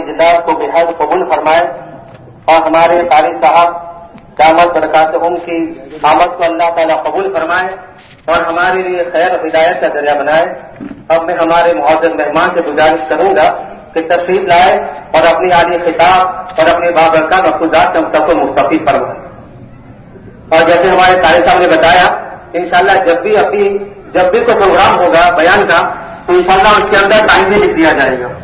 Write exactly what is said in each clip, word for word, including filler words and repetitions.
اجلاس کو بحد قبول فرمائے اور ہمارے قاری صاحب دامت برکاتہم کی آمد کو اللہ تعالیٰ قبول فرمائے اور ہمارے لیے خیر و ہدایت کا ذریعہ بنائے۔ اب میں ہمارے معزز مہمان سے گزارش کروں گا کہ تشریف لائے اور اپنی عالی خطاب اور اپنے بابرکات مفروضات کا مستقل مستفید فرمائے۔ اور جیسے ہمارے قاری صاحب نے بتایا انشاءاللہ جب بھی ابھی جب بھی کوئی پروگرام ہوگا بیان کا تو انشاءاللہ اس کے اندر ٹائم بھی لکھ دیا جائے گا۔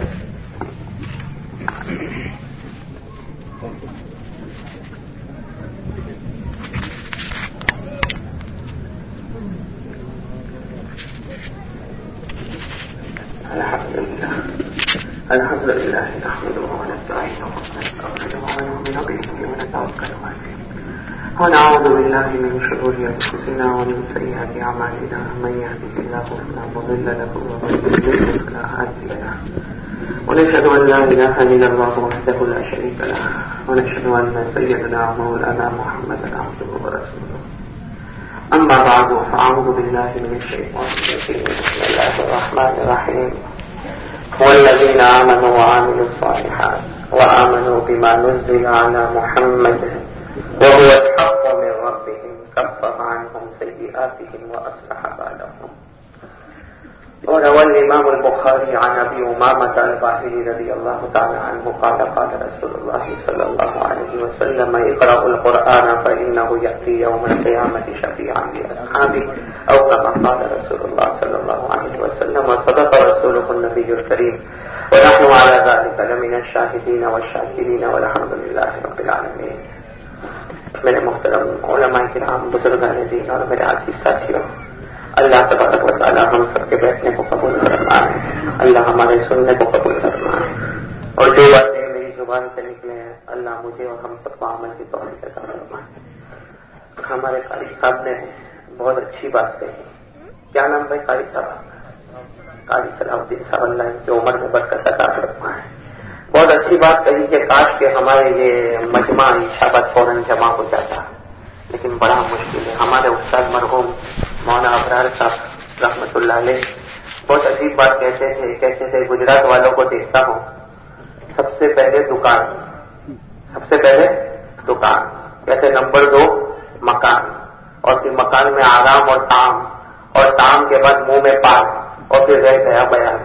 الحمد لله نحمده ونستعينه ونستغفره ونؤمن به ونتوكل عليه ونعوذ بالله من شرور انفسنا ومن سيئات اعمالنا من يهده الله فلا مضل له ومن يضلل فلا هادي له ونشهد ان لا اله الا الله وحده لا شريك له ونشهد ان سيدنا ومولانا محمدا عبده ورسوله اما بعد فاعوذ بالله من الشيطان الرجيم بسم الله الرحمن الرحيم والذين آمنوا وعملوا الصالحات وآمنوا بما نزل على محمد وهو الحق من ربهم كفر عنهم سيئاتهم وأصلح بالهم۔ وروى الإمام البخاري عن أبي أمامة الباهلي رضي الله تعالى عنه قال قال رسول الله صلى الله عليه وسلم اقرأوا القرآن فإنه يأتي يوم القيامة شفيعا لأصحابه أو كما قال رسول الله صلى الله عليه وسلم وصدق رسوله النبي الكريم ونحن على ذلك لمن الشاهدين والشاكرين والحمد لله رب العالمين۔ میرے محترم علماء کرام، بزرگان دین اور میرے عزیز ساتھیوں، اللہ تبارک و تعالی ہم سب کے بیٹھنے کو قبول فرمائے، اللہ ہمارے سننے کو قبول فرمائے اور جو باتیں میری زبان سے نکلے ہیں اللہ مجھے اور ہم سب کو عمل کی توفیق عطا فرمائے۔ ہمارے قاری صاحب نے بہت اچھی بات کہی۔ کیا نام ہے قاری صاحب؟ قاری صلاح الدین صاحب، اللہ کی عمر میں برکت عطا فرمائے۔ بہت اچھی بات کہی کہ کاش کہ ہمارے یہ مجمع عشاء بعد فوراً جمع ہو جاتا، لیکن بڑا مشکل ہے۔ ہمارے استاد مرحوم مولانا ابرار صاحب رحمۃ اللہ علیہ بہت عجیب بات کہتے تھے کہتے تھے گجرات والوں کو دیکھتا ہوں سب سے پہلے دکان، سب سے پہلے دکان، کہتے نمبر دو مکان، اور پھر مکان میں آرام اور تام، اور تام کے بعد منہ میں پان، اور پھر رہ گیا بیان۔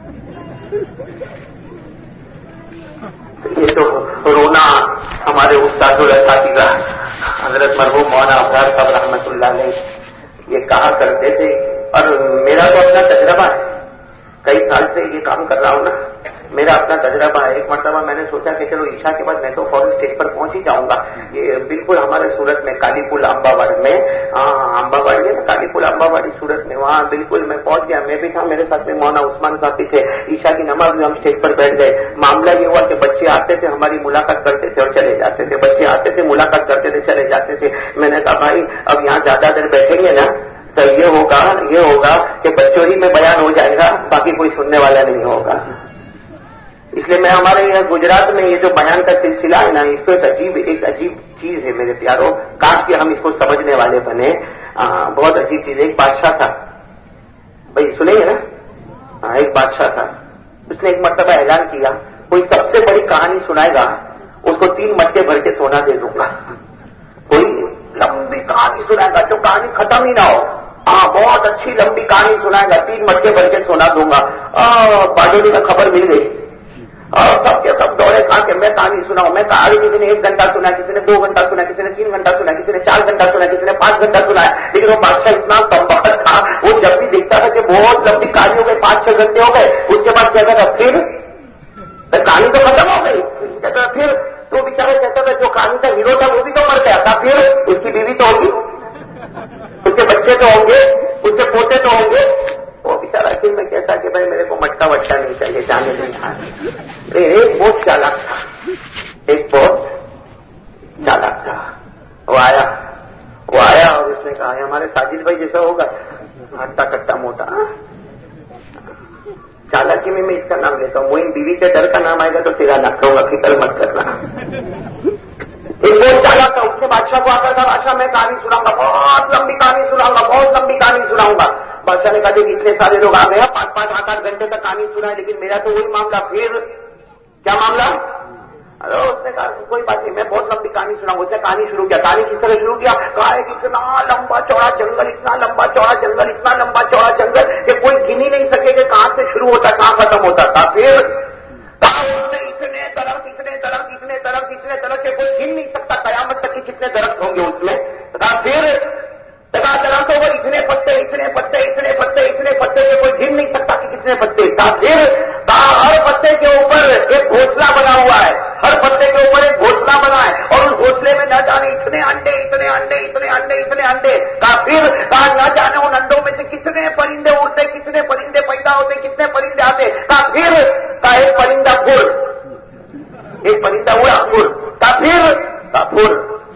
یہ تو رونا ہمارے استاد الاساتذہ حضرت مرحوم مولانا ابرار صاحب رحمۃ اللہ علیہ یہ کہا کرتے تھے، اور میرا تو اپنا تجربہ ہے، کئی سال سے یہ کام کر رہا ہوں نا، میرا اپنا تجربہ ہے۔ ایک مرتبہ میں نے سوچا کہ چلو عشاء کے بعد میں تو فوراً اسٹیج پر پہنچ ہی جاؤں گا۔ یہ بالکل ہمارے سورت میں کالی پل امباواڑی میں، امبا واڑی ہے نا کالی پل امباواڑی سورت میں، وہاں بالکل میں پہنچ گیا، میں بھی تھا، میرے ساتھ میں مولانا عثمان صاحب بھی تھے۔ عشاء کی نماز میں ہم اسٹیج پر بیٹھ گئے۔ معاملہ یہ ہوا کہ بچے آتے تھے، ہماری ملاقات کرتے تھے اور چلے جاتے تھے، بچے آتے تھے ملاقات کرتے تھے چلے جاتے تھے۔ میں نے کہا بھائی اب یہاں زیادہ دیر بیٹھیں گے نا تو یہ ہوگا یہ ہوگا کہ بچوں ہی میں بیان ہو جائے گا، باقی کوئی سننے والا نہیں ہوگا۔ اس لیے میں ہمارے یہاں گجرات میں یہ جو بیان کا سلسلہ ہے نا، اس کو ایک عجیب ایک عجیب چیز ہے میرے پیاروں، کاش کہ ہم اس کو سمجھنے والے بنے۔ بہت عجیب چیز ہے۔ ایک بادشاہ تھا، بھائی سنیں گے نا، ایک بادشاہ تھا، اس نے ایک مرتبہ اعلان کیا کوئی سب سے بڑی کہانی سنائے گا اس کو تین مٹکے بھر کے سونا دے دوں گا۔ کوئی لمبی کہانی سنائے گا جو کہانی ختم ہی نہ ہو، ہاں بہت اچھی لمبی کہانی سنائے گا، تین مٹکے بھر کے سونا دوں گا۔ باجوڑی میں خبر مل گئی اور سب کے سب دوڑے کھا کے میں کہانی سناؤں، میں کہانی کسی نے ایک گھنٹہ سنا، کسی نے دو گھنٹہ سنا، کسی نے تین گھنٹہ سنا، کسی نے چار گھنٹہ سنا، کسی نے پانچ گھنٹہ سنا ہے۔ لیکن وہ بادشاہ اتنا کمبخت تھا، وہ جب بھی دیکھتا تھا کہ بہت لمبی کہانی ہو گئی، پانچ چھ گھنٹے ہو گئے، اس کے بعد کہتا تھا پھر کہانی تو ختم ہو گئی، کہتا تھا پھر تو بیچارہ کہتا تھا جو کہانی کا ہیرو تھا وہ بھی تو مر گیا تھا، پھر اس کی بیوی تو ہوگی، اس کے بچے تو ہوں گے، اس کے پوتے تو ہوں گے۔ وہ بیچارہ پھر میں کہتا کہ بھائی میرے کو مٹکا وٹکا نہیں چاہیے، جانے نہیں تھا۔ ایک بہت چالاک تھا، ایک بہت چالاک تھا، وہ آیا وہ آیا اور اس نے کہا ہمارے ساجد بھائی جیسا ہوگا، ہٹا کٹا موٹا، چالاکی میں میں اس کا نام لیتا ہوں، موئن بیوی کے ڈر کا نام آئے گا تو تیرا نہ کہوں گا، فکر مت کرنا۔ ایک بہت چالاک تھا، اس نے بادشاہ کو آ کر کہا بادشاہ میں کہانی سناؤں گا، بہت لمبی کہانی سناؤں گا، بہت لمبی کہانی سناؤں گا۔ بادشاہ نے کہا دیکھ اتنے سارے لوگ آ گئے، پانچ پانچ آٹھ آٹھ گھنٹے تک کہانی سنا ہے، لیکن میرا تو وہی معاملہ، پھر کیا معاملہ؟ کوئی بات نہیں, میں بہت لمبی کہانی سناؤں. اس نے کہانی شروع کیا. کہانی کس طرح شروع کیا؟ کہا ہے کہ اتنا لمبا چوڑا جنگل, اتنا لمبا چوڑا جنگل, اتنا لمبا چوڑا جنگل کہ کوئی گن ہی نہیں سکے کہ کہاں سے شروع ہوتا کہاں ختم ہوتا تھا. پھر اتنے درخت اتنے درخت اتنے درخت اتنے درخت کہ کوئی گن نہیں سکتا قیامت تک کہ کتنے درخت ہوں گے اس میں. پھر درختوں پر اتنے پتے اتنے پتے اتنے پتے اتنے پتے کہ کوئی گن نہیں سکتا کہ کتنے پتے. پھر ہر پتے کے اوپر ایک گھونسلہ بنا ہوا ہے, ہر پتے کے اوپر ایک گھونسلہ بنا ہے, اور اس گھونسلے میں نہ جانے اتنے انڈے اتنے انڈے اتنے انڈے اتنے انڈے. پھر نہ جانے ان انڈوں میں سے کتنے پرندے اڑتے, کتنے پرندے پیدا ہوتے, کتنے پرندے آتے. پھر ایک پرندہ پھر ایک پرندہ اڑا پھر پھر پھر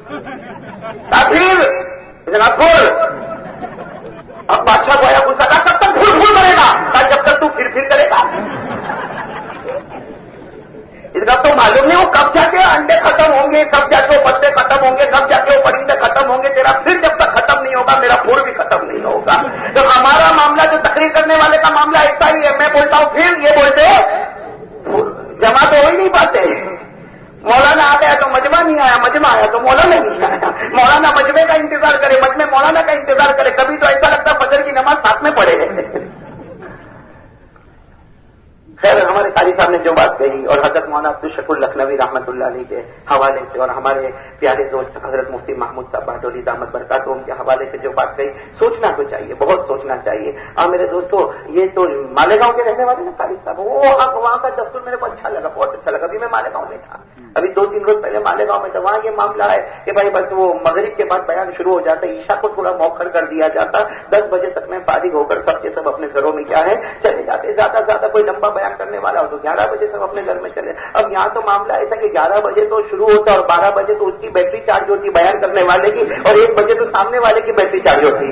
پھر اتنا پھر. اب بادشاہ کو آیا غصہ تھا, کب تک پھول پھول کرے گا؟ جب تک تو پھر پھر کرے گا. اس کا تو معلوم نہیں وہ کب جا کے انڈے ختم ہوں گے, کب جا کے وہ پتے ختم ہوں گے, کب جا کے وہ پرندے ختم ہوں گے. تیرا پھر جب تک ختم نہیں ہوگا میرا پھول بھی ختم نہیں ہوگا. تو ہمارا معاملہ جو تقریر کرنے والے کا معاملہ ایسا ہی ہے. میں بولتا ہوں پھر, یہ بولتے جمع تو ہو ہی نہیں پاتے. مولانا آ گیا تو مجمع نہیں آیا, مجمع آیا تو مولانا نہیں آیا. مولانا مجمع کا انتظار کرے, مجمع مولانا کا انتظار کرے. کبھی تو ایسا لگتا فجر کی نماز ساتھ میں پڑھے. خیر, ہمارے قاری صاحب نے جو بات کہی اور حضرت مولانا عبدالشکور لکھنوی رحمۃ اللہ علیہ کے حوالے سے اور ہمارے پیارے دوست حضرت مفتی محمود صاحب باٹولی دامت برکاتہم کے حوالے سے جو بات کہی, سوچنا تو چاہیے, بہت سوچنا چاہیے. اور میرے دوستوں, یہ تو مالیگاؤں کے رہنے والے نا قاری صاحب, وہ وہاں کا دستور میرے کو اچھا لگا, بہت اچھا لگا. ابھی میں مالیگاؤں میں تھا, ابھی دو تین روز پہلے مالیگاؤں میں تھا. وہاں یہ معاملہ ہے کہ بھائی بس وہ مغرب کے بعد بیان شروع ہو جاتا ہے, عشاء کو تھوڑا موخر کر دیا جاتا, دس بجے تک میں فارغ ہو کر سب کے سب اپنے گھروں میں کیا ہے چلے جاتے. زیادہ سے زیادہ کوئی لمبا بیان کرنے والا ہو تو گیارہ بجے سب اپنے گھر میں چلے. اب یہاں تو معاملہ ایسا کہ گیارہ بجے تو شروع ہوتا اور بارہ بجے تو اس کی بیٹری چارج ہوتی بیان کرنے والے کی, اور ایک بجے تو سامنے والے کی بیٹری چارج ہوتی.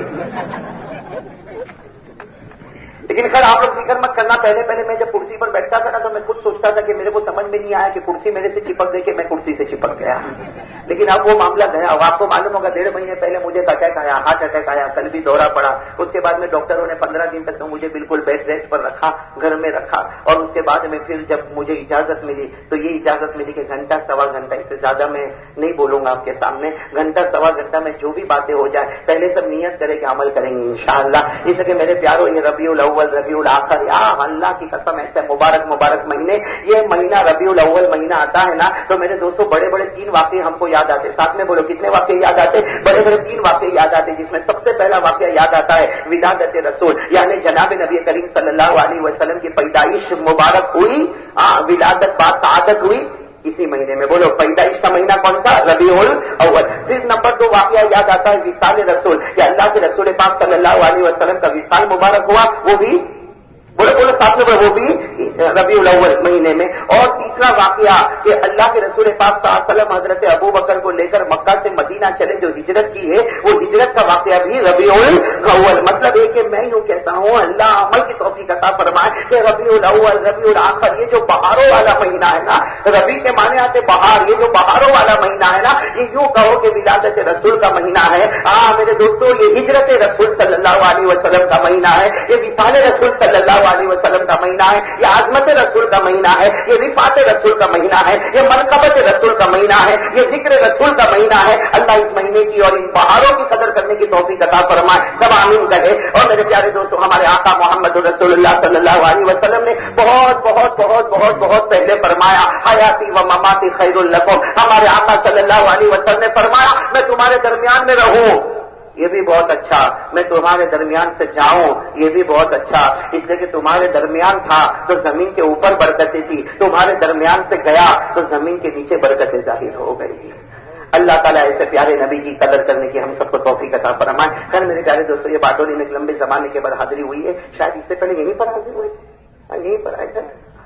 لیکن خیر آپ لوگ فکر مت کرنا. پہلے پہلے میں جب کرسی پر بیٹھتا تھا نا تو میں خود سوچتا تھا کہ میرے کو سمجھ میں نہیں آیا کہ کرسی میرے سے چپک گئی کہ میں کرسی سے چپک گیا. لیکن اب وہ معاملہ گیا. اب آپ کو معلوم ہوگا ڈیڑھ مہینے پہلے مجھے اٹیک آیا, ہارٹ اٹیک آیا, کل بھی دورہ پڑا. اس کے بعد میں ڈاکٹروں نے پندرہ دن تک تو مجھے بالکل بیڈ ریسٹ پر رکھا, گھر میں رکھا. اور اس کے بعد میں پھر جب مجھے اجازت ملی تو یہ اجازت ملی کہ گھنٹہ سوا گھنٹہ, اس سے زیادہ میں نہیں بولوں گا آپ کے سامنے, گھنٹہ سوا گھنٹہ میں جو بھی باتیں ہو جائے پہلے سب نیت کرے کہ عمل کریں گے انشاءاللہ. اس لیے کہ میرے پیاروں, یہ ربیع الاول ربیع الاخر, یا اللہ کی قسم ایسے مبارک مبارک مہینے, یہ مہینہ ربیع الاول مہینہ آتا ہے نا تو میرے دوستوں بڑے بڑے تین واقعے ہم کو یاد آتے. ساتھ میں بولو کتنے واقعے یاد آتے؟ بڑے بڑے تین واقعے یاد آتے, جس میں سب سے پہلا واقعہ یاد آتا ہے ولادت رسول, یعنی جناب نبی کریم صلی اللہ علیہ وسلم کی پیدائش مبارک ہوئی, ولادت بعد سعادت ہوئی اسی مہینے میں. بولو پیدائش کا مہینہ کون سا؟ ربیع الاول. پھر نمبر دو واقعہ یاد آتا ہے وصال رسول, کہ اللہ کے رسول پاک صلی اللہ علیہ وسلم کا وصال مبارک ہوا, وہ بھی بولو بولو ساتھ میں, وہ بھی ربیع الاول مہینے میں. اور تیسرا واقعہ کہ اللہ کے رسول پاک صلی اللہ علیہ وسلم حضرت ابو بکر کو لے کر مکہ سے مدینہ چلے, جو ہجرت کی ہے وہ ہجرت کا واقعہ بھی ربیع الاول. مطلب یہ کہ میں یوں کہتا ہوں اللہ عمل کی توفیق عطا فرمائے کہ ربیع الاول ربیع الاخر, یہ جو بہاروں والا مہینہ ہے نا, ربیع کے معنی آتے بہار, یہ جو بہاروں والا مہینہ ہے نا, یہ یوں کہو کہ ولادت رسول کا مہینہ ہے. ہاں میرے دوستوں, یہ ہجرت رسول صلی اللہ علیہ وسلم کا مہینہ ہے, یہ وصال رسول صلی اللہ علیہ وسلم کا مہینہ ہے, یہ عظمت رسول کا مہینہ ہے, یہ رفعت رسول کا مہینہ ہے, یہ منقبت رسول کا مہینہ ہے, یہ ذکر رسول کا مہینہ ہے. اللہ اس مہینے کی اور ان بہاروں کی قدر کرنے کی توفیق عطا فرمائے, سب آمین کہے. اور میرے پیارے دوستوں, ہمارے آقا محمد رسول اللہ صلی اللہ علیہ وسلم نے بہت بہت بہت بہت بہت پہلے فرمایا حیاتی و مماتی خیر لکم. ہمارے آقا صلی اللہ علیہ وسلم نے فرمایا میں تمہارے درمیان میں رہوں, یہ بھی بہت اچھا, میں تمہارے درمیان سے جاؤں, یہ بھی بہت اچھا. اس لیے کہ تمہارے درمیان تھا تو زمین کے اوپر برکتیں تھی, تمہارے درمیان سے گیا تو زمین کے نیچے برکتیں ظاہر ہو گئی. اللہ تعالیٰ ایسے پیارے نبی کی قدر کرنے کی ہم سب کو توفیق عطا فرمائے. خیر میرے پیارے دوستوں, یہ باٹولی میں ایک لمبے زمانے کے بعد حاضری ہوئی ہے, شاید اس سے پہلے یہیں پر حاضری ہوئی تھی, یہیں پر آئے تھے,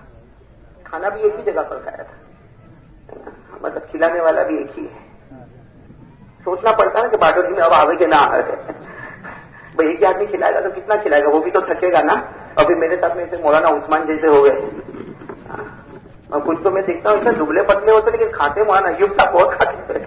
کھانا بھی ایک ہی جگہ پر کھایا تھا, مطلب کھلانے والا بھی ایک ہی ہے. سوچنا پڑتا نا کہ باٹولی میں اب آوے کہ نہ آئے, بھائی ایک آدمی کھلائے گا تو کتنا کھلائے گا, وہ بھی تو تھکے گا نا. ابھی میرے ساتھ میں مولانا عثمان جیسے ہو گئے, اور کچھ تو میں دیکھتا ہوں اس دبلے پتلے ہوتے لیکن کھاتے مولانا یوگ تھا بہت کھاتے.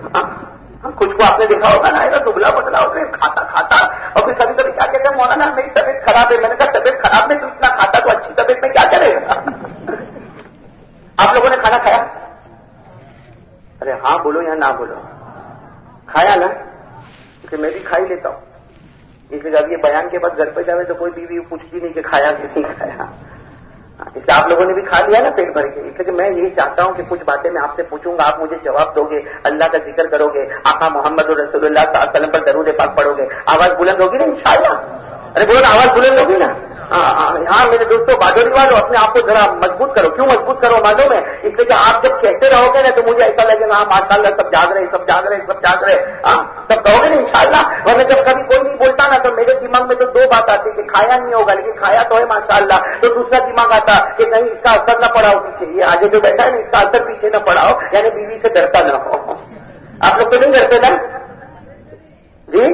کچھ کو آپ نے دیکھا ہوگا نا, ایسا دبلا پتلا ہوتا ہے کھاتا کھاتا, اور پھر کبھی کبھی کیا کہتے ہیں مولانا میری طبیعت خراب ہے. میں نے کہا طبیعت خراب میں تو اتنا کھاتا تو اچھی طبیعت میں کیا کرے گا. آپ لوگوں نے کھانا کھایا؟ ارے ہاں بولو یا نہ بولو؟ کھایا نا؟ کہ میں بھی کھا ہی لیتا ہوں، اس لیے اب یہ بیان کے بعد گھر پہ جاوے تو کوئی بیوی پوچھتی نہیں کہ کھایا کہ نہیں کھایا. اس لیے آپ لوگوں نے بھی کھا لیا نا پیٹ بھر کے. اس لیے کہ میں یہی چاہتا ہوں کہ کچھ باتیں میں آپ سے پوچھوں گا، آپ مجھے جواب دو گے، اللہ کا ذکر کرو گے، آقا محمد رسول اللہ صلی اللہ علیہ وسلم پر درود پاک پڑھو گے. آواز بلند ہوگی نا انشاءاللہ؟ ارے بولو نا، آواز بلند ہوگی نا؟ ہاں میرے دوستوں، بادوری والوں اپنے آپ کو ذرا مضبوط کرو. کیوں مضبوط کرو معلوم ہے؟ اس لیے کہ آپ جب کہتے رہو گے نا تو مجھے ایسا لگے گا ہاں ماشاء اللہ سب جاگ رہے سب جاگ رہے سب جاگ رہے ہاں سب کہو گے نا انشاءاللہ. ورنہ جب کبھی کوئی نہیں بولتا نا تو میرے دماغ میں تو دو بات آتی کہ کھایا نہیں ہوگا، لیکن کھایا تو ہے ماشاء اللہ. تو دوسرا دماغ آتا کہ کہیں اس کا اثر نہ پڑا ہو پیچھے، یہ آگے جو بیٹھا ہے نا اس کا اثر پیچھے نہ پڑا ہو، یعنی بیوی سے ڈرتا نہ ہو. آپ لوگ تو نہیں ڈرتے نا جی؟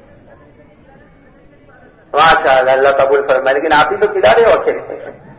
ماشاء اللہ، اللہ قبول فرمائے. لیکن آپ ہی تو کھلا رہے ہو اکیلے.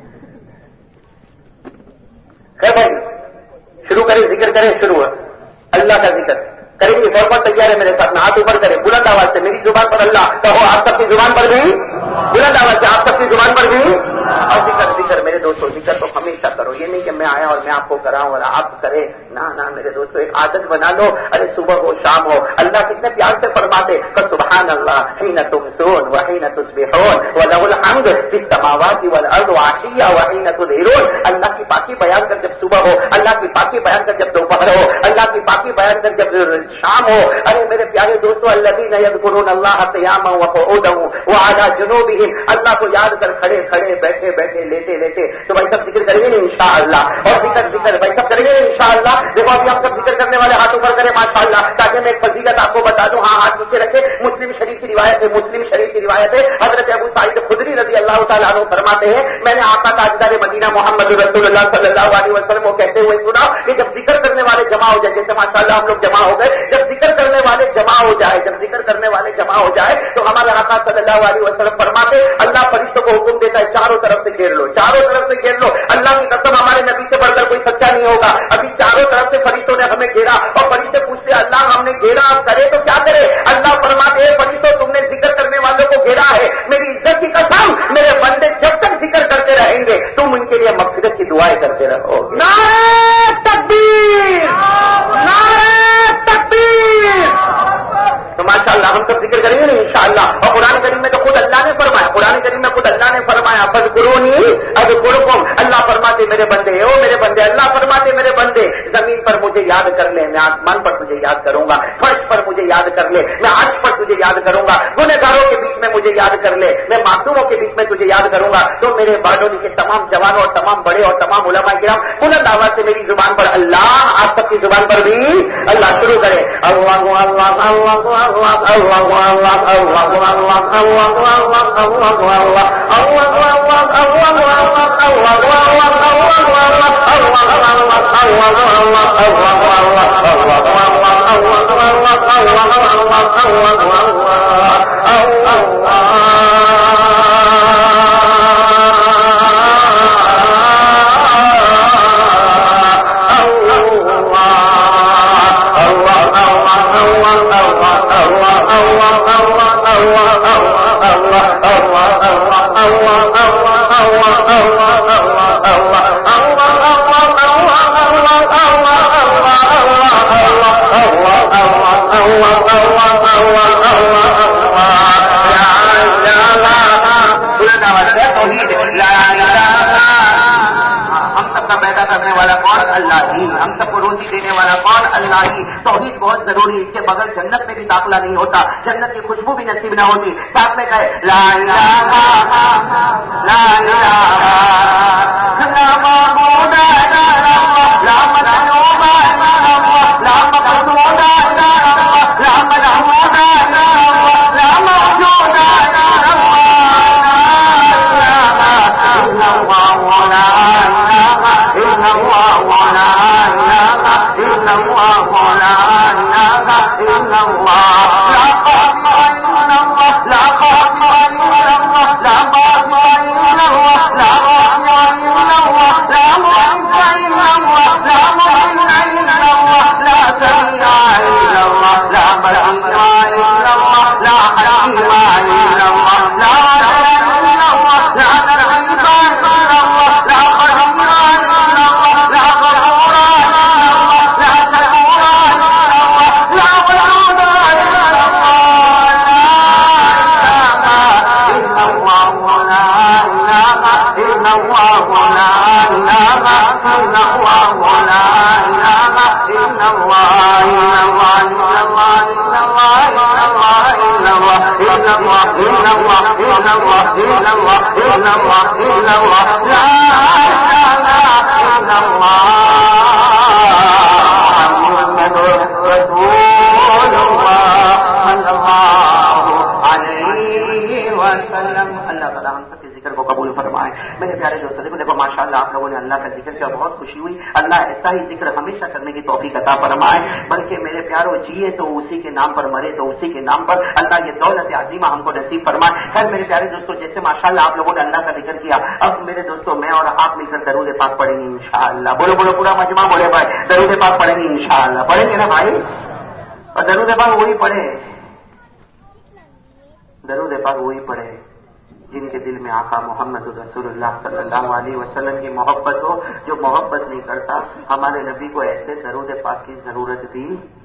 خیر بھائی شروع کریں، ذکر کریں. شروع اللہ کا ذکر کریں گے. فوراً تیار ہے میرے ساتھ میں؟ ہاتھ اوپر کریں بلند آواز سے. میری زبان پر اللہ کہو، آپ سب کی زبان پر بھی بلند آواز سے، آپ سب کی زبان پر بھی. اور ذکر ذکر میرے دوستوں، ذکر تو ہمیشہ کرو. یہ نہیں کہ میں آیا اور میں آپ کو کراؤں اور آپ کریں. نہ نہ میرے دوستوں، ایک عادت بنا لو. ارے صبح ہو شام ہو، اللہ کتنے پیار سے فرماتے سبحان اللہ حین تمسون وحین تصبحون وله الحمد فی السماوات والارض وعشیا وحین تظہرون. اللہ کی پاکی بیان کر جب صبح ہو، اللہ کی پاکی بیان کر جب دوپہر ہو، اللہ کی پاکی بیان کر جب شام ہو. ارے میرے پیارے دوستوں، الذین یذکرون اللہ قیاما وقعودا وعلی جنوبہم، اللہ کو یاد کر کھڑے کھڑے بیٹھے بیٹھے لیتے لیتے. تو بھائی سب ذکر کریں گے نا انشاءاللہ؟ اور ذکر ذکر بھائی سب کریں گے نا انشاءاللہ؟ دیکھو ابھی ہم سب ذکر کرنے والے ہاتھ اوپر کریں ماشاءاللہ، تاکہ میں ایک فضیلت آپ کو بتا دوں. ہاں ہاتھ نیچے رکھے. مسلم شریف کی روایت ہے، مسلم شریف کی روایت ہے. حضرت ابو سعید خدری رضی اللہ تعالیٰ عنہ فرماتے ہیں میں نے آقا تاجدار مدینہ محمد رسول اللہ صلی اللہ علیہ وسلم کو کہتے ہوئے سنا کہ جب ذکر کرنے والے جمع ہو جائے، جیسے ماشاءاللہ ہم لوگ جمع ہو گئے، جب ذکر کرنے والے جمع ہو جائے جب ذکر کرنے والے جمع ہو جائے تو ہمارے آقا صلی اللہ علیہ وسلم فرماتے اللہ فرشتوں کو حکم دیتا ہے چاروں طرف سے گھیر لو، چاروں طرف سے گھیر لو. اللہ کی قسم ہمارے نبی سے بڑھ کر کوئی سچا نہیں ہوگا. ابھی چاروں طرف سے فرشتوں نے ہمیں گھیرا اور فرشتے پوچھتے اللہ ہم نے گھیرا اب کرے تو کیا کرے؟ اللہ فرماتے ہیں فرشتوں تم نے ذکر کرنے والوں کو گھیرا ہے، میری عزت کی قسم میرے بندے جب تک ذکر کرتے رہیں گے تم ان کے لیے مغفرت کی دعائیں کرتے رہو گے. نعرہ تکبیر، نعرہ تکبیر. تو ماشاءاللہ ہم سب ذکر کریں گے نا انشاءاللہ. اور قرآن کریم میں تو خود اللہ نے فرمایا، قرآن کریم میں خود اللہ نے فرمایا فذکرونی اذکرکم. اللہ فرماتے میرے بندے او میرے بندے، اللہ فرماتے میرے بندے زمین پر مجھے یاد کر لے، میں آسمان پر تجھے یاد کروں گا. فرش پر مجھے یاد کر لے، میں عرش پر تجھے یاد کروں گا. گنہگاروں کے بیچ میں مجھے یاد کر لے، میں معصوموں کے بیچ میں تجھے یاد کروں گا. تو میرے باڈونی کے تمام جوانوں اور تمام بڑے اور تمام علماء کرام بلند آواز سے میری زبان پر اللہ، آپ سب کی زبان پر بھی اللہ. شروع کریں. اللہ اللہ اللہ اللہ اللہ اللہ ہم سب کو روزی دینے والا کون؟ اللہ ہی. توحید بہت ضروری، اس کے بغیر جنت میں بھی داخلہ نہیں ہوتا، جنت کی خوشبو بھی نصیب نہ ہوتی. ساتھ میں کہے لا الہ لا الہ لا معبود الا اللہ لا مطلوب الا اللہ لا مقصود الا اللہ لا محمود الا اللہ لا موجود الا میرے پیارے دوستوں دیکھو دیکھو ماشاء اللہ آپ لوگوں نے اللہ کا ذکر کیا، بہت خوشی ہوئی. اللہ ایسا ہی ذکر ہمیشہ کرنے کی توفیق عطا فرمائے. بلکہ میرے پیاروں جیے تو اسی کے نام پر، مرے تو اسی کے نام پر. اللہ یہ دولت عظیمہ ہم کو نصیب فرمائے. خیر میرے پیارے دوستوں جیسے ماشاء اللہ آپ لوگوں نے اللہ کا ذکر کیا، اب میرے دوستوں میں اور آپ مل کر درود پاک پڑھیں گے انشاءاللہ. بولو بولو پورا مجمع بولے بھائی درود پاک پڑھیں گے انشاءاللہ. پڑھیں گے نا بھائی؟ اور درود پاک وہی پڑھے، درود پاک وہی پڑھے جن کے دل میں آقا محمد رسول اللہ صلی اللہ علیہ وسلم کی محبت ہو. جو محبت نہیں کرتا ہمارے نبی کو ایسے درود پاک کی ضرورت بھی.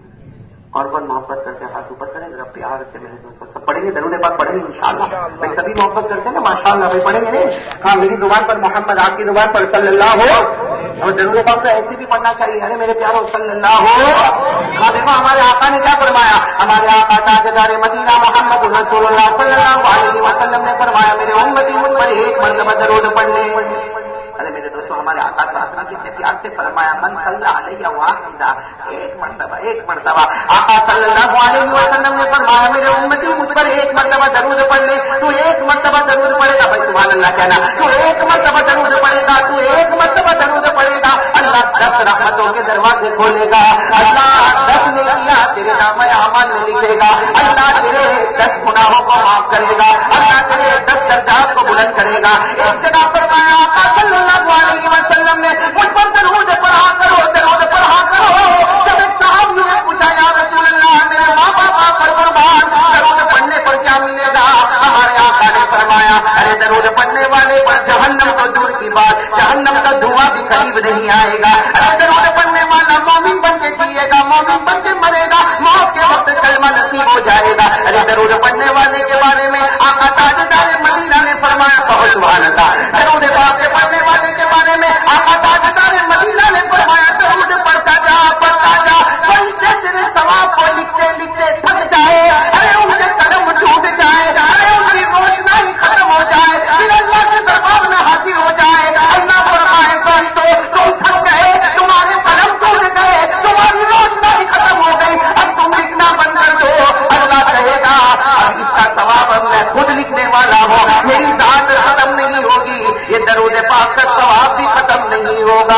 اور کون محبت کرتے ہاتھ اوپر کریں ذرا پیار سے میرے دوستوں سب پڑھیں گے درود پاک پڑھیں گے انشاءاللہ. بھائی سبھی محبت کرتے ہیں نا ماشاءاللہ بھائی پڑھیں گے نہیں؟ ہاں میری زبان پر محمد، آپ کی زبان پر صلی اللہ ہو. اور درود پاک تو ایسے بھی پڑھنا چاہیے. ارے میرے پیاروں صلی اللہ ہو. ہاں دیکھو ہمارے آقا نے کیا فرمایا، ہمارے آقا تاجدار مدینہ محمد رسول اللہ صلی اللہ علیہ وسلم نے فرمایا میرے امتی مجھ پر ایک مرتبہ درود پڑھنے. ارے میرے دوستوں ہمارے آقا صاحب نے پیار سے فرمایا من صلی علیہ واحدہ، ایک مرتبہ ایک مرتبہ. آقا صلی اللہ علیہ وسلم نے فرمایا میرے امتی مجھ پر ایک مرتبہ درود پڑھ لے. تو ایک مرتبہ درود پڑے گا، بھائی سبحان اللہ کہنا. تو ایک مرتبہ درود پڑے گا، تو ایک مرتبہ درود پڑے گا، اللہ دس رحمتوں کے دروازے کھولے گا. اللہ دس نے کیا تیرے نام اعمال میں لکھے گا. اللہ تیرے دس گناہوں کو معاف کرے گا. اللہ تیرے دس درجات کو بلند کرے گا. ایک جگہ فرمایا آقا صلی اللہ علیہ وسلم نے مجھ پر درود پڑھا کرو، درود پڑھا کرو. جب ایک صحابی نے پوچھا یا رسول اللہ میرے ماں باپ پر قربان، درود پڑھنے پر کیا ملے گا؟ ہمارے آقا نے فرمایا ارے درود پڑھنے والے پر جہنم کو دور کی بات، جہنم کا دھواں بھی قریب نہیں آئے گا. ارے درود پڑھنے والا مومن بن کے جیے گا، مومن بن کے مرے گا، موت کے وقت کلمہ نصیب ہو جائے گا. ارے درود پڑھنے والے کے بارے میں آقا تاجدار مدینہ نے فرمایا بہت سبحان اللہ. درود پاک کے پڑھنے والے کے بارے میں آقا تاجدار مدینہ نے فرمایا درود پڑھتا جا پڑھتا جا، فرشتے تیرے ثواب کو لکھتے لکھتے تھک جائے. ارے ان کے قدم ٹوٹ جائے، ارے ان کی روشنائی ختم ہو جائے، پھر اللہ کے دربار میں حاضر ہو جائے. اللہ فرمائے فرشتوں تم تھک گئے، تمہارے قدم ٹوٹ گئے، تمہاری روشنائی ختم ہو گئی، اب تم لکھنا بند کر دو. اللہ کہے گا اب اس کا ثواب اب میں خود لکھنے والا ہوں، میری ذات ختم نہیں ہوگی، یہ درود پاک کا ثواب بھی ختم نہیں ہوگا.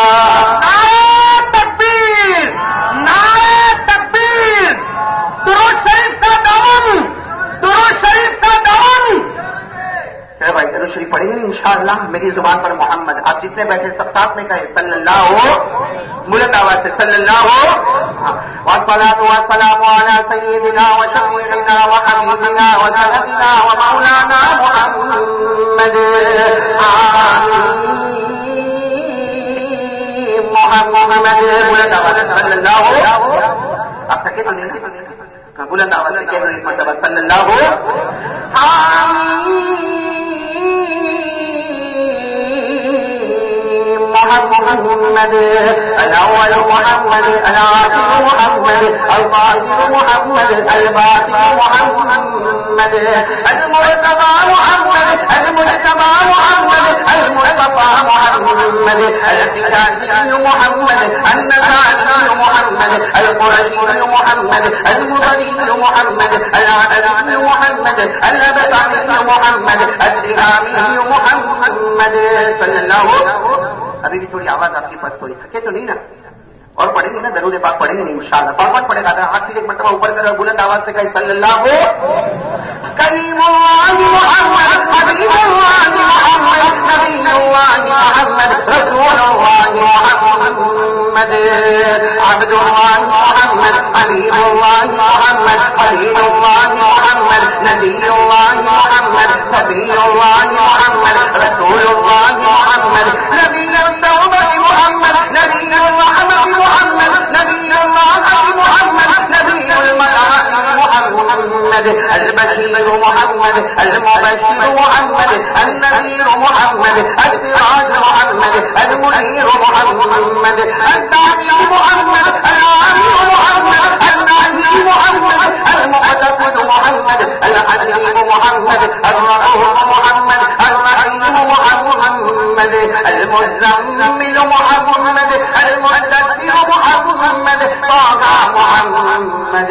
نعرہ تکبیر، نعرہ تکبیر، درود شریف کا دامن، درود شریف کا دامن. چلے بھائی درود شریف پڑھیں گے انشاءاللہ. میری زبان پر محمد، آپ جتنے بیٹھے سب ساتھ میں کہیں صلی اللہ ہو، بلند آواز سے صلی اللہ ہو. والصلاة والسلام على سيدنا وشفيعنا وحبيبنا وسندنا ومولانا محمد. آمين. محمد بلند آواز صلی اللہ ہو. آپ تھکے تو نہیں؟ بلند آواز سے کہہ ایک مرتبہ صلی اللہ ہو. آمین. محمد الأول محمد الآخر محمد الظاهر محمد الباطن محمد المرتضى محمد المجتبى محمد المصطفى محمد الكتابي محمد النسائي محمد القرشي محمد المضري محمد العدوي محمد الأبطالي محمد الدهامي محمد صلی اللہ ہو. ابھی بھی تھوڑی آواز آپ کی پس تھوڑی تھکے تو نہیں نا؟ اور پڑھیں گے نا درود پاک پڑھیں گے نہیں انشاءاللہ. پاک پاک پڑھے گا ہاتھ سے ایک مرتبہ اوپر کرو، بلند آواز سے کہیں صلی اللہ ہو. کریم اللہ محمد، حبیب اللہ محمد، نبی اللہ محمد، رسول اللہ محمد، عبد اللہ محمد، حبیب اللہ محمد، خلیل اللہ محمد، نبی اللہ محمد، نبی اللہ محمد، رسول اللہ محمد، نبی التوبہ محمد، نبی الرحمہ محمد، نبی اللہ محمد، نبی الملائکہ محمد، البشیر محمد، المبشر محمد، النذیر محمد، السراج محمد، المنیر محمد، الداعی محمد، العالم الحبيب محمد الرؤوف محمد الرحيم محمد المزمل محمد المدثر محمد طه محمد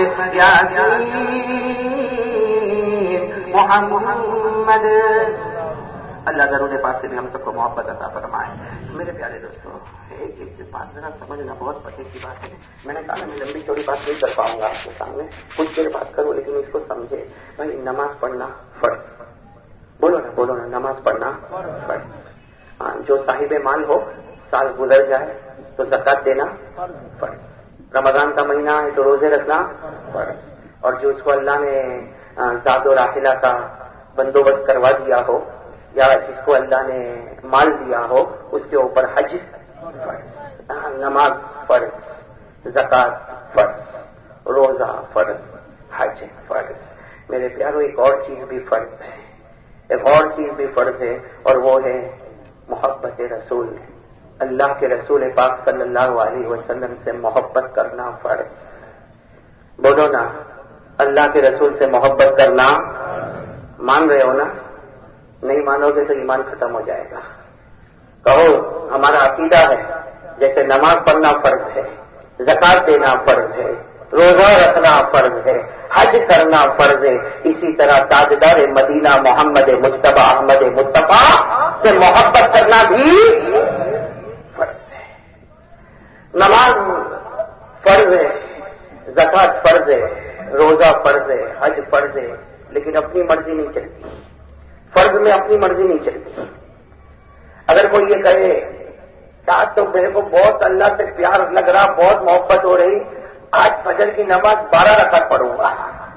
ياسين محمد. اللہ درود پاک سے بھی ہم سب کو محبت عطا فرمائے. میرے پیارے دوستوں، ایک ایک بات ذرا سمجھنا بہت پتے کی بات ہے. میں نے کہا میں لمبی چوڑی بات نہیں کر پاؤں گا آپ کے سامنے، کچھ دیر بات کروں لیکن اس کو سمجھے. بھائی نماز پڑھنا فرض، بولو نا بولو نا، نماز پڑھنا فرض. ہاں، جو صاحب مال ہو سال گزر جائے تو زکات دینا فرض. رمضان کا مہینہ ہے تو روزے رکھنا فرض. اور جو اس کو اللہ نے زاد و راحلہ کا بندوبست کروا دیا ہو یا جس کو اللہ نے مال دیا ہو اس کے اوپر حج فرض. نماز فرض، زکات فرض، روزہ فرض، حج فرض. میرے پیاروں، ایک اور چیز بھی فرض ہے، ایک اور چیز بھی فرض ہے اور وہ ہے محبت رسول. اللہ کے رسول پاک صلی اللہ علیہ وسلم سے محبت کرنا فرض. بولو نا، اللہ کے رسول سے محبت کرنا. مان رہے ہو نا؟ نہیں مانو گے تو ایمان ختم ہو جائے گا. کہو ہمارا عقیدہ ہے جیسے نماز پڑھنا فرض ہے، زکات دینا فرض ہے، روزہ رکھنا فرض ہے، حج کرنا فرض ہے، اسی طرح تاجدار مدینہ محمد مجتبی احمد مصطفیٰ سے محبت کرنا بھی فرض ہے. نماز فرض ہے، زکات فرض ہے، روزہ فرض ہے، حج فرض ہے، لیکن اپنی مرضی نہیں چلتی. فرض میں اپنی مرضی نہیں چلتی. اگر کوئی یہ کہے آج تو میرے کو بہت اللہ سے پیار لگ رہا، بہت محبت ہو رہی، آج فجر کی نماز بارہ رکعت پڑھوں گا،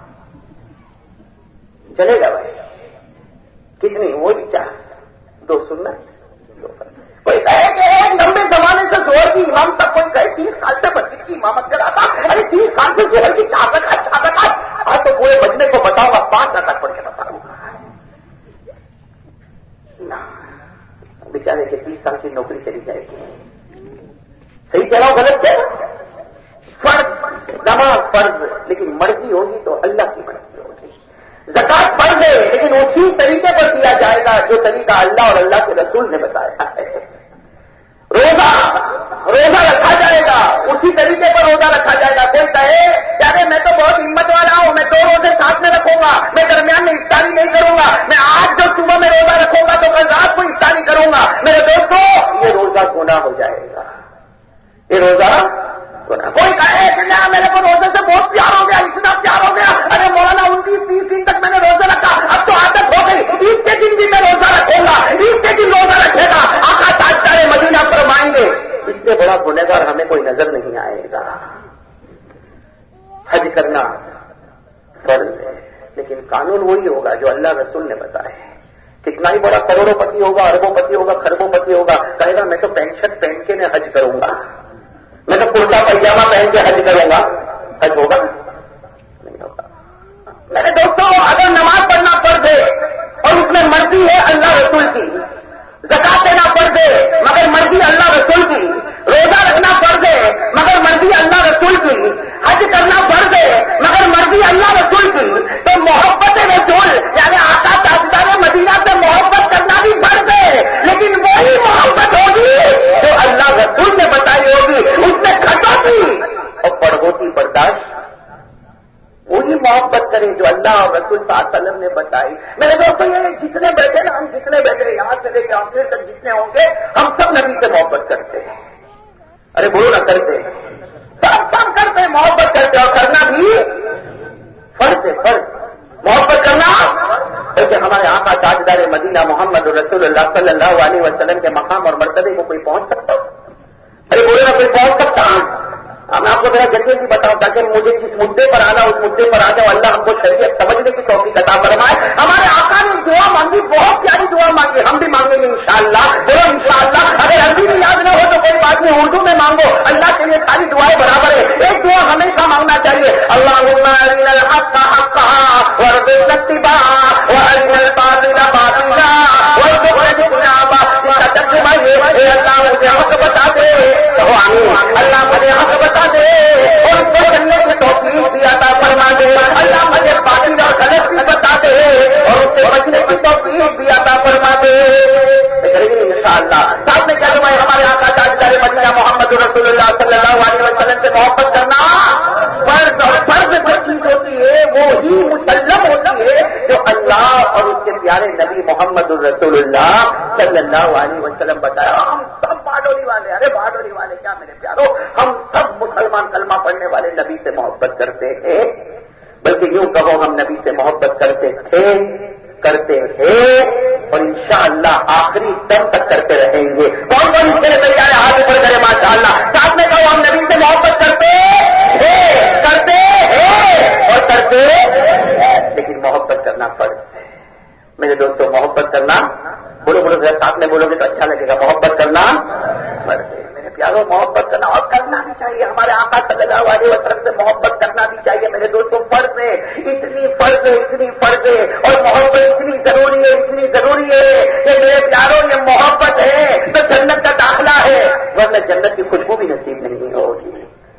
چلے گا بھائی؟ کتنی؟ وہی چار دو سنت. کوئی کہے کہ ایک لمبے زمانے سے زہر کی امام تک، کوئی کہے تیس سال سے مسجد کی امامت کراتا، ارے تیس سال سے زہر کی چار رکعت چار رکعت، آج تو پورے بجنے کو بتاؤں گا پانچ رکعت پڑھ کے بتاؤں گا. بیچارے کے تیس سال کی نوکری چلی جائے گی. صحیح کہہ رہا ہوں غلط ہے؟ فرض نماز فرض، لیکن مرضی ہوگی تو اللہ کی مرضی ہوگی. زکات فرض ہے لیکن اسی طریقے پر دیا جائے گا جو طریقہ اللہ اور اللہ کے رسول نے بتایا ہے. روزہ روزہ رکھا جائے گا، اسی طریقے پر روزہ رکھا جائے گا. کوئی کہے یار میں تو بہت ہمت والا ہوں، میں دو روزے ساتھ میں رکھوں گا، میں درمیان میں افطاری نہیں کروں گا، میں آج جو صبح میں روزہ رکھوں گا تو کل رات کو افطاری کروں گا. میرے دوستوں، یہ روزہ گناہ ہو جائے گا، یہ روزہ گناہ. کوئی کہے کہ میرے کو روزے سے بہت پیار ہو گیا، اتنا پیار ہو گیا، ارے مولانا انتیس تیس دن تک میں نے روزہ رکھا، اب تو عادت ہو گئی، عید کے دن بھی میں روزہ رکھوں گا، عید کے دن روزہ رکھے گا. آقا تاجدار مدینہ فرمائیں گے اس سے بڑا گنہگار ہمیں کوئی نظر نہیں آئے گا. حج کرنا فرض ہے لیکن قانون وہی ہوگا جو اللہ رسول نے بتایا ہے. کتنا ہی بڑا کروڑوں پتی ہوگا، اربوں پتی ہوگا، خربوں پتی ہوگا، کہے گا میں تو پینٹ شرٹ پہن کے میں حج کروں گا، میں تو کرتا پائجامہ پہن کے حج کروں گا. حج ہوگا نہیں ہوگا. میرے دوستوں، اگر نماز پڑھنا فرض ہے اور اس میں مرضی ہے اللہ رسول کی، زکات دینا فرض ہے مگر مرضی اللہ رسول کی، روزہ رکھنا فرض ہے مگر مرضی اللہ رسول کی، حج کرنا فرض ہے مگر مرضی اللہ رسول کی، تو محبت رسول یعنی آقا تاجدار مدینہ سے محبت کرنا بھی فرض ہے. لیکن وہی محبت ہوگی جو اللہ رسول نے بتائی ہوگی، اس میں کھٹوتی اور پڑھوتی برداشت. وہی محبت کریں جو اللہ اور رسول صلی اللہ علیہ وسلم نے بتائی. میرے دوستوں، یہ جتنے بیٹھے نا، ہم جتنے بیٹھے یہاں سے لے کے آخر تک جتنے ہوں گے، ہم سب نبی سے محبت کرتے ہیں. ارے بولو نہ کرتے ہیں، سب سب کرتے ہیں، محبت کرتے ہیں اور کرنا بھی فرض ہے. فرض محبت کرنا کیونکہ ہمارے آقا تاجدار مدینہ محمد رسول اللہ صلی اللہ علیہ وسلم کے مقام اور مرتبے کو کوئی پہنچ سکتا؟ ارے بولو نا، کوئی پہنچ سکتا؟ میں آپ کو ذرا جلدی بھی بتاؤں تاکہ مجھے جس مدعے پر آنا اس مدعے پر آ جاؤ. اللہ ہم کو شریعت سمجھنے کی توفیق عطا فرمائے. ہمارے آقا نے دعا مانگی، بہت پیاری دعا مانگی، ہم بھی مانگیں گے انشاءاللہ. بولو انشاءاللہ. اگر عربی میں یاد نہ ہو تو کوئی بات نہیں، اردو میں مانگو. اللہ کے لیے ساری دعائیں برابر ہے. ایک دعا ہمیشہ مانگنا چاہیے، اللہم ارنا الحق حقا وارزقنا اتباعہ وارنا الباطل باطلا وارزقنا اجتنابہ. اس کا ترجمہ یہ ہے، اللہ مجھے حق بتا دے. کہو آمین. اللہ مجھے حق بتا دے اور اس کو چلنے کی توفیق بھی عطا فرما دے. اللہ مجھے باطل اور غلط بھی بتا دے محمد الرسول اللہ صلی اللہ علیہ وسلم بتایا ہم سب بہادری والے. ارے بہادری والے کیا میرے پیارو, ہم سب مسلمان کلمہ پڑھنے والے نبی سے محبت کرتے ہیں, بلکہ یوں کہو ہم نبی سے محبت کرتے تھے, کرتے ہیں اور انشاءاللہ آخری دم تک کرتے رہیں گے. کون کون اس کے لیے تیار ہے؟ ہاتھ اوپر کرے ماشاء اللہ. ساتھ میں کہو ہم نبی سے محبت کرتے ہیں, کرتے ہیں اور کرتے, لیکن محبت کرنا فرض ہے میرے دوستوں. محبت کرنا بولو بولو ذرا ساتھ میں بولو گے تو اچھا لگے گا. محبت کرنا فرض ہے میرے پیاروں, محبت کرنا اور کرنا بھی چاہیے. ہمارے آقا صلی اللہ علیہ وسلم سے محبت کرنا بھی چاہیے میرے دوستوں. فرض ہے, اتنی فرض ہے, اتنی فرض ہے اور محبت اتنی ضروری ہے, اتنی ضروری ہے کہ میرے پیاروں یہ محبت ہے تو جنت کا داخلہ ہے, ورنہ جنت کی خوشبو بھی نصیب نہیں ہوگی.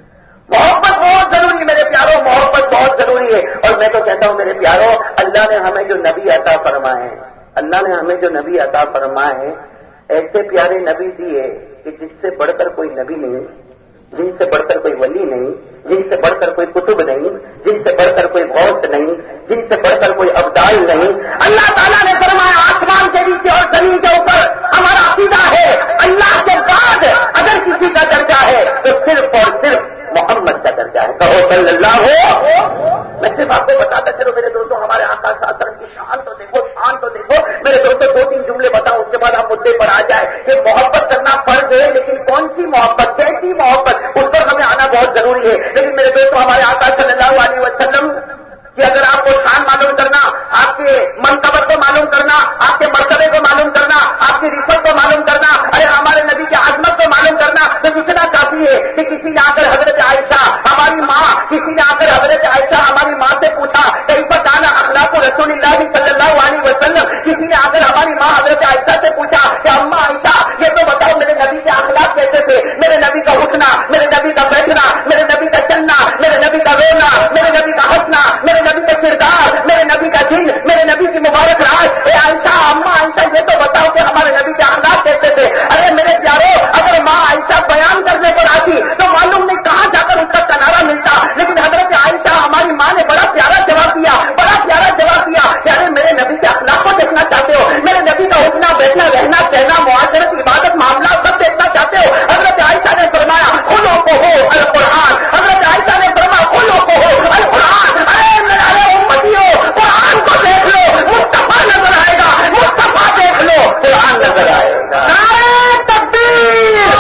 محبت بہت ضروری ہے میرے پیاروں, محبت بہت ضروری ہے. اور میں تو کہتا ہوں میرے پیاروں, اللہ نے ہمیں جو نبی عطا فرمائے ہیں, اللہ نے ہمیں جو نبی عطا فرمائے ہیں, ایسے پیارے نبی دیے کہ جس سے بڑھ کر کوئی نبی نہیں, جن سے بڑھ کر کوئی ولی نہیں, جن سے بڑھ کر کوئی کتب نہیں, جن سے بڑھ کر کوئی غوث نہیں, جن سے بڑھ کر کوئی ابدال نہیں. اللہ تعالیٰ نے فرمایا آسمان کے نیچے اور زمین کے اوپر ہمارا عقیدہ ہے اللہ کے بعد اگر کسی کا درجہ ہے تو صرف اور صرف محمد کا درجہ ہے. کہو صلی اللہ ہو. میں صرف آپ کو بتاتا چلو میرے دوستوں, ہمارے آقا صلی اللہ علیہ وسلم کی شان تو دیکھو, شان تو دیکھو میرے دوستوں. دو تین جملے بتاؤ اس کے بعد ہم مدعے پر آ جائے کہ محبت کرنا فرض ہے, لیکن کون سی محبت, کیسی محبت, اس پر ہمیں آنا بہت ضروری ہے. لیکن میرے دوستوں ہمارے آقا صلی اللہ علیہ وسلم کہ اگر آپ کو شان معلوم کرنا, آپ کے منقبت کو معلوم کرنا, آپ کے مرتبے کو معلوم کرنا, آپ کی رشوت کو معلوم کرنا, ارے ہمارے نبی کی عظمت کو معلوم کرنا, تو اتنا کافی ہے کہ کسی نے آ کر حضرت عائشہ ہماری ماں, کسی نے آ کر حضرت عائشہ ہماری ماں سے پوچھا کئی پتانا اخلاق رسول اللہ صلی اللہ علیہ وسلم, کسی نے آ کر ہماری ماں حضرت عائشہ سے پوچھا کہ اماں عائشہ یہ تو بتاؤ میرے نبی کے اخلاق کیسے تھے, میرے نبی کا اٹھنا, میرے نبی کا بیٹھنا, میرے نبی کا چلنا, میرے نبی کا رونا, میرے نبی کا ہنسنا, میرے نبی کا کردار, میرے نبی کا دن, میرے نبی کی مبارک رات. اے عائشہ, اماں عائشہ یہ تو بتاؤ کہ ہمارے نبی کے اخلاق کیسے تھے. ارے میرے پیارو, اگر ماں عائشہ بیان کرنے کو راضی تو معلوم نہیں کہاں جا کر اس کا کنارا ملتا, لیکن حضرت عائشہ ہماری ماں نے بڑا پیارا جواب دیا, بڑا پیارا جواب دیا کہ ارے میرے نبی کے اخلاق کو دیکھنا چاہتے ہو, میرے نبی کا اٹھنا بیٹھنا رہنا کہنا معاشرت عبادت معاملہ سب دیکھنا چاہتے ہو. حضرت عائشہ نے فرمایا کھولو کو ہو القرآن, حضرت عائشہ نے فرمایا کھولو کو ہو القرآن. ارے میرے امتیوں قرآن کو دیکھ لو, مصطفیٰ نظر آئے گا, مصطفیٰ دیکھ لو قرآن نظر آئے گا. نعرہ تکبیر,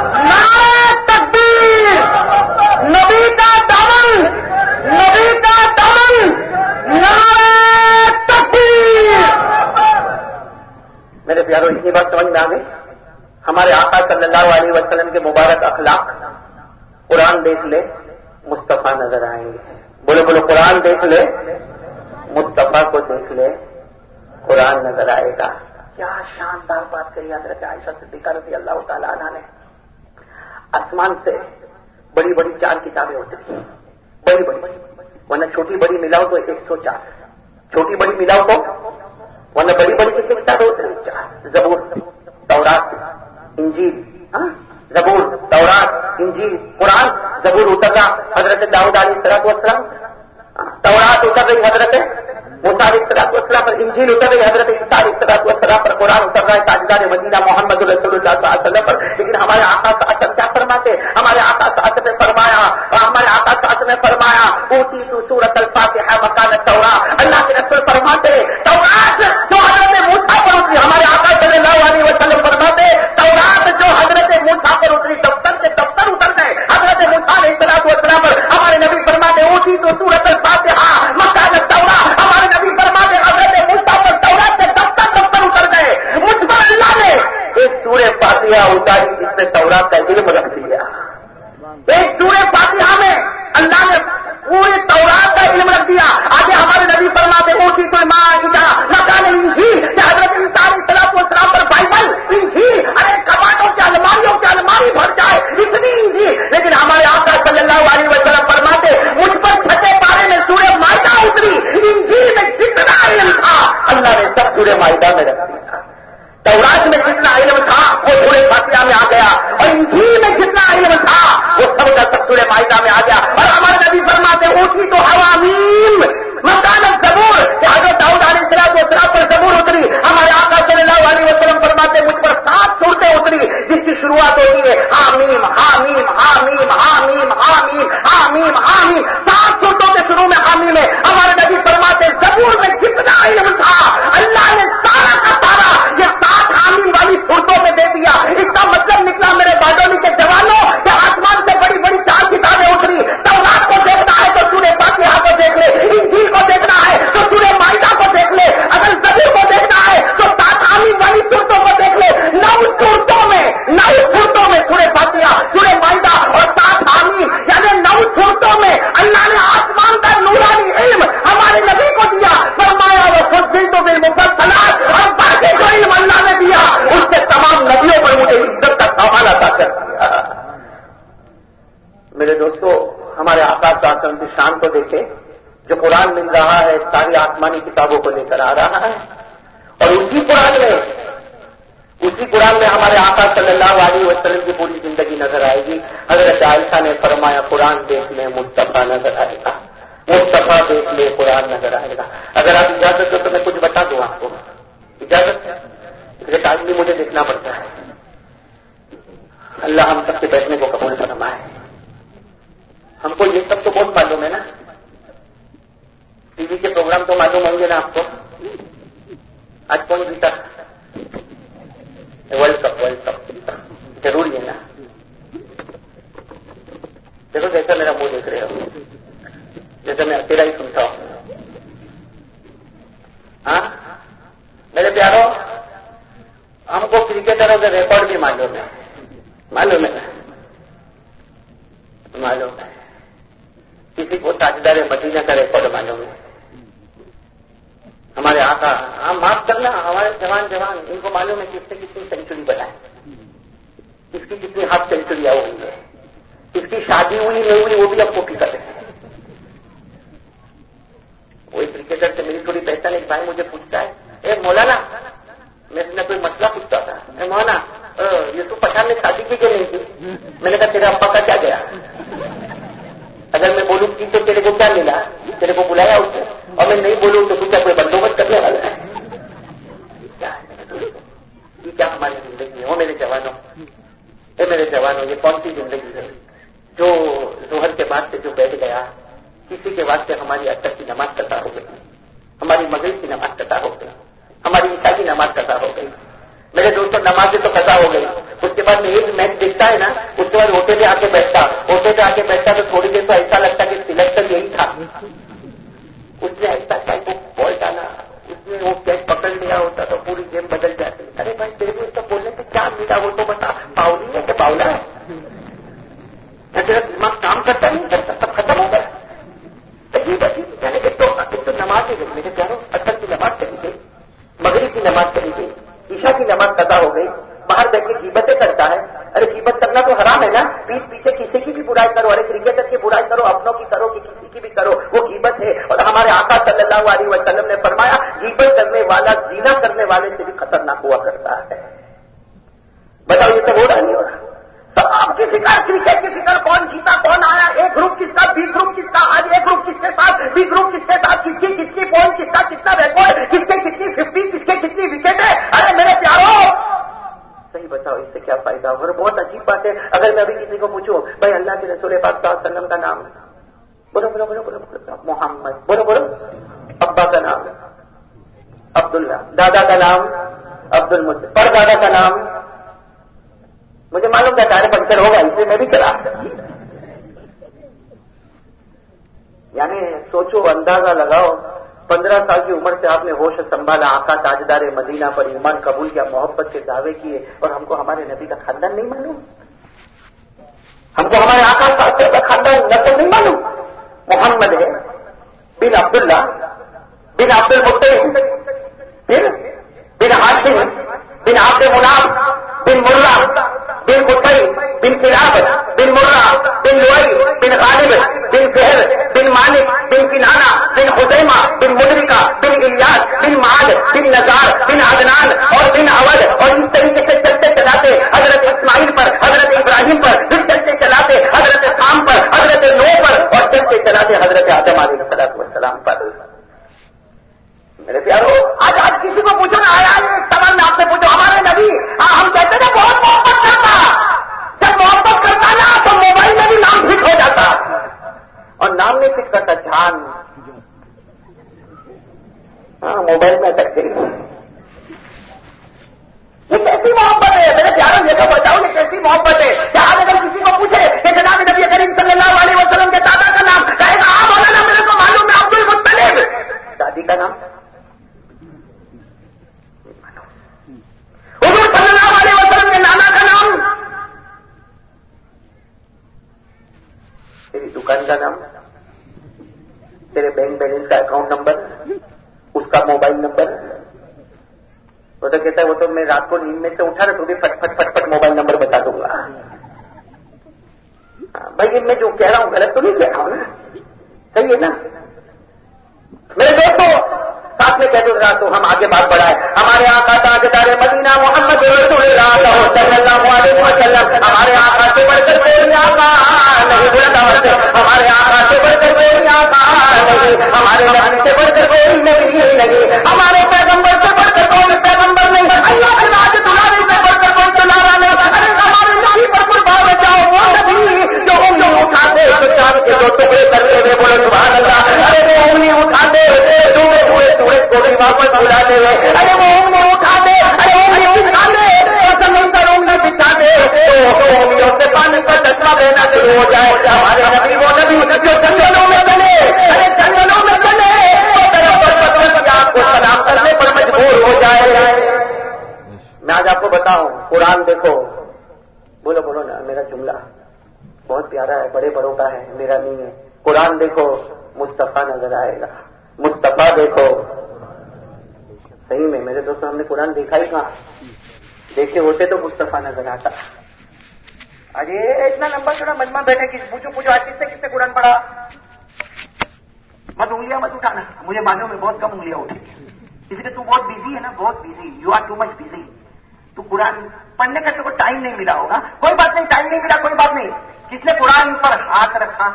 نعرہ تکبیر, نبی کا دامن, نبی کا دامن, نعرہ تکبیر. میرے پیارو اتنی بات سمجھ میں آ گئی. ہمارے آقا صلی اللہ علیہ وسلم کے مبارک اخلاق, قرآن دیکھ لے مصطفیٰ نظر آئیں گے. بولو بولو, قرآن دیکھ لے, مصطفیٰ کو دیکھ لے, قرآن نظر آئے گا. کیا شاندار بات کری حضرت عائشہ صدیقہ رضی اللہ تعالیٰ عنہ نے. آسمان سے بڑی بڑی چار کتابیں ہوتی ہیں, بڑی بڑی, ورنہ چھوٹی بڑی ملاؤ تو ایک سو چار, چھوٹی بڑی ملاؤ تو ورنہ بڑی بڑی کسی کتابیں ہوتی ہیں چار. زبور, تورات, انجیل, زبور, تورات, انجیل, قرآن. زبور اترا حضرت داؤد علیہ السلام, تورات اتر رہی حضرت موسیٰ علیہ السلام پر, انجیل اتر رہی حضرت عیسیٰ علیہ السلام پر, قرآن اتر رہا ہے تاجدار مدینہ محمد رسول اللہ صلی اللہ علیہ وسلم پر. لیکن ہمارے آقا صاحب کیا فرماتے, ہمارے آقا صاحب نے فرمایا, ہمارے آقا صاحب نے فرمایا اوتی تو سورۃ الفاتحہ مکان التوراۃ. اللہ کے رسول فرماتے تورات جو حضرت موسیٰ پر اتری, ہمارے آقا صلی اللہ علیہ وسلم فرماتے تورات جو حضرت موسیٰ پر اتری دفتر کے دفتر اتر گئے حضرت موسیٰ علیہ السلام پر. ہمارے نبی فرماتے اوتی تو سورۃ الفاتحہ مکان التوراۃ. ہمارے نبی فرماتے حضرت موسیٰ پر تورات کے دفتر دفتر اتر گئے. مجھ پر اللہ نے ایک سورہ فاتحہ اتاری جس میں تورات کا علم رکھ دیا. ایک سورہ فاتحہ میں اللہ نے پورے تورات کا علم رکھ دیا. آگے ہمارے نبی فرماتے اوتی تو مائدہ مکان انجیل, کہ حضرت عیسیٰ علیہ السلام پر بائبل, انجیل, ارے کباٹوں کی الماریوں کی الماری بھر جائے اتنی انجیل. لیکن ہمارے آقا صلی اللہ علیہ وسلم فرماتے مجھ پر چھٹے پارے میں سورہ مائدہ اتری, انجیل میں جتنا علم تھا اللہ نے سب سورہ مائدہ میں رکھ دیا. تورات میں جتنا علم تھا وہ سورہ فاتحہ میں آ گیا, اور انجیل میں جتنا علم تھا وہ سب کا سب سورہ میرے دوستو ہمارے آقا صلی اللہ علیہ وسلم کی شان کو دیکھے، جو قرآن مل رہا ہے ساری آسمانی کتابوں کو لے کر آ رہا ہے، اور اسی قرآن میں اسی قرآن میں ہمارے آقا صلی اللہ علیہ وسلم کی پوری زندگی نظر آئے گی۔ حضرت عائشہ نے فرمایا قرآن دیکھ لیں مصطفیٰ نظر آئے گا، مصطفیٰ دیکھ لیں قرآن نظر آئے گا۔ اگر آپ اجازت دو تو میں کچھ بتا دوں آپ کو، اجازت ہے؟ اس ٹائم بھی مجھے دیکھنا پڑتا ہے۔ اللہ ہم سب کے بیٹھنے کو قبول فرمائے۔ ہم کو یہ سب تو بہت معلوم ہے نا، ٹی وی کے پروگرام تو معلوم ہوں گے نا آپ کو۔ آج کون جیتا؟ ورلڈ کپ ورلڈ کپ ضروری ہے نا۔ دیکھو جیسا میرا منہ دیکھ رہے ہو، جیسے میں اکیلا ہی سنتا ہوں۔ ہاں میرے پیاروں، ہم کو کرکٹروں کے ریکارڈ بھی معلوم ہے، معلوم ہے معلوم ہے کسی کو تاجدار مدینہ کا ریکارڈ معلوم ہے۔ ہمارے آقا، ہم معاف کرنا، ہمارے جوان جوان ان کو معلوم ہے کہ اس نے کتنی سینچری بنائے، اس کی کتنی ہاف سینچریاں ہوئی ہے، اس کی شادی ہوئی نہیں ہوئی وہ بھی ہم کو فکر ہے۔ وہی کرکٹر سے میری تھوڑی پہچان ایک بھائی مجھے پوچھتا ہے، اے مولانا، میں نے کوئی مسئلہ پوچھتا تھا، اے مولانا یوسف پٹھان نے شادی کی کہ نہیں کی؟ میں نے کہا تیرے ابا کا کیا گیا؟ اگر میں بولوں کی تو تیرے کو کیا ملا؟ تیرے کو بلایا اس نے، اور میں نہیں بولوں تو کچھ کوئی بندوبست کرنے والا ہے؟ یہ کیا ہماری زندگی ہے؟ وہ میرے جوانوں، اے میرے جوانوں، یہ کون سی زندگی ہے جو ظہر کے بعد سے جو بیٹھ گیا، کسی کے واسطے ہماری عصر کی نماز قضا ہو گئی، ہماری مغرب کی نماز قضا ہو گئی، ہماری عشاء کی نماز قضا ہو گئی۔ میرے دوستوں نمازیں تو قضا ہو گئی، اس کے بعد میں ایک میچ دیکھتا ہے نا، اس کے بعد ہوٹل پہ آ کے بیٹھتا ہوٹل پہ آ کے بیٹھتا تو تھوڑی دیر تو ایسا لگتا کہ سلیکشن یہی تھا، اس نے ایسا کیا بال ڈالا، اس نے وہ کیچ پکڑ لیا ہوتا تو پوری گیم بدل جاتی۔ ارے بھائی تیرے کو اس کا بولنے سے کیا ملا وہ تو بتا، باؤلی ہے کہ باؤلا ہے؟ تیرا دماغ کام کرتا نہیں کرتا، سب ختم ہو گیا۔ عجیب عجیب، یعنی کہ تو نماز ہی گئی میرے پیاروں، اثر کی نماز چلی گئی، مغرب کی نماز چلی گئی، عشاء کی نماز قضا ہو گئی، باہر بیٹھ کے غیبتیں کرتا ہے۔ ارے غیبت کرنا تو حرام ہے نا، پیچھ پیچھے کسی کی بھی برائی کرو، ارے کرکٹر کی برائی کرو، اپنوں کی کرو کہ کسی کی بھی کرو، وہ غیبت ہے۔ اور ہمارے آقا صلی اللہ علیہ وسلم نے فرمایا غیبت کرنے والا زنا کرنے والے سے بھی خطرناک ہوا کرتا ہے۔ بتاؤ یہ تو ہو رہا نہیں ہو رہا؟ تو آپ کی فکر کرکٹ کی فکر، کون جیتا کون آیا، ایک گروپ کس کا، بی گروپ کس کا، آج ایک گروپ کس کے ساتھ، بی گروپ کس کے ساتھ، کس کی کس کی پوائنٹ، کس کا کتنا ریکارڈ، کس کے کتنی ففٹی، کس کے کتنی وکٹ ہے۔ ارے میرے پیاروں صحیح بتاؤ اس سے کیا فائدہ؟ اور بہت عجیب بات ہے، اگر میں ابھی کسی کو پوچھوں بھائی اللہ کے رسول پاک صلی اللہ علیہ وسلم کا نام، بولو بولو بولو بولو بولو محمد، بولو بولو، ابا کا نام عبداللہ، دادا کا نام عبد المطلب، پر دادا کا نام مجھے معلوم تھا ٹائر پنکچر ہوگا اس لیے میں بھی چلا۔ یعنی سوچو، اندازہ لگاؤ، پندرہ سال کی عمر سے آپ نے ہوش سنبھالا، آقا تاجدار مدینہ پر ایمان قبول کیا، محبت کے دعوے کیے، اور ہم کو ہمارے نبی کا خاندان نہیں معلوم، ہم کو ہمارے آقا صاحب کا خاندان نسل نہیں معلوم۔ محمد ہے بن عبداللہ بن عبد المطلب، پھر بن ہاشم بن عبد مناف بن مرہ بن قصی بن کلاب بن مرہ بن لؤی بن غالب بن فہر بن مالک بن کنانہ بن خزیمہ بن مدرکہ بن الیاس بن معاذ بن نزار بن عدنان اور بن اود، اور اس طریقے سے چلتے چلاتے حضرت اسماعیل پر، حضرت ابراہیم پر، پھر چلتے چلاتے حضرت سام پر، حضرت نوح پر، اور چلتے چلاتے حضرت آدم علیہ السلام پر۔ میرے پیارو آج آج کسی کو پوچھو نا، آیا سوال میں آپ سے پوچھو، ہمارے نبی، ہاں ہم کہتے ہیں بہت محبت کرتا، جب محبت کرتا نا تو موبائل میں بھی نام فٹ ہو جاتا، اور نام نہیں فٹ کرتا جان، ہاں موبائل میں اٹک گئی۔ یہ کیسی محبت ہے میرے پیاروں؟ یہ تو بتاؤ یہ کیسی محبت ہے؟ کیا آج اگر کسی کو پوچھے کہ جناب نبی کریم صلی اللہ علیہ وسلم کے دادا کا نام، کہے گا ہاں مولانا میرے کو معلوم ہے عبد المطلب، دادی کا نام حضور صلی اللہ علیہ وسلم کے نانا کا نام، تیری دکان کا نام، تیرے بینک بیلنس کا اکاؤنٹ نمبر، اس کا موبائل نمبر۔ وہ تو کہتا ہے وہ تو میں رات کو نیند میں سے اٹھا رہا تو بھی فٹ فٹ فٹ فٹ موبائل نمبر بتا دوں گا۔ بھائی میں جو کہہ رہا ہوں غلط تو نہیں کہہ رہا ہوں نا؟ صحیح ہے نا؟ میرے دوستوں ساتھ میں کہہ دوں گا تو ہم آگے بات بڑھائیں. ہمارے آقا تاجدار مدینہ محمد رسول اللہ صلی اللہ علیہ وسلم ہمارے آقا سے بڑھ کر کوئی آقا نہیں بلند. ہمارے آقا سے بڑھ کر کوئی آقا نہیں. ہمارے نبی سے بڑھ کر کوئی نبی نہیں. ہمارے پیغمبر سے بڑھ کر کوئی پیغمبر نہیں. اللہ کے راج تمہارے سے بڑھ کر کوئی چلانا نہیں. ارے ہمارے نبی پر قربان جاؤ وہ نبی جو انگلی اٹھاتے تو چاند کے دو ٹکڑے کرتے ہوئے بولو سبحان اللہ. ارے وہ انگلی اٹھاتے ڈوبے ہوئے سورج کو بھی واپس بلاتے ہوئے. ارے وہ انگلی اٹھاتے ارے انگلی بچھاتے زمین پر انگلی بچھاتے تو انگلیوں سے پانی کا چشمہ بہنا شروع ہو جائے. ہمارے نبی وہ نبی جو جنگلوں میں چلے. ارے جنگلوں میں چلے آپ کو سلام کرنے پر مجبور ہو جائے. میں آج آپ کو بتاؤں قرآن دیکھو. بولو بولو نا میرا جملہ بہت پیارا ہے, بڑے بڑوں کا ہے, میرا نہیں ہے. قرآن دیکھو مصطفیٰ نظر آئے گا. مصطفیٰ دیکھو. صحیح میں میرے دوستوں ہم نے قرآن دیکھا ہی کہاں. دیکھے ہوتے تو مصطفیٰ نظر آتا. ارے اتنا لمبا چوڑا مجمع بیٹھے کس پوچھو پوچھو آج کس سے کس سے قرآن پڑھا. مت انگلیاں مت اٹھانا, مجھے معلوم ہے بہت کم انگلیاں اٹھی, اس لیے تو بہت بزی ہے نا, بہت busy. You are too much busy. تو قرآن پڑھنے کا تو ٹائم نہیں ملا ہوگا. کوئی بات نہیں, ٹائم نہیں ملا کوئی بات نہیں. کس نے قرآن پر ہاتھ رکھا,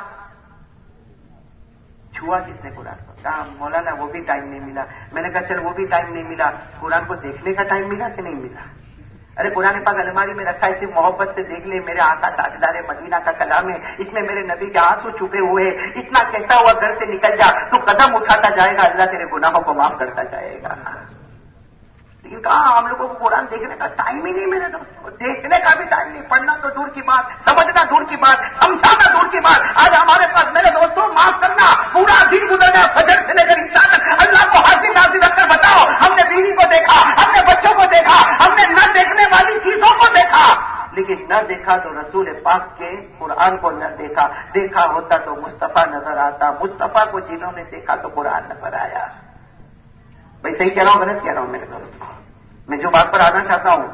چھوا کس نے قرآن پر, کہا مولانا وہ بھی ٹائم نہیں ملا. میں نے کہا چل وہ بھی ٹائم نہیں ملا, قرآن کو دیکھنے کا ٹائم ملا کہ نہیں ملا. ارے قرآن پاک الماری میں رکھا ہے, صرف محبت سے دیکھ لے. میرے آقا تاجدار مدینہ کا کلام ہے, اس میں میرے نبی کے آنسو چھپے ہوئے. اتنا کہتا ہوا گھر سے نکل جا, تو قدم اٹھاتا جائے گا, اللہ تیرے گناہوں کو معاف کرتا جائے گا. لیکن کہا ہم لوگوں کو قرآن دیکھنے کا ٹائم ہی نہیں میرے دوستوں, دیکھنے کا بھی ٹائم نہیں. پڑھنا تو دور کی بات, سمجھنا دور کی بات, سمجھانا دور کی بات. آج ہمارے پاس میرے دوستوں معاف کرنا پورا دن گزر گیا, فجر سے لے کر عشاء تک اللہ کو حاضر ناظر رکھ کر بتاؤ ہم نے بیوی کو دیکھا, ہم نے بچوں کو دیکھا, ہم نے نہ دیکھنے والی چیزوں کو دیکھا, لیکن نہ دیکھا تو رسول پاک کے قرآن کو نہ دیکھا. دیکھا ہوتا تو مصطفیٰ نظر آتا. مصطفیٰ کو جنہوں نے دیکھا تو قرآن نظر آیا. بھائی صحیح کہہ رہا ہوں غلط کہہ رہا ہوں میرے دوستوں؟ میں جو بات پر آنا چاہتا ہوں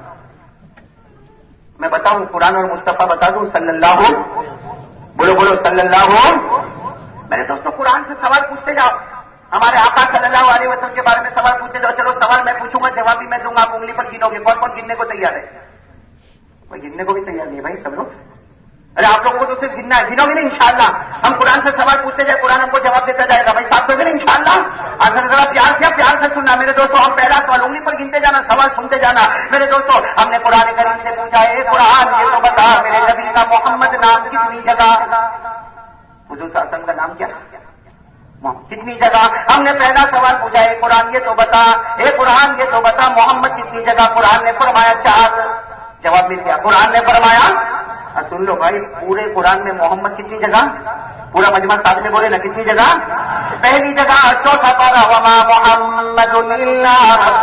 میں بتاؤں, قرآن اور مصطفیٰ بتا دوں صلی اللہ ہو. بولو بولو صلی اللہ ہو. میرے دوستوں قرآن سے سوال پوچھتے جاؤ. ہمارے آقا صلی اللہ علیہ وسلم کے بارے میں سوال پوچھتے جاؤ. چلو سوال میں پوچھوں گا, جواب بھی میں دوں گا, آپ انگلی پر گنو گے. کون کون گننے کو تیار ہے؟ کوئی گننے کو بھی تیار نہیں ہے بھائی سب لوگ. ارے آپ لوگوں کو تو صرف گننا ہے, گنو گے نہیں انشاءاللہ. ہم قرآن سے سوال پوچھتے جائے, قرآن ہم کو جواب دیتا جائے گا. بھائی ساتھ میں انشاءاللہ. اگر ذرا پیار سے پیار سے سننا میرے دوستوں. ہم پہلا سوال انگلی پر گنتے جانا, سوال سنتے جانا. میرے دوستوں ہم نے قرآن کریم سے پوچھا ہے قرآن یہ تو بتا میرے نبی کا محمد نام کتنی جگہ, حضور صلی اللہ علیہ وسلم کا نام کیا کتنی جگہ. ہم نے پہلا سوال پوچھا ہے قرآن یہ تو بتا, اے قرآن یہ تو بتا محمد کتنی جگہ. قرآن نے فرمایا چار. جواب مل گیا. قرآن نے فرمایا, سن لو بھائی, پورے قرآن میں محمد کتنی جگہ, پورا مجمع ساتھ میں بولے نا کتنی جگہ. پہلی جگہ چوتھا پارا وما محمد الا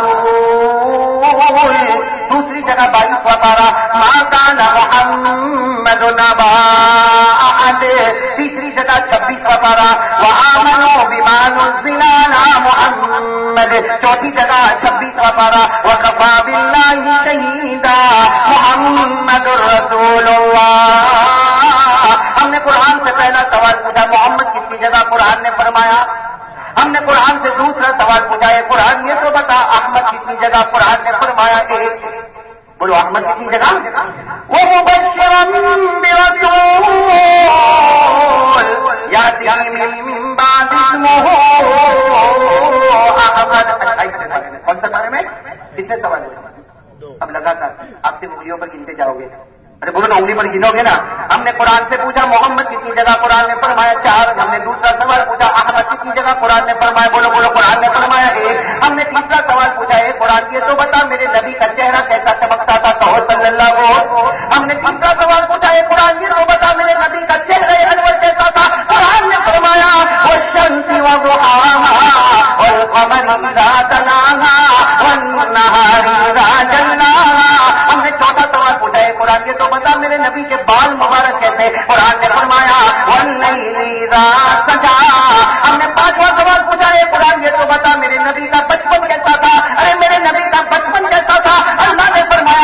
رسول. دوسری جگہ بائیسواں پارا ما کان محمد نبا احد. تیسری جگہ چھبیسواں پارا وآمنوا بما نزل علی محمد. چوتھی جگہ چھبیسواں پارا وکفى باللہ شہیدا محمد رسول اللہ. ہم نے قرآن سے پہلا سوال پوچھا محمد کتنی جگہ, قرآن نے فرمایا. ہم نے قرآن سے دوسرا سوال پوچھا ہے قرآن یہ تو بتا احمد کتنی جگہ, قرآن نے فرمایا ایک. بولو احمد کتنی جگہ. وہ مبشرا برسول یاتی من بعد اسمہ احمد. کون سا بارے میں کتنے سوال ہے؟ اب لگاتار آپ سے انگلیوں پر گنتے جاؤ گے. ارے بولو نا انگلی پر گنو گے نا. ہم نے قرآن سے پوچھا محمد کتنی جگہ, قرآن نے فرمایا چار. ہم نے دوسرا سوال پوچھا احمد کتنی جگہ, قرآن نے فرمایا بولو بولو قرآن نے فرمایا ایک. ہم نے تیسرا سوال پوچھا ہے قرآن یہ تو بتا میرے نبی کا چہرہ کیسا چمکتا تھا, کہو صلی اللہ علیہ. ہم نے تیسرا سوال پوچھا ہے قرآن یہ تو بتا میرے نبی کا چہرہ انور کیسا تھا, قرآن نے فرمایا والشمس وضحاها والقمر اذا تلاها والنهار اذا جلاها. ہم نے چوتھا سوال پوچھا ہے قرآن یہ تو بتا میرے نبی کے بال مبارک کیسے, قرآن نے فرمایا واللیل اذا سجا. ہم نے پانچواں سوال پوچھا ہے قرآن یہ تو بتا میرے نبی کا بچپن کیسا تھا. ارے میرے نبی کا بچپن کیسا تھا, اللہ نے فرمایا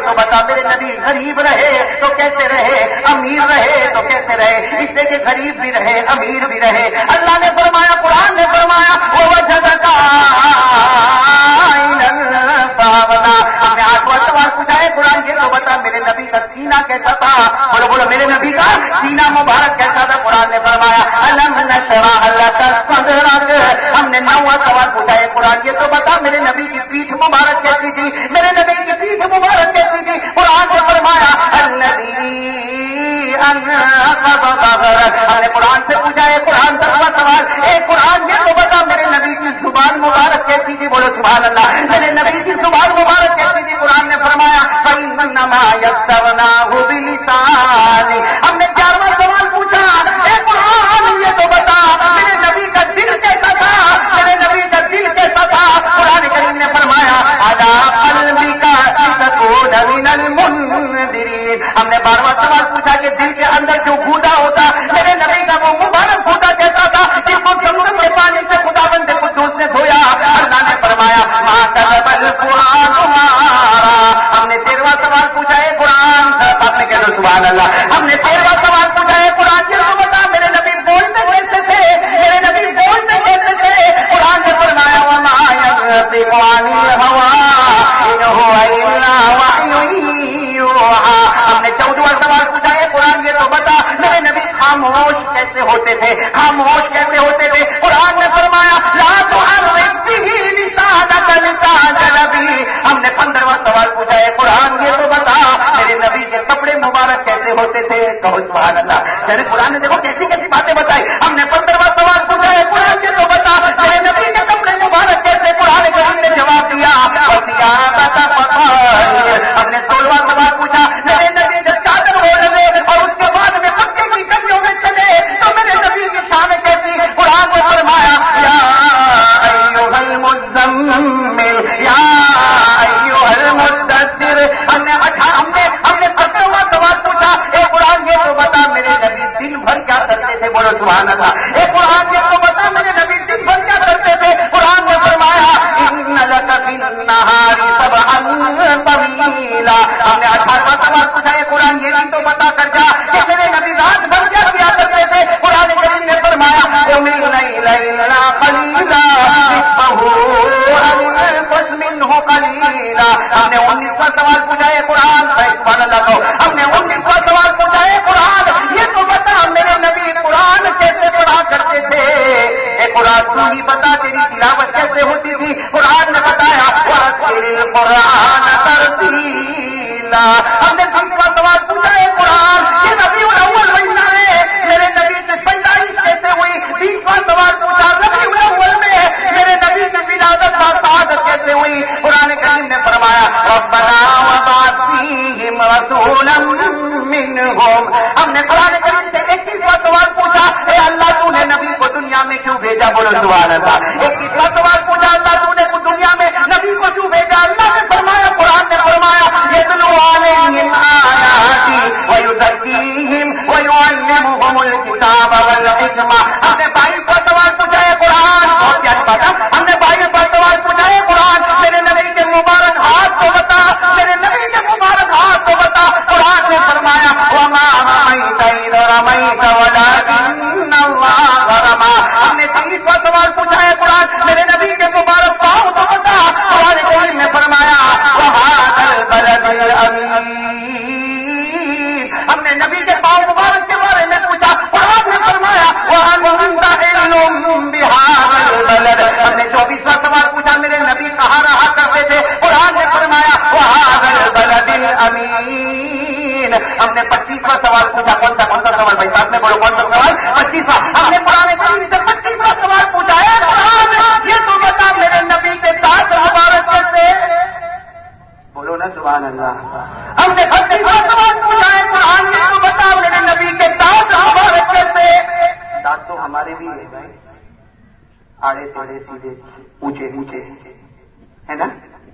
تو بتا میرے نبی غریب رہے تو کیسے رہے, امیر رہے تو کیسے رہے, اس لیے کہ غریب بھی رہے امیر بھی رہے. اللہ نے فرمایا, قرآن نے فرمایا وہ وجدک عائلا. ہم نے آٹھواں سوال پوچھا ہے قرآن یہ تو بتا میرے نبی کا سینہ کیسا تھا. بولو بولو میرے نبی کا سینہ مبارک کیسا تھا. قرآن نے فرمایا الم نشرح لک صدرک. ہم نے نواں سوال پوچھا ہے قرآن یہ تو بتا میرے نبی کی پیٹھ مبارک کیسی تھی, میرے نبی کی پیٹھ مبارک کیسی تھی. قرآن نے فرمایا الذی انقض ظہرک. ہم نے قرآن سے پوچھا ہے قرآن دسواں سوال, اے قرآن یہ تو بتا میرے نبی کی زبان مبارک کیسی تھی. بولو سبحان اللہ. میرے نبی کی زبان مبارک کیسی تھی. قرآن نے فرمایا فإنما یسرناہ بلسانک. ہم نے گیارہواں سوال پوچھا, اے قرآن یہ تو بتا میرے نبی کا دل کیسا تھا, میرے نبی کا دل کیسا تھا. قرآن کریم نے فرمایا علی قلبک لتکون من المنذرین. ہم نے بارہواں سوال پوچھا کہ دل کے اندر جو گھوٹا ہوتا میرے نبی کا وہ مبارک گھوٹا کیسا تھا جس کو زمزم کے پانی سے خدا بندے قدوس نے دھویا. اللہ نے فرمایا ما کذب الفؤاد ما رأى. ہم نے تیرواں سوال پوچھا ہے قرآن, آپ نے کہہ دو سبحان اللہ. ہم نے تیرواں سوال پوچھا ہے قرآن یہ تو بتا میرے نبی بولتے کیسے تھے, میرے نبی بولتے کیسے تھے. قرآن نے فرمایا وما ينطق عن الهوى ان هو الا وحی یوحى. ہم نے چودواں سوال پوچھا ہے قرآن یہ تو بتا میرے نبی خاموش کیسے ہوتے تھے, خاموش کیسے ہوتے تھے. قرآن نے فرمایا لا تحرک به لسانک لتعجل به. ہم نے پندرواں سوال پوچھا ہے قرآن یہ تو بتا میرے نبی کے کپڑے مبارک کیسے ہوتے تھے. کہو سبحان اللہ. یعنی قرآن نے دیکھو کیسی کیسی باتیں بتائی. ہم نے پندرواں سوال پوچھا ہے قرآن یہ تو بتا میرے نبی کے کپڑے مبارک کیسے. قرآن کریم نے جواب دیا ہم نے سولہواں سوال پوچھا میرے نبی جب چادر ہو لگے اور اس کے بعد میں پکے کی کڑیوں میں چلے تو میرے نبی کی شان کیسی. قرآن نے فرمایا یا ایھا المزمل یا ایھا المدثر. ہم نے ہم نے ہم نے سترواں سوال پوچھا اے قرآن یہ تو بتا میرے نبی دن بھر کیا کرتے تھے. بولو سبحان اللہ. اے قرآن یہ تو بتا میرے نبی دن بھر کیا کرتے تھے. قرآن نے فرمایا ان لک فی النہار سبحا طویلا. ہم نے اٹھارہواں سوال پوچھا ہے قرآن یہ بھی تو بتا کر جا کہ میرے نبی رات بھر کیا کیا کرتے تھے. قرآن کریم نے فرمایا قم اللیل الا قلیلا نصفہ او انقص منہ قلیلا. ہم نے انیسواں سوال پوچھا ہے قرآن سبحان اللہ کو ہم نے انیسواں سوال پوچھا ہے قرآن یہ تو بتا میرے نبی قرآن کیسے پڑھا کرتے تھے. اے قرآن تو ہی بتا تیری تلاوت کیسے ہوتی تھی. قرآن نے بتایا وَرَتِّلِ الْقُرْآنَ تَرْتِيلًا. ہم نے بیسواں سوال پوچھا ہے قرآن یہ ربیع الاول مہینہ ہے میرے نبی کی پیدائش کیسے ہوئی. بیسواں سوال پوچھا ربیع الاول میں میرے نبی کی ولادت و سعادت کیسے ہوئی. قرآن کریم نے فرمایا ربنا وابعث فیہم رسولا منہم. ہم نے قرآن کریم سے اکیسواں سوال پوچھا اے اللہ تو نے نبی کو دنیا میں کیوں بھیجا. بولو سبحان اللہ. اکیسواں سوال پوچھا اللہ تو نے دنیا میں نبی کو کیوں بھیجا. اللہ نے فرمایا قرآن نے فرمایا یتلو علیہم آیاتی ویزکیہم ویعلمہم الکتاب والحکمہ. ہم نے بائیسواں سوال پوچھا ہے قرآن اور کیا بات. ہم نے بائیسواں سوال پوچھا ہے قرآن میرے نبی کے مبارک ہاتھ کو بتا, میرے نبی کے مبارک ہاتھ کو بتا. قرآن نے فرمایا وما رمیت اذ رمیت ولکن اللہ رمی. ہم نے تیسواں سوال پوچھا ہے قرآن میرے نبی کے مبارک پاؤں کو بتا. قرآن کریم نے فرمایا وہذا البلد الامین. ہم نے نبی کے پاؤں مبارک کے بارے میں پوچھا. قرآن نے فرمایا وانت علم بہذا البلد. ہم نے چوبیسواں سوال پوچھا میرے نبی کہاں رہا کرتے تھے. قرآن نے فرمایا وہذا البلد الامین. ہم نے پچیسواں سوال پوچھا. کون سا کون سا سوال بھائی ساتھ میں بولو کون سا سوال. پچیسواں. ہم نے قرآن کریم سے پچیسواں سوال پوچھا ہے قرآن یہ تو بتا میرے نبی کے ساتھ مبارک کیسے. بولو نا سبحان اللہ. ہم نے پچیسواں سوال پوچھا ہے قرآن یہ تو بتا میرے نبی کے ساتھ مبارک کیسے. دانت تو ہمارے بھی ہے بھائی, آڑے تیڑے سیدھے اونچے اونچے ہے نا.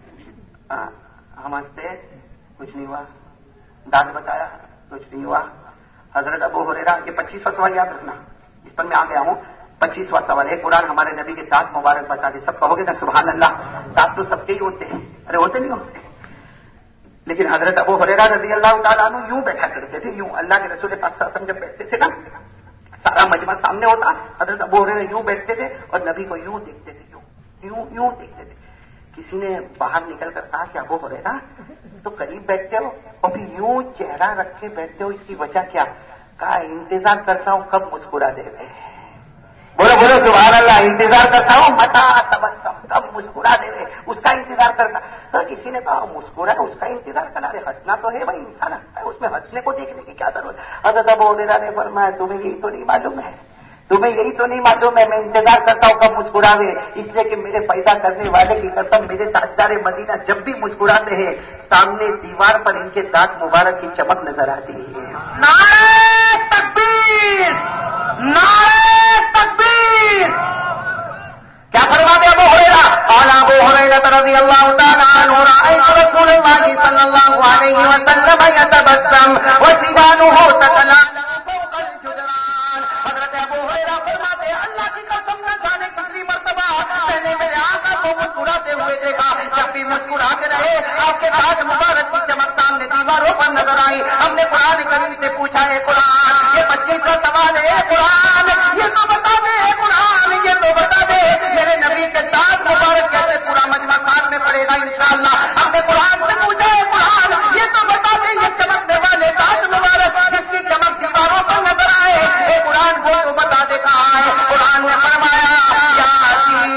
ہم ہنستے کچھ نہیں ہوا, دانت بتایا کچھ نہیں ہوا. حضرت ابو ہریرہ کے پچیسواں سوال یاد رکھنا, اس پر میں آ گیا ہوں. پچیسواں سوال ہے قرآن ہمارے نبی کے ساتھ مبارک بتا دے. سب کہو گے نا سبحان اللہ. ساتھ تو سب کے ہی ہوتے ہیں. ارے ہوتے نہیں ہوتے. لیکن حضرت ابو ہریرہ رضی اللہ تعالیٰ عنہ یوں بیٹھا کرتے تھے، یوں اللہ کے رسول پاک صلی اللہ علیہ وسلم جب بیٹھتے تھے نا، سارا مجمع سامنے ہوتا، حضرت ابو ہریرہ یوں بیٹھتے تھے اور نبی کو یوں دیکھتے تھے، یوں یوں یوں دیکھتے تھے. کسی نے باہر نکل کر کہا کہ ابو ہریرہ تو قریب بیٹھتے ہو اور پھر یوں چہرہ رکھ کے بیٹھتے ہو، اس کی وجہ کیا؟ کہا انتظار کرتا ہوں کب مسکرا دے رہے. بولو بولو سبحان اللہ. انتظار کرتا ہوں متا تبسم، کب مسکرا دے رہے، اس کا انتظار کرتا. تو کسی نے کہا مسکرا اس کا انتظار کرنا، ارے ہنسنا تو ہے بھائی، انسان ہنستا ہے، اس میں ہنسنے کو دیکھنے کی کیا ضرورت. حضرت ابو ہریرہ نے فرمایا تمہیں یہی تو نہیں معلوم ہے، تمہیں یہی تو نہیں معلوم ہے میں انتظار کرتا ہوں کب مسکراوے، اس لیے کہ میرے پیدا کرنے والے کی قسم میرے تاجدار مدینہ جب بھی مسکراتے ہیں سامنے دیوار پر ان کے دانت مبارک کی چمک نظر آتی ہے. نعرہ تکبیر، نعرہ تکبیر. کیا فرماتے ابو ہریرہ؟ قال ابو ہریرہ رضی اللہ تعالی عنہ رأیت رسول اللہ صلی اللہ علیہ وسلم یتبسم وسبانہ تتلاقى فوق الجدران. حضرت ابو ہریرہ فرماتے ہیں اللہ کی قسم نہ جانے کتنی مرتبہ میں نے میرے آقا کو مسکراتے ہوئے دیکھا، جب بھی مسکراتے رہے آپ کے دانت مبارک کی چمک سامنے دیواروں پر نظر آئی. ہم نے قرآن کریم سے پوچھا ہے قرآن یہ بچے کا سوال ہے، قرآن یہ تو بتا دے، قرآن یہ تو بتا دے میرے نبی کے دانت مبارک کیسے پورا مجمع ساتھ میں پڑے گا انشاءاللہ. ہم نے قرآن سے پوچھا ہے قرآن یہ تو بتا دے یہ چمکنے والے دانت مبارک جس کی چمک دیواروں پر نظر آئے، اے قرآن وہ تو بتا دے کہاں ہے. قرآن نے فرمایا یاسین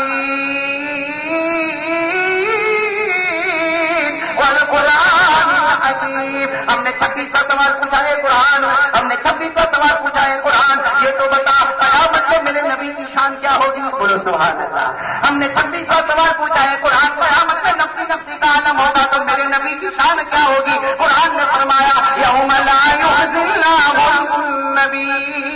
والقرآن الحکیم. ہم نے چھبیس کا سوال پوچھا ہے قرآن، ہم نے چھبیس کا سوال پوچھا ہے قرآن یہ تو بتا قیامت میں میرے نبی کی شان کیا ہوگی. بولو سبحان اللہ. ہم نے چھبیس کا سوال پوچھا ہے قرآن قیامت میں نفسی نفسی کا عالم ہوگا تو میرے نبی کی شان کیا ہوگی. قرآن نے فرمایا یوم لا یخزی اللہ النبی.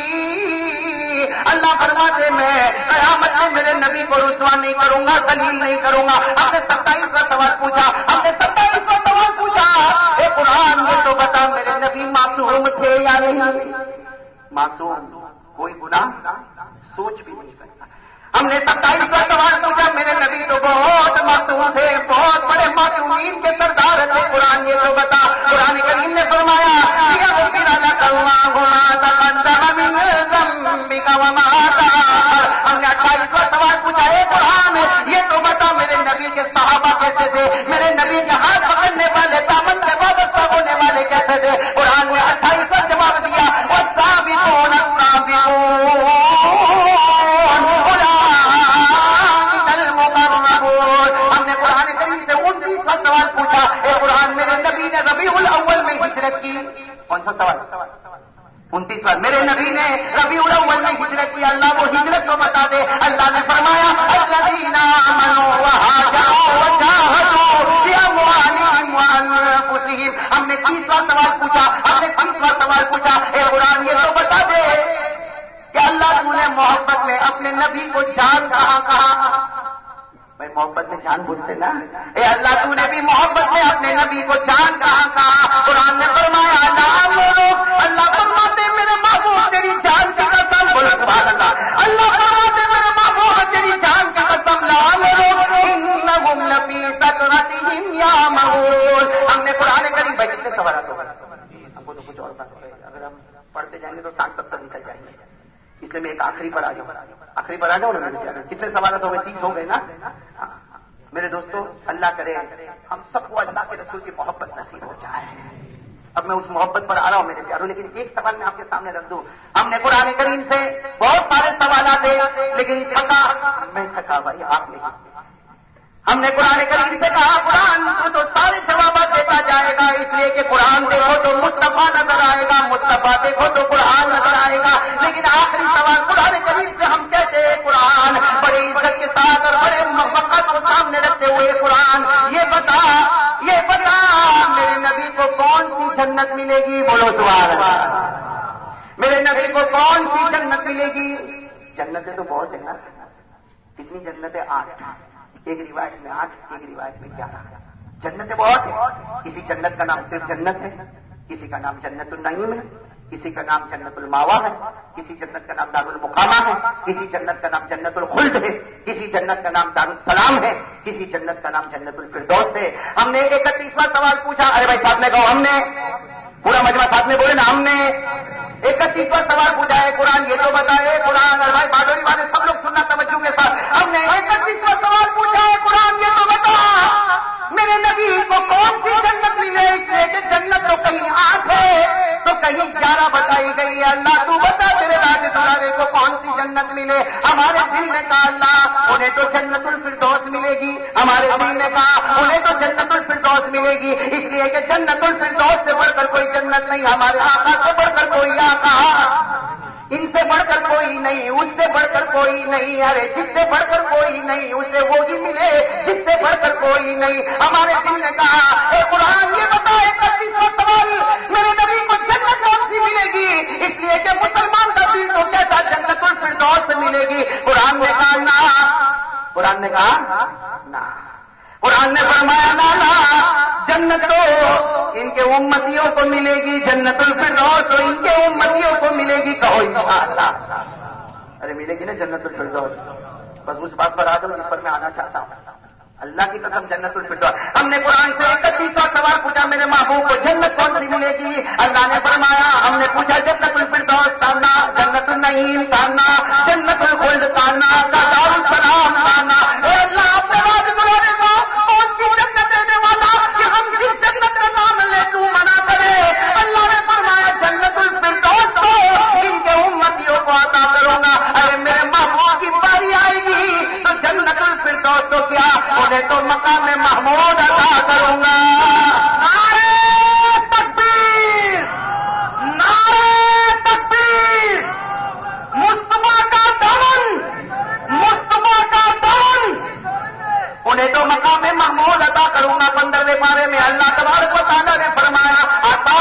اللہ فرماتے میں قیامت میں میرے نبی کو رسوا نہیں کروں گا، ذلیل نہیں کروں گا. ہم نے ستائیس کا سوال پوچھا، ہم نے ستائیس کا سوال پوچھا اے قرآن یہ تو بتا میرے نبی معصوم تھے یا نہیں. معصوم کوئی گناہ سوچ بھی نہیں کرتا. ہم نے ستائیس کا سوال پوچھا میرے نبی تو بہت معصوم تھے، بہت بڑے معصومین کے سردار تھے. قرآن یہ تو بتا. قرآن کریم نے فرمایا ہم نے اٹھائیس کا سوال پوچھا ہے قرآن یہ تو بتا میرے نبی کے صحابہ کیسے تھے، میرے نبی کے ہاتھ پکڑنے والے دامن سے وابستہ ہونے والے کیسے تھے. قرآن نے اٹھائیس کا جواب دیا والسابقون السابقون اولئک المقربون. ہم نے قرآن کریم سے انتیس کا سوال پوچھا اے قرآن میرے نبی نے ربیع الاول میں ہجرت کی. کون سا سوال؟ انتیس بار. میرے نبی نے ربیع الاول میں ہجرت کی، اللہ وہ ہجرت کو بتا دے. اللہ نے فرمایا الذین آمنوا وہاجروا وجاہدوا باموالہم وانفسہم. ہم نے تیسرا سوال پوچھا، ہم نے تیسرا سوال پوچھا اے قرآن یہ تو بتا دے کہ اللہ تو نے محبت میں اپنے نبی کو جان کہاں کہا. میں محبت میں جان بولتے نا، اے اللہ تو نے بھی محبت میں اپنے نبی کو جان کہاں کہا. قرآن نے فرمایا اللہ فرماتے میرے محبوب تیری جان کی قسم. بولو سبحان اللہ. اللہ فرماتے میرے محبوب تیری جان کی قسم انہم لفی سکرتہم یعمہون. ہم نے قرآن کریم بھائی کتنے سوالات ہو ہم کو تو کچھ اور بات ہے، اگر ہم پڑھتے جائیں گے تو ساٹھ ستر نکل جائیں گے، اس لیے میں ایک آخری پر آ جاؤں. آخری پر آ جاؤں نا. کتنے سوالات ہو گئے؟ تیس ہو گئے نا. میرے دوستوں اللہ کرے ہم سب کو اللہ کے رسول کی محبت نصیب ہو جائے. اب میں اس محبت پر آ رہا ہوں میرے پیاروں، لیکن ایک سوال میں آپ کے سامنے رکھ دوں. ہم نے قرآن کریم سے بہت سارے سوالات ہیں لیکن تھکا میں تھکا بھائی آپ نے. ہم نے قرآن کریم سے کہا قرآن کو تو سارے جوابات دیتا جائے گا، اس لیے کہ قرآن دیکھو تو مصطفیٰ نظر آئے گا، مصطفیٰ دیکھو تو قرآن نظر آئے گا. لیکن آخری سوال قرآن کریم سے ہم کہتے ہیں قرآن بڑی عزت کے ساتھ اور بڑے وقت کو سامنے رکھتے ہوئے قرآن یہ بتا یہ بتا میرے نبی کو کون سی جنت ملے گی. بولو سبحان اللہ. میرے نبی کو کون سی جنت ملے گی. جنتیں تو بہت ہیں نا. کتنی جنتیں؟ آٹھ. ایک روایت میں آٹھ، ایک روایت میں گیارہ. جنتیں بہت ہیں. کسی جنت کا نام صرف جنت ہے، کسی کا نام جنت النعیم ہے، کسی کا نام جنت الماوا ہے، کسی جنت کا نام دار المقامہ ہے، کسی جنت کا نام جنت الخلد ہے، کسی جنت کا نام دار السلام ہے، کسی جنت کا نام جنت الفردوس ہے۔ ہم نے اکتیسواں سوال پوچھا، ارے بھائی ساتھ میں کہو، ہم نے پورا مجمع ساتھ میں بولے نا، ہم نے اکتیسواں سوال پوچھا ہے، قرآن یہ تو بتائے، قرآن ارے بھائی بادوری والے سب لوگ سننا توجہ کے ساتھ، ہم نے اکتیسواں سوال پوچھا ہے، قرآن یہ تو بتا میرے نبی کو کون سی جنت ملے، اس لیے کہ جنت تو کہیں آٹھ ہے تو کہیں گیارہ بتائی گئی ہے، اللہ تو بتا تیرے راج دلارے کو کون سی جنت ملے۔ ہمارے دل نے کہا اللہ انہیں تو جنت الفردوس ملے گی، ہمارے دل نے کہا انہیں تو جنت الفردوس ملے گی، اس لیے کہ جنت الفردوس سے بڑھ کر کوئی جنت نہیں، ہمارے آقا سے بڑھ کر کوئی آقا، ان سے بڑھ کر کوئی نہیں، اس سے بڑھ کر کوئی نہیں، ارے جس سے بڑھ کر کوئی نہیں اسے وہی ملے جس سے بڑھ کر کوئی نہیں۔ ہمارے دل نے کہا اے قرآن یہ بتا اکتیسواں سوال میرے نبی کو جنت کون سی ملے گی، اس لیے کہ مسلمان کا دل تو کہتا جنت الفردوس سے ملے گی۔ قرآن نے کہا نہ، قرآن نے کہا نہ، قرآن نے فرمایا نہ نہ، جنت تو ان کے امتیوں کو ملے گی، جنت الفردوس تو ان کے امتیوں کو ملے گی، کہو انشاءاللہ۔ ارے ملے گی نا جنت الفردوس، بس اس بات پر آ جاؤ جس پر میں آنا چاہتا ہوں، اللہ کی قسم جنت الفردوس۔ ہم نے قرآن سے اکتیسواں سوال پوچھا میرے محبوب کو جنت کون سی ملے گی، اللہ نے فرمایا، ہم نے پوچھا جنت الفردوس تانا، جنت النعیم تانا، جنت الخلد تانا، دار السلام تانا، اے اللہ اپنے راج دلانے کو کون سی جنت دینے والا کہ ہم جس جنت کا نام لے تو منع کرے، اللہ نے فرمایا جنت الفردوس کو ان کے امتیوں کو عطا کروں گا۔ ارے میرے محبوب کی باری آئے گی تو جنت الفردوس تو کیا انہیں تو مقام محمود عطا کروں گا۔ نعرہ تکبیر، نعرہ تکبیر، مصطفیٰ کا دامن، مصطفیٰ کا دامن، انہیں تو مقام محمود عطا کروں گا۔ پندرہویں پارے میں اللہ تبارک و تعالیٰ نے فرمایا عطا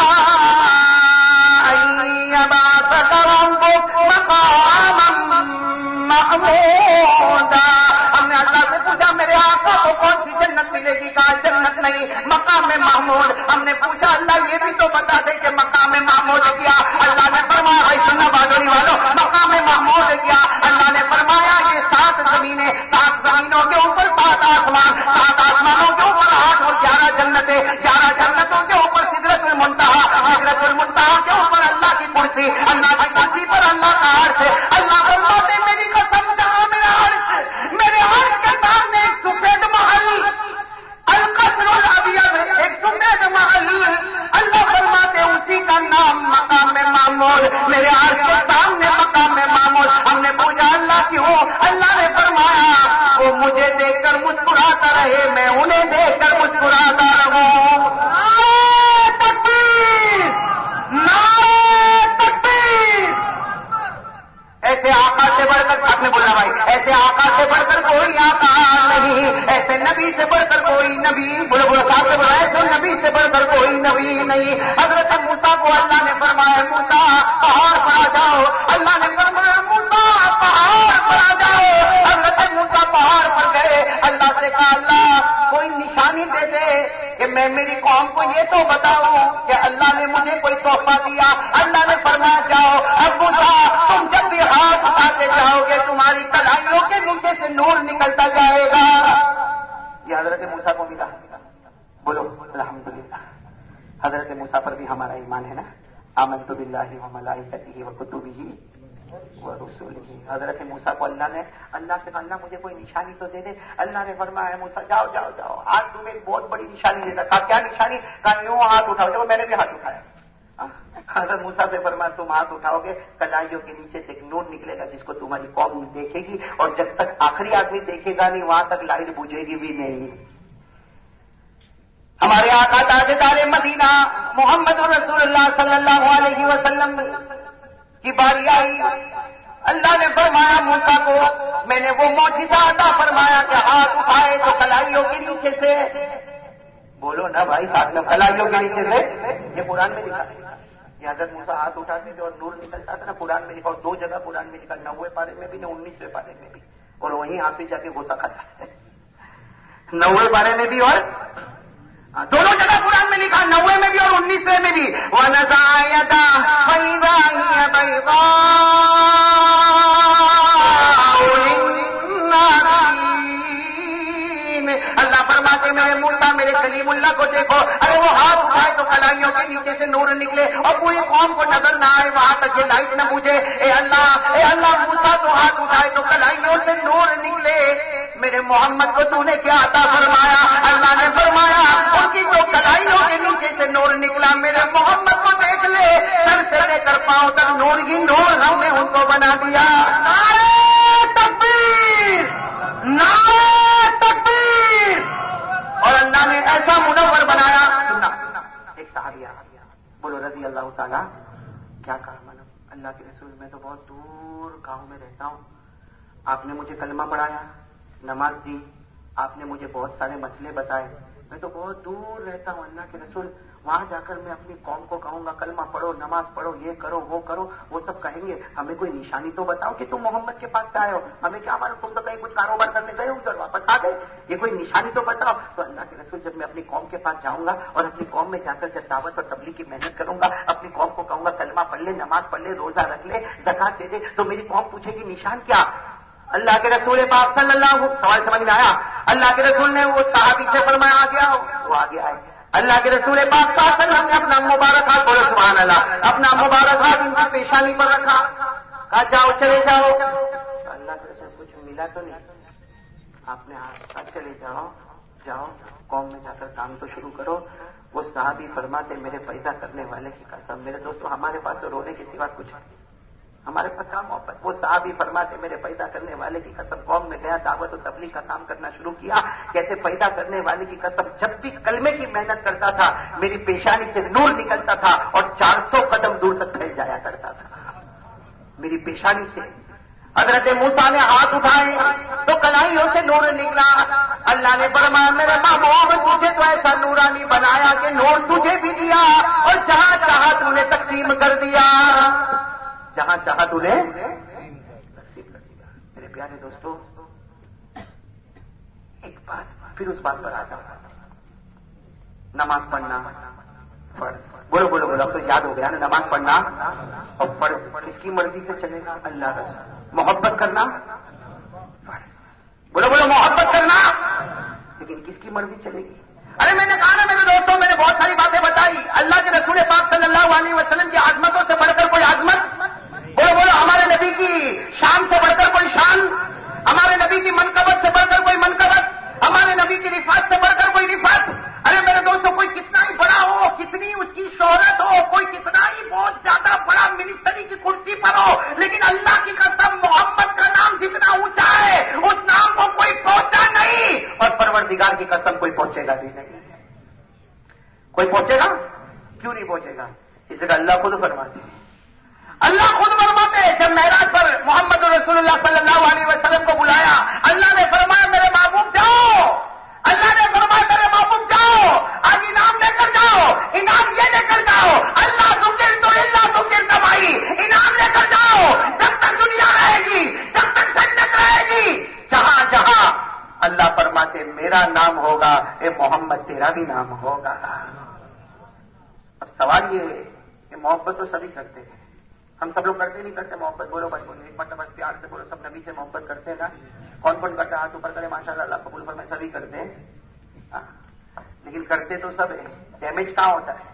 محمودا۔ ہم نے اللہ سے پوچھا میرے آقا کو کون سی جنت ملے گی، کہا جنت نہیں مقام محمود۔ ہم نے پوچھا اللہ یہ بھی تو بتا دے کہ مقام محمود کیا، اللہ نے فرمایا بھائی سننا بادوری والوں، مقام محمود کیا، اللہ نے فرمایا یہ سات زمینیں، سات زمینوں کے اوپر سات آسمان، سات آسمانوں کے اوپر آٹھ اور گیارہ جنتیں، گیارہ جنتوں کے اوپر سدرت المنتہا، سدرت المنتہا کے اوپر اللہ کی کرسی، اللہ کی کرسی پر اللہ کا عرش ہے۔ اللہ فرماتے میری قسم جہاں میرا عرش، میرے عرش کے سامنے ایک سفید محل، القصر الابیض، ایک سفید محل، اللہ فرماتے اسی کا نام مقام معمول، میرے عرش کے سامنے مقام معمول۔ ہم نے پوچھا اللہ کیوں، اللہ نے فرمایا وہ مجھے دیکھ کر مسکراتا رہے، میں انہیں دیکھ کر مسکراتا رہوں۔ تکبیر، نعرہ تکبیر۔ ایسے آقا سے بڑھ کر آپ نے بولا بھائی، ایسے آقا سے بڑھ کر کوئی آقا نہیں، ایسے نبی سے بڑھ کر کوئی نبی، بولو بولو صاحب سے بولا ایسے نبی سے بڑھ کر کوئی نبی نہیں۔ حضرت موسیٰ کو اللہ نے فرمایا موسیٰ پہاڑ پر آ جاؤ، اللہ نے فرمایا موسیٰ پہاڑ پر آ جاؤ۔ حضرت موسیٰ پہاڑ پر گئے، اللہ سے کہا اللہ کوئی نشانی دے دے کہ میں میری قوم کو یہ تو بتاؤں کہ اللہ نے مجھے کوئی تحفہ دیا۔ اللہ نے فرمایا جاؤ اب موسیٰ تم جب بھی ہاتھ اٹھاتے جاؤ گے تمہاری کلائیوں کے نیچے سے نور نکلتا جائے گا۔ یہ حضرت موسیٰ کو ملا، بولو الحمدللہ۔ حضرت موسیٰ پر بھی ہمارا ایمان ہے نا، آمنت باللہ و ملائکتہ و کتبہ و رسولہ۔ حضرت موسیٰ کو اللہ نے اللہ سے کہا اللہ مجھے کوئی نشانی تو دے دے۔ اللہ نے فرمایا موسیٰ جاؤ جاؤ جاؤ، آج تمہیں ایک بہت بڑی نشانی دے رکھا۔ کیا نشانی؟ کہا یوں ہاتھ اٹھاؤ، جب میں نے بھی ہاتھ اٹھایا۔ حضرت موسیٰ سے فرمایا تم ہاتھ اٹھاؤ گے کلائیوں کے نیچے سے ایک نور نکلے گا جس کو تمہاری قوم دیکھے گی، اور جب تک آخری آدمی دیکھے گا نہیں وہاں تک لائٹ بجھے گی بھی نہیں۔ ہمارے آقا تاجدار مدینہ محمد رسول اللہ صلی اللہ علیہ وسلم کی باری آئی، اللہ نے فرمایا موسیٰ کو میں نے وہ معجزہ عطا فرمایا کہ ہاتھ اٹھائے تو کلائیوں کے نیچے سے، بولو نا بھائی ساتھ میں، کلائیوں کے نیچے سے، یہ قرآن میں لکھا ہے۔ یہ حضرت موسیٰ ہاتھ اٹھاتے تھے اور نور نکلتا تھا نا، قرآن میں لکھا، اور دو جگہ قرآن میں لکھا، نوے پارے میں بھی نہ انیسویں پارے میں بھی، اور وہیں آپ سے جا کے غصہ کھاتا ہے، نوے پارے میں بھی اور دونوں جگہ قرآن میں لکھا، نوے میں بھی اور انیسویں میں بھی۔ وَنَزَعَ يَدَهُ فَإِذَا نور نکلے اور پوری قوم کو نظر نہ آئے, وہاں تک یہ لائٹ نہ بوجھے. اے اللہ اے اللہ موسیٰ تو ہاتھ اٹھائے تو کلائیوں سے نور نکلے. میرے محمد کو تو نے کیا عطا فرمایا؟ اللہ نے فرمایا ان کی جو کلائیوں کے نیچے سے نور نکلا, میرے محمد کو دیکھ لے, سر سے لے کر پاؤں تک نور ہی نور ہم نے ان کو بنا دیا. نعرہ تکبیر, نعرہ تکبیر. اور اللہ نے ایسا منور بنایا. سننا ایک صحابیہ بولو رضی اللہ تعالیٰ, کیا کہا معلوم؟ اللہ کے رسول میں تو بہت دور گاؤں میں رہتا ہوں, آپ نے مجھے کلمہ پڑھایا, نماز دی, آپ نے مجھے بہت سارے مسئلے بتائے, میں تو بہت دور رہتا ہوں اللہ کے رسول, وہاں جا کر میں اپنی قوم کو کہوں گا کلمہ پڑھو, نماز پڑھو, یہ کرو وہ کرو, وہ سب کہیں گے ہمیں کوئی نشانی تو بتاؤ کہ تم محمد کے پاس آئے ہو, ہمیں کیا معلوم, تم تو کہیں کچھ کاروبار کرنے گئے ہو ادھر واپس آ گئے, یہ کوئی نشانی تو بتاؤ. تو اللہ کے رسول جب میں اپنی قوم کے پاس جاؤں گا اور اپنی قوم میں جا کر جب دعوت اور تبلیغ کی محنت کروں گا, اپنی قوم کو کہوں گا کلمہ پڑھ لے, نماز پڑھ لے, روزہ رکھ لے, زکات دے دے, تو میری قوم پوچھے گی نشان کیا؟ اللہ کے رسول پاک صلی اللہ علیہ وسلم, سوال سمجھ میں آیا؟ اللہ کے رسول نے وہ صحابی سے فرمایا آ گیا, وہ آ گیا ہے. اللہ کے رسول پاک صلی اللہ علیہ وسلم نے اپنا مبارک ہاتھ, بولو سبحان اللہ, اپنا مبارک ہاتھ ان کی پیشانی پر رکھا, کہا جاؤ چلے جاؤ. اللہ کے رسول کچھ ملا تو نہیں, آپ نے ہاتھ چلے جاؤ, جاؤ قوم میں جا کر کام تو شروع کرو. وہ صحابی فرماتے میرے پیدا کرنے والے کی قسم, میرے دوستوں ہمارے پاس تو رونے کے سوا کچھ ہے, ہمارے پاس کام محبت. وہ صحابی فرماتے میرے پیدا کرنے والے کی قسم, قوم میں گیا, دعوت و تبلیغ کا کام کرنا شروع کیا. کیسے پیدا کرنے والے کی قسم, جب بھی کلمے کی محنت کرتا تھا میری پیشانی سے نور نکلتا تھا اور چار سو قدم دور تک پھیل جایا کرتا تھا میری پیشانی سے. حضرت موسیٰ نے ہاتھ اٹھائے تو کلائیوں سے نور نکلا. اللہ نے فرمایا میرے محبوب تجھے تو ایسا نورانی بنایا کہ نور تجھے بھی دیا اور جہاں چاہا تو نے تقسیم کر دیا, جہاں چاہا تو نے تقسیم کر دیا. میرے پیارے دوستوں ایک بات پھر اس بات پر آ جاؤں, نماز پڑھنا فرض, بولو بولو بولو, اب تو یاد ہو گیا نا, نماز پڑھنا اور فرض کس کی مرضی سے چلے گا؟ اللہ رسول. محبت کرنا فرض, بولو بولو محبت کرنا, لیکن کس کی مرضی چلے گی؟ ارے میں نے کہا نا میرے دوستوں, میں نے بہت ساری باتیں بتائی. اللہ کے رسول پاک صلی اللہ علیہ وسلم کی عظمتوں سے بڑھ کر کوئی عظمت, بولو بولو ہمارے نبی کی شان سے بڑھ کر کوئی شان, ہمارے نبی کی منقبت سے بڑھ کر کوئی منقبت, ہمارے نبی کی رفعت سے بڑھ کر کوئی رفعت. ارے میرے دوستوں کوئی کتنا ہی بڑا ہو, کتنی اس کی شہرت ہو, کوئی کتنا ہی بہت زیادہ بڑا منسٹری کی کرسی پر ہو, لیکن اللہ کی قسم محمد کا نام جتنا اونچا ہے اس نام کو کوئی پہنچا نہیں, اور پروردگار کی قسم کوئی پہنچے گا بھی نہیں. کوئی پہنچے گا کیوں نہیں پہنچے گا؟ اس جگہ اللہ خود فرماتے ہیں, اللہ خود فرماتے ہیں جب معراج پر محمد رسول اللہ صلی اللہ علیہ وسلم کو بلایا, اللہ نے فرمایا میرے محبوب جاؤ, اللہ نے فرمایا میرے محبوب جاؤ, آج انعام لے کر جاؤ, انعام یہ لے کر جاؤ, اللہ ذکر تو اللہ ذکر تبائی, انعام لے کر جاؤ. جب تک دنیا رہے گی, جب تک جنت رہے گی, جہاں جہاں اللہ فرماتے میرا نام ہوگا, اے محمد تیرا بھی نام ہوگا. اب سوال یہ ہے کہ محبت تو سبھی کرتے ہیں, ہم سب لوگ کرتے نہیں کرتے محبت؟ بولو بھائی بولو, ایک مرتبہ پیار سے بولو, سب نبی سے محبت کرتے ہیں نا؟ کون کون کرتا ہے ہاتھ اوپر کرے, ماشاء اللہ, اللہ قبول فرمائے, سبھی کرتے ہیں. لیکن کرتے تو سب ہے, ڈیمیج کہاں ہوتا ہے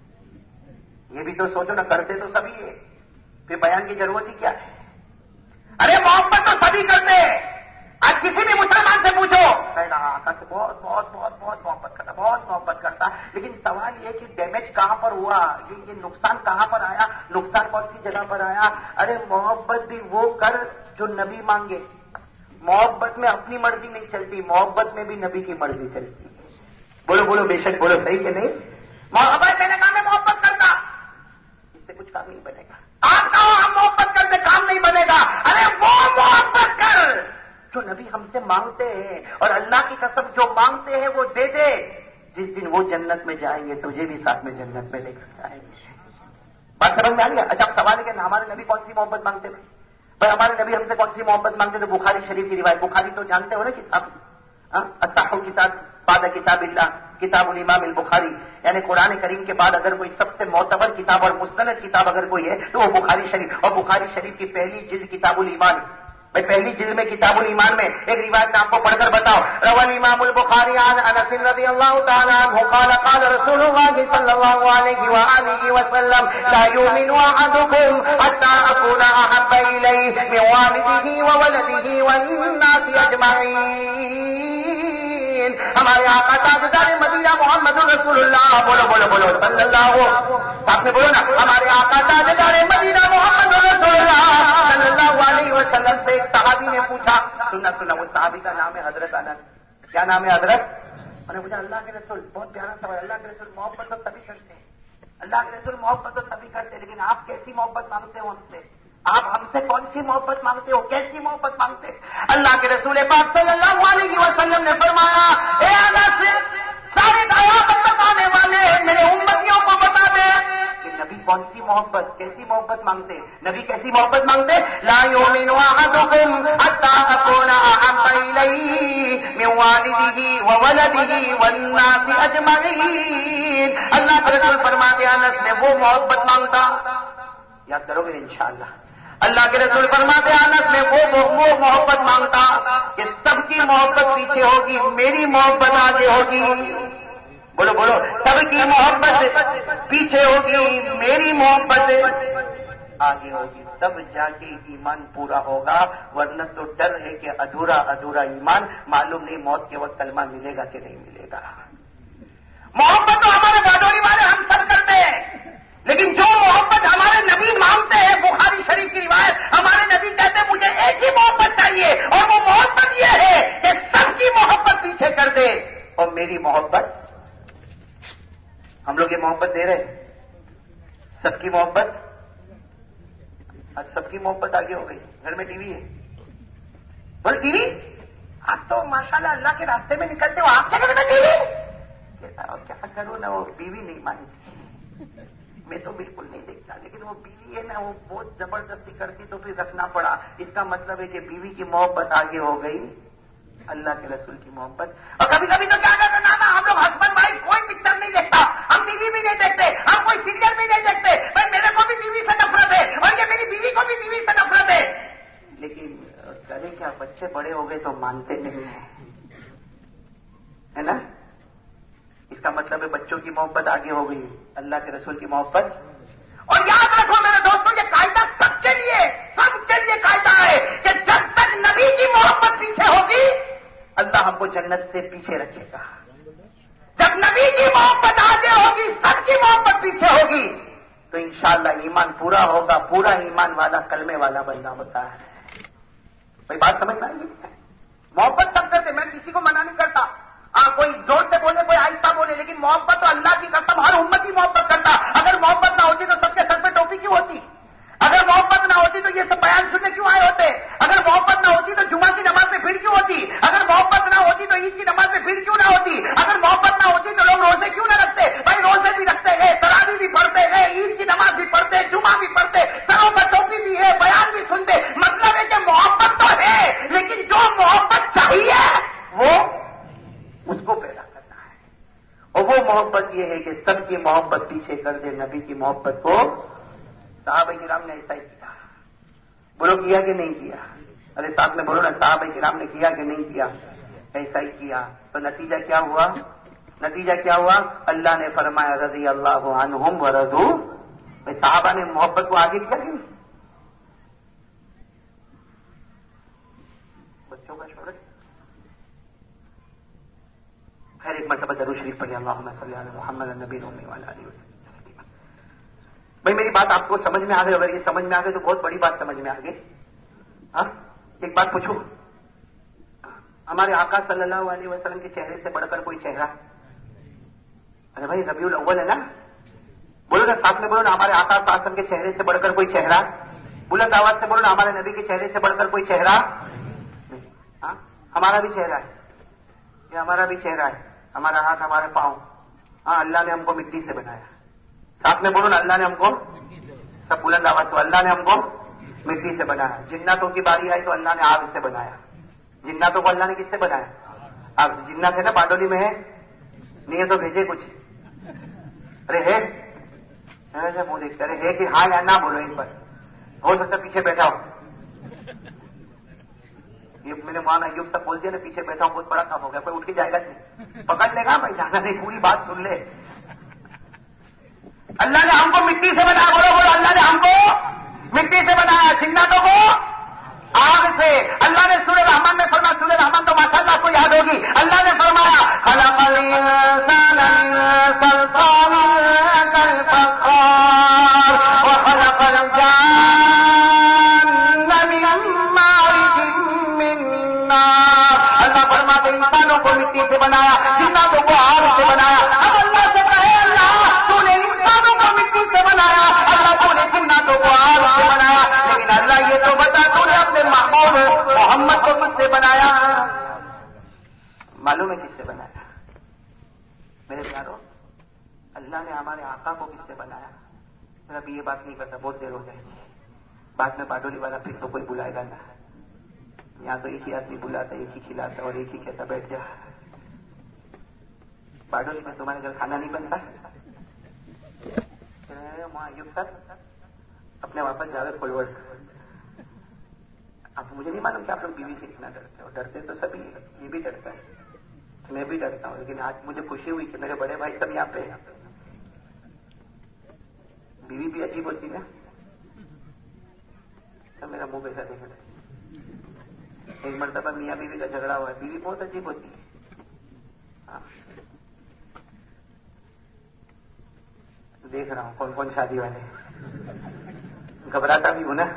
یہ بھی تو سوچو نا. کرتے تو سبھی ہے, پھر بیان کی ضرورت ہی کیا ہے؟ ارے محبت تو سبھی کرتے ہیں. آج کسی بھی مسلمان سے پوچھو آقا سے بہت بہت بہت بہت محبت کرتا, بہت محبت کرتا, لیکن سوال یہ کہ ڈیمیج کہاں پر ہوا, یہ یہ نقصان کہاں پر آیا, نقصان کون سی جگہ پر آیا؟ ارے محبت بھی وہ کر جو نبی مانگے. محبت میں اپنی مرضی نہیں چلتی, محبت میں بھی نبی کی مرضی چلتی. بولو بولو بے شک بولو, صحیح کہ نہیں؟ محبت میں نے کہا میں محبت کرتا, اس سے کچھ کام نہیں بنے گا. آپ کہو ہم محبت کرتے, کام نہیں بنے گا. ارے وہ محبت کر جو نبی ہم سے مانگتے ہیں, اور اللہ کی قسم جو مانگتے ہیں وہ دے دے. جس دن وہ جنت میں جائیں گے تجھے بھی ساتھ میں جنت میں لے کر جائیں گے. بات سمجھ میں آ گیا؟ اچھا سوال ہے کہ ہمارے نبی کون سی محبت مانگتے تھے؟ بھائی ہمارے نبی ہم سے کون سی محبت مانگتے تھے؟ بخاری شریف کی روایت, بخاری تو جانتے ہو نا کتاب, اصح کتاب بعد کتاب اللہ کتاب الامام البخاری, یعنی قرآن کریم کے بعد اگر کوئی سب سے معتبر کتاب اور مستند کتاب اگر کوئی ہے تو وہ بخاری شریف, اور بخاری شریف کی پہلی جلد کتاب الایمان, بھائی پہلی جلد میں کتاب الایمان میں ایک روایت میں آپ کو پڑھ کر بتاؤ. روى الامام البخاری عن انس رضی اللہ تعالی عنہ قال قال رسول اللہ صلی اللہ علیہ وآلہ وسلم لا يؤمن احدكم حتى اكون احب الیہ من والدہ وولدہ والناس اجمعین. ہمارے آقا تاجدار مدینہ محمد رسول اللہ بولو بولو بولو صلی اللہ آپ نے بولو نا. ہمارے آقا تاجدار مدینہ محمد رسول اللہ صلی اللہ علیہ وسلم سے ایک صحابی نے پوچھا. سننا سننا وہ صحابی کا نام ہے حضرت انس. کیا نام ہے حضرت؟ میں نے پوچھا اللہ کے رسول بہت پیارا سوال. اللہ کے رسول محبت تو سبھی کرتے ہیں, اللہ کے رسول محبت تو سبھی کرتے ہیں, لیکن آپ کیسی محبت مانگتے ہو ہم سے؟ آپ ہم سے کون سی محبت مانگتے ہو, کیسی محبت مانگتے؟ اللہ کے رسول پاک صلی اللہ علیہ وسلم نے فرمایا اے انس سارے آیات بتانے والے میرے امتیوں کو بتا دے کہ نبی کون سی محبت کیسی محبت مانگتے. نبی کیسی محبت مانگتے؟ لا یؤمن احدکم حتی اکون احب الیہ من والدہ وولدہ والناس اجمعین. اللہ کے رسول فرماتے انس میں وہ محبت مانگتا, یاد کرو گے انشاءاللہ. اللہ کے رسول فرماتے انس میں وہ وہ محبت مانگتا کہ سب کی محبت پیچھے ہوگی, میری محبت آگے ہوگی. بولو بولو سب کی محبت پیچھے ہوگی, میری محبت آگے ہوگی. تب جا کے ایمان پورا ہوگا, ورنہ تو ڈر ہے کہ ادھورا ادھورا ایمان, معلوم نہیں موت کے وقت کلمہ ملے گا کہ نہیں ملے گا. محبت تو ہمارے باڈوری والے ہم سب کرتے ہیں, لیکن جو محبت ہمارے نبی مانگتے ہیں, بخاری شریف کی روایت, ہمارے نبی کہتے ہیں مجھے ایک ہی محبت چاہیے, اور وہ محبت یہ ہے کہ سب کی محبت پیچھے کر دے, اور میری محبت. ہم لوگ یہ محبت دے رہے ہیں, سب کی محبت. آج سب کی محبت آگے ہو گئی. گھر میں ٹی وی ہے, بول ٹی وی. آپ تو ماشاءاللہ اللہ کے راستے میں نکلتے ہو, آپ کیا کرتے ٹی وی؟ کیا کروں نا, وہ بیوی نہیں مانتی. میں تو بالکل نہیں دیکھتا, لیکن وہ بیوی ہے نا, وہ بہت زبردستی کرتی تو پھر رکھنا پڑا. اس کا مطلب ہے کہ بیوی کی محبت آگے ہو گئی اللہ کے رسول کی محبت. اور کبھی کبھی تو کیا کرتے نا, ہم لوگ ہسبینڈ وائف کوئی پکچر نہیں دیکھتا, ہم ٹی وی بھی نہیں دیکھتے, ہم کوئی سیریل بھی نہیں دیکھتے. بھائی میرے کو بھی ٹی وی سے نفرت ہے, اور یہ میری بیوی کو بھی ٹی وی سے نفرت ہے. لیکن کرے کیا, بچے بڑے ہو گئے تو مانتے نہیں ہیں, ہے نا. اس کا مطلب ہے بچوں کی محبت آگے ہو گئی اللہ کے رسول کی محبت. اور یاد رکھو میرے دوستوں, یہ قاعدہ سب کے لیے سب کے لیے قاعدہ ہے کہ جب تک نبی کی محبت پیچھے ہوگی اللہ ہم کو جنت سے پیچھے رکھے گا. جب نبی کی محبت آگے ہوگی, سب کی محبت پیچھے ہوگی, تو انشاءاللہ ایمان پورا ہوگا. پورا ایمان والا کلمے والا بندہ ہوتا ہے. بھائی بات سمجھ میں آئیے. محبت سب کرتے, میں کسی کو منع نہیں کرتا. ہاں کوئی زور سے بولے, کوئی آہستہ بولے, لیکن محبت تو اللہ کی قسم ہر امت کی محبت کرتا. اگر محبت نہ ہوتی تو سب کے سر پہ ٹوپی کیوں ہوتی؟ اگر محبت نہ ہوتی تو یہ سب بیان سننے کیوں آئے ہوتے؟ اگر محبت نہ ہوتی تو جمعہ کی نماز میں بھیڑ کیوں ہوتی؟ اگر محبت نہ ہوتی تو عید کی نماز میں بھیڑ کیوں نہ ہوتی؟ اگر محبت نہ ہوتی تو لوگ روزے کیوں نہ رکھتے؟ بھائی روزے بھی رکھتے ہیں, تراویح بھی پڑھتے ہیں, عید کی نماز بھی پڑھتے, جمعہ بھی پڑھتے, سروں پر ٹوپی بھی ہے, بیان بھی سنتے. مطلب ہے کہ محبت تو ہے, لیکن جو محبت چاہیے وہ اس کو پیدا کرنا ہے. اور وہ محبت یہ ہے کہ سب کی محبت پیچھے کر دے نبی کی محبت کو. صحابہ کرام نے ایسا ہی کیا. بولو کیا کہ نہیں کیا؟ ارے ساتھ میں بولو نا, صحابہ کرام نے کیا کہ نہیں کیا؟ ایسا ہی کیا. تو نتیجہ کیا ہوا؟ نتیجہ کیا ہوا؟ اللہ نے فرمایا رضی اللہ عنہم ورضوا. صحابہ نے محبت کو آگے کیا نہیں. بچوں کا شوہر خیر ایک مرتبہ درود شریف پڑھیں, اللہم صلی علی محمد النبی الامی وعلی آلہ وسلم. بھائی میری بات آپ کو سمجھ میں آ گئی؟ اگر یہ سمجھ میں آ گئی تو بہت بڑی بات سمجھ میں آ گئی. ہاں ایک بات پوچھو, ہمارے آقا صلی اللہ علیہ وسلم کے چہرے سے بڑھ کر کوئی چہرہ؟ ارے بھائی ربیع الاول ہے نا, بولو نا ساتھ میں بولو نا, ہمارے آقا صلی اللہ علیہ وسلم کے چہرے سے بڑھ کر کوئی چہرہ؟ بلند آواز سے بولو نا, ہمارے نبی کے چہرے سے بڑھ کر کوئی چہرہ؟ ہاں ہمارا بھی چہرہ ہے, یہ ہمارا بھی چہرہ ہے, ہمارا ہاتھ, ہمارے پاؤں. ہاں اللہ نے ہم کو مٹی سے بنایا. ساتھ میں بولو نا, اللہ نے ہم کو, سب بلند آواز تو, اللہ نے ہم کو مٹی سے بنایا. جناتوں کی باری آئی تو اللہ نے آگ سے بنایا. جناتوں کو اللہ نے کس سے بنایا؟ آگ. جنات ہے نا باڈولی میں ہے, نہیں ہے تو بھیجے کچھ. ارے ہے منہ دیکھتے, ارے ہے کہ ہاں یا نہ بولو ان پر, ہو سکتا پیچھے بیٹھا ہو. یہ میں نے مولانا ایوب تک بول دیا نا، پیچھے بیٹھا ہوں، بہت بڑا کام ہو گیا، کوئی اٹھ کے جائے گا نہیں، پکڑ لے گا بھائی، جانا نہیں، پوری بات سن لے. اللہ نے ہم کو مٹی سے بنایا، بولو بولو، اللہ نے ہم کو مٹی سے بنایا، جناتوں کو آگ سے. اللہ نے سورہ رحمان میں فرمایا، سورہ رحمان تو ماشاء اللہ کو یاد ہوگی، اللہ نے فرمایا خلق الانسان من صلصال كالفخار وخلق الجان من مارج من نار. اللہ فرماتے انسانوں کو مٹی سے بنایا، جناتوں کو آگ سے بنایا. اب اللہ سے کہے اللہ تو نے انسانوں کو مٹی سے بنایا، اللہ تو نے جناتوں کو آگ سے بنایا، لیکن اللہ یہ تو بتا تو نے اپنے محبوب محمد کو کس سے بنایا؟ معلوم ہے کس سے بنایا؟ میرے پیارو، اللہ نے ہمارے آقا کو کس سے بنایا؟ میرا بھی یہ بات نہیں کرتا، بہت دیر ہو جائے گی، بعد میں باڈولی والا پھر تو کوئی بلائے گا نا. یہاں تو ایک ہی آدمی بلاتا، ایک ہی کھلاتا اور ایک ہی کہتا بیٹھ جا. باڈولی میں تمہارے گھر کھانا نہیں بنتا؟ وہاں ایوب صاحب اپنے واپس جاوے فالوور. اب مجھے نہیں معلوم کہ آپ لوگ بیوی سے کتنا ڈرتے ہو. ڈرتے تو سبھی، یہ بھی ڈرتا ہے، میں بھی ڈرتا ہوں، لیکن آج مجھے خوشی ہوئی کہ میرے بڑے بھائی سب یہاں پہ ہیں. بیوی بھی عجیب ہوتی نا، سب میرا منہ کیسا دیکھ رہا ہے. ایک مرتبہ میاں بیوی کا جھگڑا ہوا ہے، بیوی بہت عجیب ہوتی ہے. دیکھ رہا ہوں کون کون شادی والے، گھبراتا بھی ہوں نا.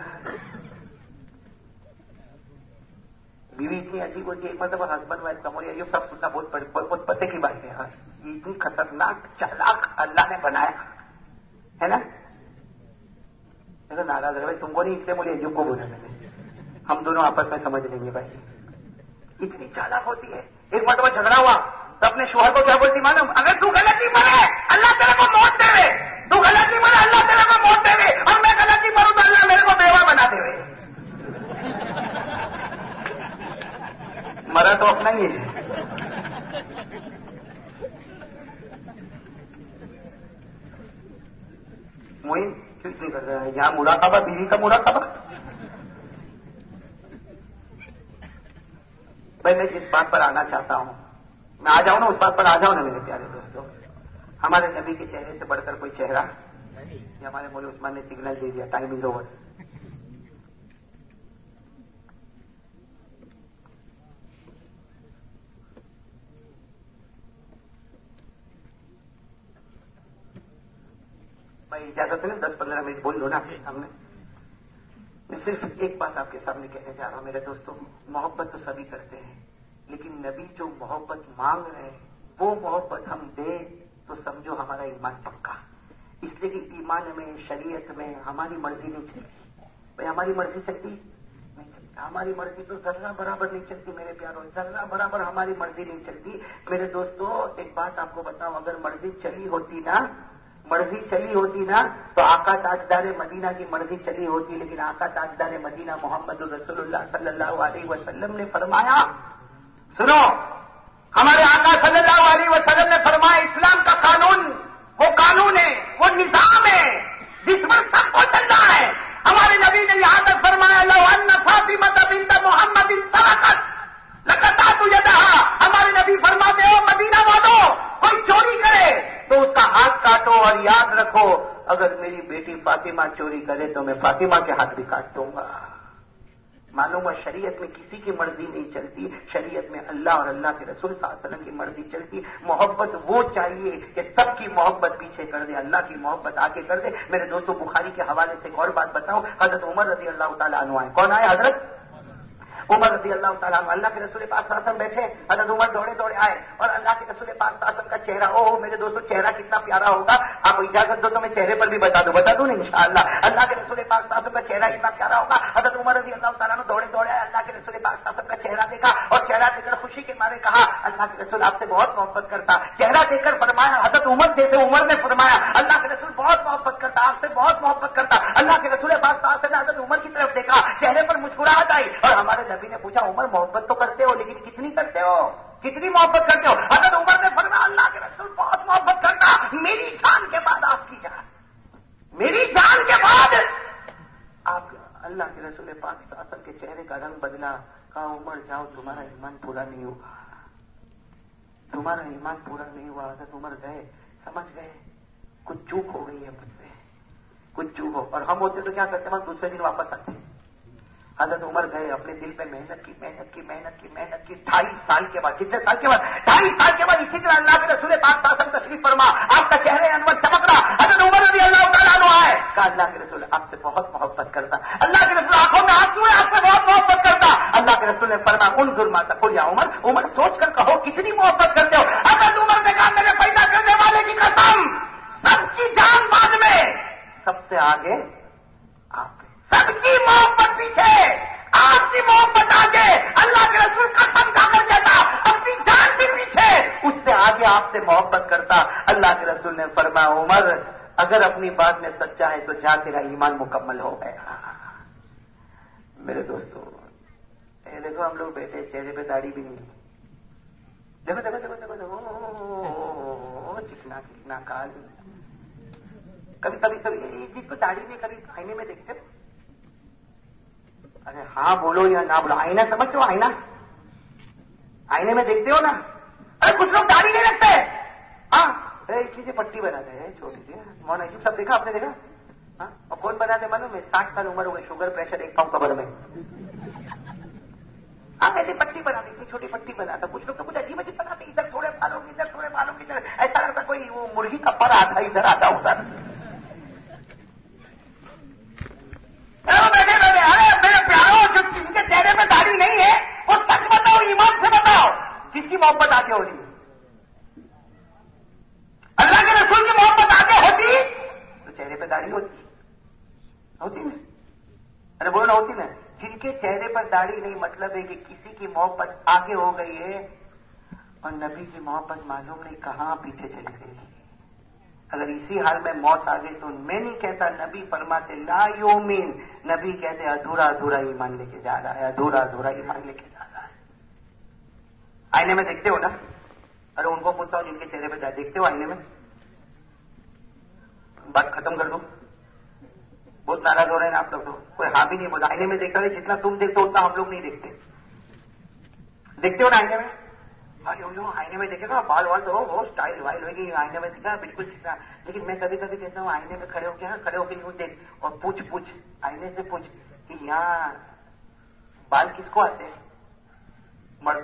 بیوی اتنی عجیب ہوتی ہے. ایک مرتبہ ہسبینڈ وائف کا موری، یہ سب سننا بہت بہت پتے کی بات ہے. اتنی خطرناک چالاک اللہ نے بنایا ہے نا. میرا ناراض ہے تم کو نہیں، اس لیے مجھے ایوب کو بولا میں نے، ہم دونوں آپس میں سمجھ لیں گے بھائی. اتنی چالاک ہوتی ہے. ایک مرتبہ جھگڑا ہوا تو اپنے شوہر کو کیا بولتی معلوم؟ اگر تو غلطی مرے اللہ تیرے کو موت دے وے، تو غلطی مرے اللہ تیرے کو موت دے وے، اور میں غلطی مروں تو اللہ میرے کو بیوہ بنا دے وے. مرا تو اپنا ہی ہے. موین کیوں نہیں کر رہا ہے یہاں مراقبہ، بیوی کا مراقبہ. بھائی میں جس بات پر آنا چاہتا ہوں، میں آ جاؤں نا، اس بات پر آ جاؤں نا میرے پیارے دوستوں. ہمارے نبی کے چہرے سے بڑھ کر کوئی چہرہ، یہ ہمارے مولوی عثمان نے سگنل دے دیا، ٹائم از اوور. بھائی اجازت ہے نا دس پندرہ منٹ بول دو نا آپ کے سامنے. میں صرف ایک بات آپ کے سامنے کہنے جا رہا ہوں میرے دوستوں. محبت تو سبھی کرتے ہیں، لیکن نبی جو محبت مانگ رہے ہیں وہ محبت ہم دیں تو سمجھو ہمارا ایمان پکا. اس لیے کہ ایمان میں، شریعت میں ہماری مرضی نہیں چلتی. بھائی ہماری مرضی چلتی نہیں چلتی، ہماری مرضی تو ذرہ برابر نہیں چلتی میرے پیاروں، ذرہ برابر ہماری مرضی نہیں چلتی. میرے دوستوں ایک بات آپ کو بتاؤں، اگر مرضی چلی ہوتی نا مرضی چلی ہوتی نا تو آقا تاجدار مدینہ کی مرضی چلی ہوتی. لیکن آقا تاجدار مدینہ محمد رسول اللہ صلی اللہ علیہ وسلم نے فرمایا، سنو، ہمارے آقا صلی اللہ علیہ وسلم نے فرمایا اسلام کا قانون وہ قانون ہے، وہ نظام ہے جس پر سب کو چلنا ہے. ہمارے نبی نے یہاں تک فرمایا لو ان فاطمہ بنت محمد سرقت لقطعت یدہا. ہمارے نبی فرماتے ہو مدینہ والوں، کوئی چوری کرے تو اس کا ہاتھ کاٹو، اور یاد رکھو اگر میری بیٹی فاطمہ چوری کرے تو میں فاطمہ کے ہاتھ بھی کاٹ دوں گا. معلوم ہے شریعت میں کسی کی مرضی نہیں چلتی، شریعت میں اللہ اور اللہ کے رسول صلی اللہ علیہ وسلم کی مرضی چلتی. محبت وہ چاہیے کہ سب کی محبت پیچھے کر دے، اللہ کی محبت آگے کر دے. میرے دوستوں بخاری کے حوالے سے ایک اور بات بتاؤں. حضرت عمر رضی اللہ تعالیٰ عنہ آئے. کون آئے؟ حضرت عمر رضی اللہ تعالیٰ عنہ. اللہ کے رسول پاک صلی اللہ علیہ وسلم بیٹھے، حضرت عمر دوڑے دوڑے آئے اور اللہ کے رسول پاک صلی اللہ علیہ وسلم کا چہرہ، او میرے دوستوں چہرہ کتنا پیارا ہوگا. آپ اجازت دو تو میں چہرے پر بھی بتا دوں بتا دوں نا انشاءاللہ. اللہ کے رسول پاک صلی اللہ علیہ وسلم کا چہرہ کتنا پیارا ہوگا. حضرت عمر رضی اللہ تعالیٰ عنہ دوڑے دوڑے آئے، اللہ کے رسول پاک صلی اللہ علیہ وسلم کا چہرہ دیکھا اور چہرہ دیکھ کر خوشی کے مارے کہا اللہ کے رسول آپ سے بہت محبت کرتا. چہرہ دیکھ کر فرمایا، حضرت عمر جیسے عمر نے فرمایا اللہ کے رسول بہت محبت کرتا، آپ سے بہت محبت کرتا. اللہ کے رسول پاک صلی اللہ علیہ وسلم نے حضرت عمر کی طرف دیکھا، چہرے پر مسکراہٹ آئی اور ہمارے نبی نے پوچھا عمر محبت تو کرتے ہو لیکن کتنی کرتے ہو، کتنی محبت کرتے ہو؟ حضرت عمر نے فرمایا اللہ کے رسول بہت محبت کرتا، میری جان کے بعد آپ کی جان، میری جان کے بعد آپ. اللہ کے رسول پاک صلی اللہ علیہ وسلم کے چہرے کا رنگ بدلا. کہا عمر جاؤ تمہارا ایمان پورا نہیں ہوا, تمہارا ایمان پورا نہیں ہوا. حضرت عمر گئے, سمجھ گئے کچھ چوک ہو گئی ہے مجھ سے, کچھ چوک ہو. اور ہم ہوتے تو کیا کرتے ہیں, دوسرے دن واپس آتے. حضرت عمر گئے, اپنے دل پہ محنت کی محنت کی محنت کی محنت کی ڈھائی سال کے بعد, کتنے سال کے بعد, ڈھائی سال کے بعد اسی طرح اللہ کے رسول پاک صلی اللہ علیہ وسلم تشریف فرما, آپ کا چہرے انور چمک رہا. حضرت عمر رضی اللہ تعالیٰ عنہ آئے, کہا اللہ کے رسول آپ سے بہت محبت کرتا, اللہ کے رسول آنکھوں میں آنسو ہے, آپ سے بہت محبت کرتا. اللہ کے رسول نے فرمایا انظر ما تقول یا عمر, عمر سوچ کر کہو کتنی محبت کرتے ہو. حضرت عمر نے کہا میرے پیدا کرنے والے کی قسم, سب کی جان بعد میں, سب سے آگے آپ, سب کی محبت پیچھے, آپ کی محبت آگے. اللہ کے رسول قسم کھا کر کہتا اپنی جان بھی پیچھے, اس سے آگے آپ سے محبت کرتا. اللہ کے رسول نے فرمایا عمر اگر اپنی بات میں سچا ہے تو جا تیرا ایمان مکمل ہو گیا. میرے دوستو دیکھو ہم لوگ بیٹھے, چہرے پہ داڑھی بھی نہیں, دیکھو دیکھو دیکھو دیکھو دیکھو چکنا چکنا کال. کبھی کبھی کبھی جس کو داڑھی نہیں کبھی آئینے میں دیکھتے ہو, ارے ہاں بولو یا نہ بولو, آئینہ سمجھتے ہو, آئینہ آئینے میں دیکھتے ہو نا. ارے کچھ لوگ داڑھی نہیں رکھتے, ہاں ایک چیزیں پٹی بناتے ہیں چھوٹی سی. مولانا یوسف سب دیکھا, آپ نے دیکھا, ہاں اور کون بناتے معلوم ہے, ساٹھ سال عمر ہو گئی, شوگر پریشر ایک پاؤں قبر میں, ہاں ایسی پٹی بناتے, اتنی چھوٹی پٹی بناتا. کچھ لوگ تو کچھ عجیب عجیب بناتے, ادھر تھوڑے بالوں کی ادھر تھوڑے بالوں کی ادھر, ایسا لگتا کوئی وہ مرغی کا پر آتا ادھر آتا ادھر. بیٹھے بیٹھے ارے میرے پیاروں, جو جن کے چہرے میں داڑھی نہیں ہے وہ سچ بتاؤ, ایمان سے بتاؤ جس کی محبت آگے ہو رہی ہے. اللہ کے رسول کی محبت آگے ہوتی تو چہرے پہ داڑھی ہوتی ہوتی نا, ارے بولو نا ہوتی نا. جن کے چہرے پر داڑھی نہیں مطلب ہے کہ کسی کی محبت آگے ہو گئی ہے اور نبی کی محبت معلوم نہیں کہاں پیچھے چلی گئی. اگر اسی حال میں موت آ گئی تو میں نہیں کہتا, نبی فرماتے لا یومین, نبی کہتے ادھورا ادھورا ایمان لے کے جا رہا ہے, ادھورا ادھورا ایمان لے کے جا رہا ہے. آئینے میں دیکھتے ہو نا, ارے ان کو پوچھتا ہوں جن کے چہرے پہ دیکھتے ہو آئینے میں, بات ختم کر دو. بہت ناراض ہو رہے ہیں نا آپ لوگ, تو کوئی ہاں بھی نہیں بولا. آئینے میں دیکھتا ہے جتنا تم دیکھتے ہو اتنا ہم لوگ نہیں دیکھتے. دیکھتے ہو نا آئینے میں, آئینے میں دیکھے گا بال وال تو وہ اسٹائل وائل ہوگی, آئینے میں دیکھا بالکل سیکھا. لیکن میں کبھی کبھی کہتا ہوں آئینے میں کھڑے ہو کے, کھڑے ہو کے یوں دیکھ اور پوچھ پوچھ آئینے سے پوچھ کہ یہاں بال کس کو آتے ہیں, مرد.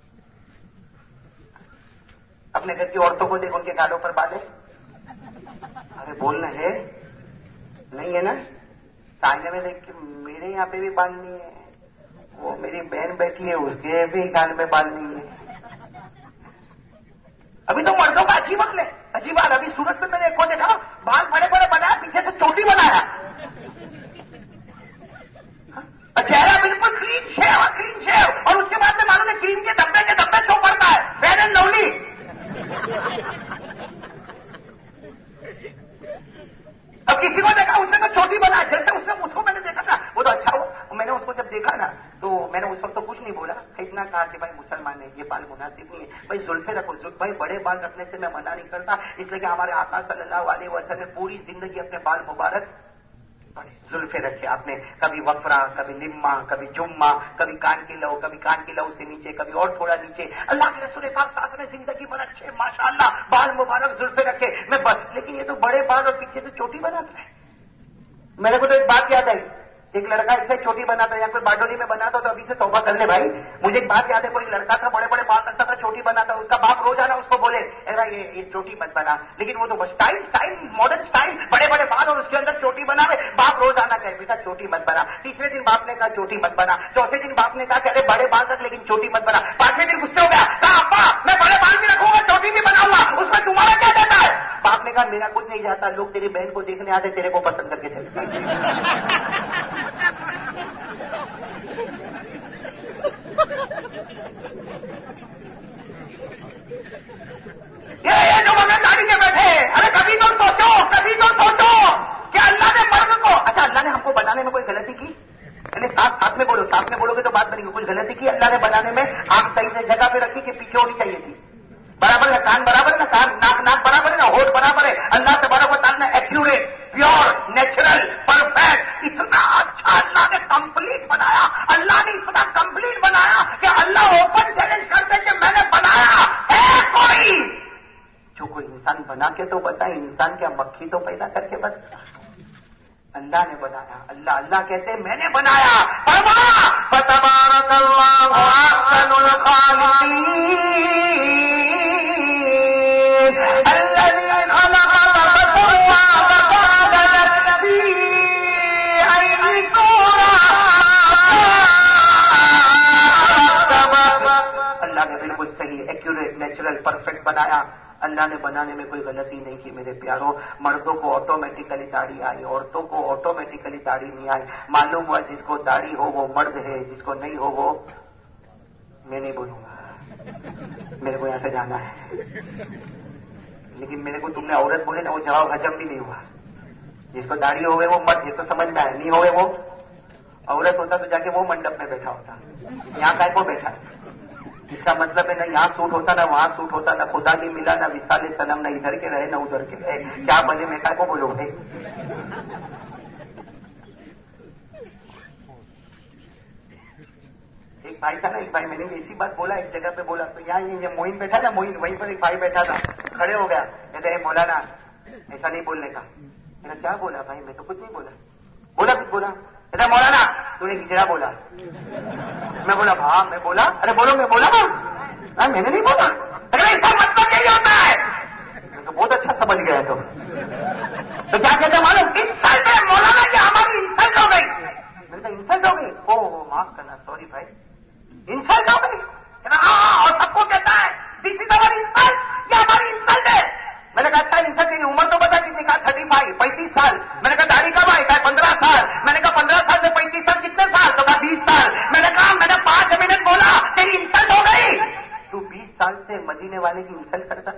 اپنے گھر کی عورتوں کو دیکھ, ان کے گالوں پر بال ہے, ارے بولنا ہے نہیں ہے نا. آئینے میں دیکھ کے میرے یہاں پہ بھی بال نہیں ہے, وہ میری بہن بیٹھی ہے اس کے بھی گال میں بال نہیں ہے. ابھی تو مردوں کا عجیب عقل ہے, عجیب بات. ابھی سورت میں میں نے ایک کو دیکھا, بال بڑے بڑے بنایا, پیچھے سے چوٹی بنایا, چہرہ بالکل کلین شیو کلین شیو, اور اس کے بعد میں معلوم ہے کریم کے دبے کے دبے شو کرتا ہے, فیئر اینڈ لولی. اب کسی کو دیکھا اس نے تو چھوٹی بنا, جیسے اس نے اس کو میں نے دیکھا تھا وہ تو اچھا ہو. میں نے اس کو جب دیکھا نا تو میں نے اس وقت تو کچھ نہیں بولا, اتنا کہا کہ بھائی مسلمان ہے, یہ بال مناسب نہیں ہے, بھائی زلفے رکھو. بھائی بڑے بال رکھنے سے میں منع نہیں کرتا, اس لیے کہ ہمارے آقا صلی اللہ علیہ وسلم نے پوری زندگی اپنے بال مبارک زلفے رکھے آپ نے, کبھی وفرا, کبھی لما, کبھی جمعہ, کبھی کان کی لو, کبھی کان کی لو سے نیچے, کبھی اور تھوڑا نیچے. اللہ کے رسول پاک صلی اللہ علیہ وسلم نے زندگی بڑا اچھے ماشاءاللہ بال مبارک زلفے رکھے. میں بس, لیکن یہ تو بڑے بال اور پیچھے سے چوٹی بناتا ہے. میرے کو تو ایک بات یاد آئی, ایک لڑکا اس سے چھوٹی بناتا ہے یا کوئی باڈولی میں بناتا تو ابھی سے توبہ کر لے بھائی. مجھے ایک بات یاد ہے, کوئی لڑکا تھا بڑے بڑے بال رکھتا تھا, چھوٹی بناتا, اس کا باپ روزانہ اس کو بولے اے یہ یہ چوٹی مت بنا, لیکن وہ تو اسٹائل اسٹائل ماڈرن اسٹائل, بڑے بڑے بال اور اس کے اندر چوٹی بنا رہے. باپ روزانہ کہے بیٹا چوٹی مت بنا. تیسرے دن باپ نے کہا چوٹی مت بنا. چوتھے دن باپ نے کہا کہ ارے بڑے بال رکھ لیکن چوٹی مت بنا. پانچویں دن غصے ہو گیا, کہا ابا میں بڑے بال بھی رکھوں گا چوٹی بھی بناؤں گا, اس میں تمہارا کیا جاتا ہے. باپ نے کہا میرا کچھ نہیں جاتا, لوگ تیری بہن کو دیکھنے آتے, تیرے کو پسند کر کے چلتے. یہ جو مگر داڑھی کے بیٹھے, ارے کبھی تو سوچو, کبھی تو سوچو کہ اللہ نے مرد کو, اچھا اللہ نے ہم کو بنانے میں کوئی غلطی کی, یعنی ساتھ ساتھ میں بولو, ساتھ میں بولو گے تو بات بنے گی. کوئی غلطی کی اللہ نے بنانے میں, آنکھ صحیح سے جگہ پہ رکھی کہ پیچھے ہونی چاہیے تھی, برابر ہے, کان برابر ہے نا, کان ناک ناک برابر ہے نا, ہونٹ برابر ہے. اللہ تبارک و تعالیٰ نے ایکوریٹ, پیور, نیچرل, پرفیکٹ, اتنا اچھا اللہ نے کمپلیٹ بنایا. اللہ نے اتنا کمپلیٹ بنایا تو بتا انسان کیا مکھی تو پیدا کر کے بس اللہ نے بنایا. اللہ اللہ کہتے ہیں میں نے بنایا. فتبارک اللہ احسن الخالقین الذی خلق فسوى فعدل فی عین صورہ. اللہ نے بالکل صحیح ایکوریٹ نیچرل پرفیکٹ بنایا. اللہ نے بنانے میں کوئی غلطی نہیں کی میرے پیاروں. مردوں کو آٹومیٹیکلی داڑھی آئی, عورتوں کو آٹومیٹیکلی داڑھی نہیں آئی. معلوم ہوا جس کو داڑھی ہو وہ مرد ہے, جس کو نہیں ہو وہ میں نہیں بولوں گا, میرے کو یہاں سے جانا ہے. لیکن میرے کو تم نے عورت بولے نا وہ جواب ہجم بھی نہیں ہوا. جس کو داڑھی ہو گئے وہ مرد, یہ تو سمجھ میں آیا. نہیں ہو گئے وہ عورت ہوتا تو جا کے وہ منڈپ میں بیٹھا ہوتا. یہاں کا کو بیٹھا, اس کا مطلب ہے نہ یہاں سوٹ ہوتا نہ وہاں سوٹ ہوتا, نہ خدا نہیں ملا نہ وصال صنم, نہ ادھر کے رہے نہ ادھر کے رہے. کیا بنے میں کا کو بولو گے. ایک بھائی تھا نا, ایک بھائی میں نے اسی بات بولا ایک جگہ پہ بولا تو یہاں یہ موہین بیٹھا تھا, موہین وہیں پر ایک بھائی بیٹھا تھا, کھڑے ہو گیا کہتے ہیں مولانا ایسا نہیں بولنے کا. میں نے کیا بولا بھائی, میں تو کچھ نہیں بولا. بولا کچھ بولا کہتا مولانا تو نے ہجرا بولا. میں بولا ہاں میں بولا. ارے بولو میں بولا نا, میں نے نہیں بولا. اگر اس کا مطلب یہی ہوتا ہے تو بہت اچھا سمجھ گیا. تو تو کیا کہتے معلوم انسلٹ ہے مولانا کہ ہماری انسلٹ ہو گئی. میں نے کہا انسلٹ ہو گئی, او معاف کرنا سوری بھائی, انسلٹ ہو گئی. ہاں اور سب کو کہتا ہے دس از اوور انسلٹ, یہ ہماری انسلٹ ہے. میں نے کہا اچھا انسلٹ کی عمر تو بتا کتنی, کہا تھرٹی فائیو پینتیس سال. میں نے کہا داڑھی کب آئی, کہا پندرہ سال. میں نے کہا پندرہ سال سے پینتیس سال کتنے سال, تو کہا بیس سال. میں نے کہا میں نے پانچ منٹ بولا تیری انسلٹ ہو گئی. تو بیس سال سے مدینے والے کی انسلٹ کرتا.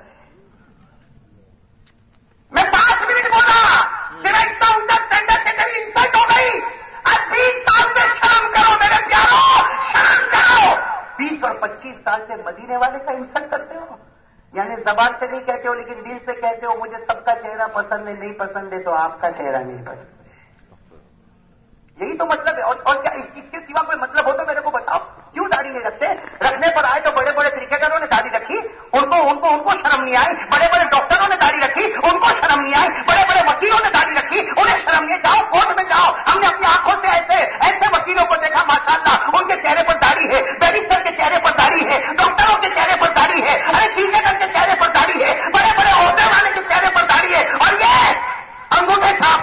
میں پانچ منٹ بولا تیرا اتنا اونچا اسٹینڈرڈ سے تیری انسلٹ ہو گئی. اب بیس سال سے شرم کرو میرے پیارو, شرم کرو. بیس اور پچیس سال سے مدینے والے کا انسلٹ کرتے ہو. یعنی زبان سے نہیں کہتے ہو لیکن دل سے کہتے ہو مجھے سب کا چہرہ پسند ہے, نہیں پسند ہے تو آپ کا چہرہ نہیں پسند. یہی تو مطلب ہے. اور, اور کیا اس کے سوا کوئی مطلب ہو تو میرے کو بتاؤ. کیوں داڑھی نہیں رکھتے؟ رکھنے پر آئے تو بڑے بڑے کرکٹروں نے داڑھی رکھی, ان کو ان کو ان کو شرم نہیں آئی. بڑے بڑے ڈاکٹروں نے داڑھی رکھی, ان کو شرم نہیں آئی. بڑے بڑے وکیلوں نے داڑھی رکھی, انہیں شرم نہیں. جاؤ کورٹ میں جاؤ, ہم نے اپنی آنکھوں سے ایسے ایسے وکیلوں کو دیکھا ماشاءاللہ ان کے چہرے پر داڑھی ہے, بیرسٹر کے چہرے پر داڑھی ہے, ڈاکٹروں کے چہرے پر داڑھی ہے, ارے کرکٹر کے چہرے پر داڑھی ہے, بڑے بڑے عہدے والے کے چہرے پر داڑھی ہے. اور یہ انگوٹھے چھاپ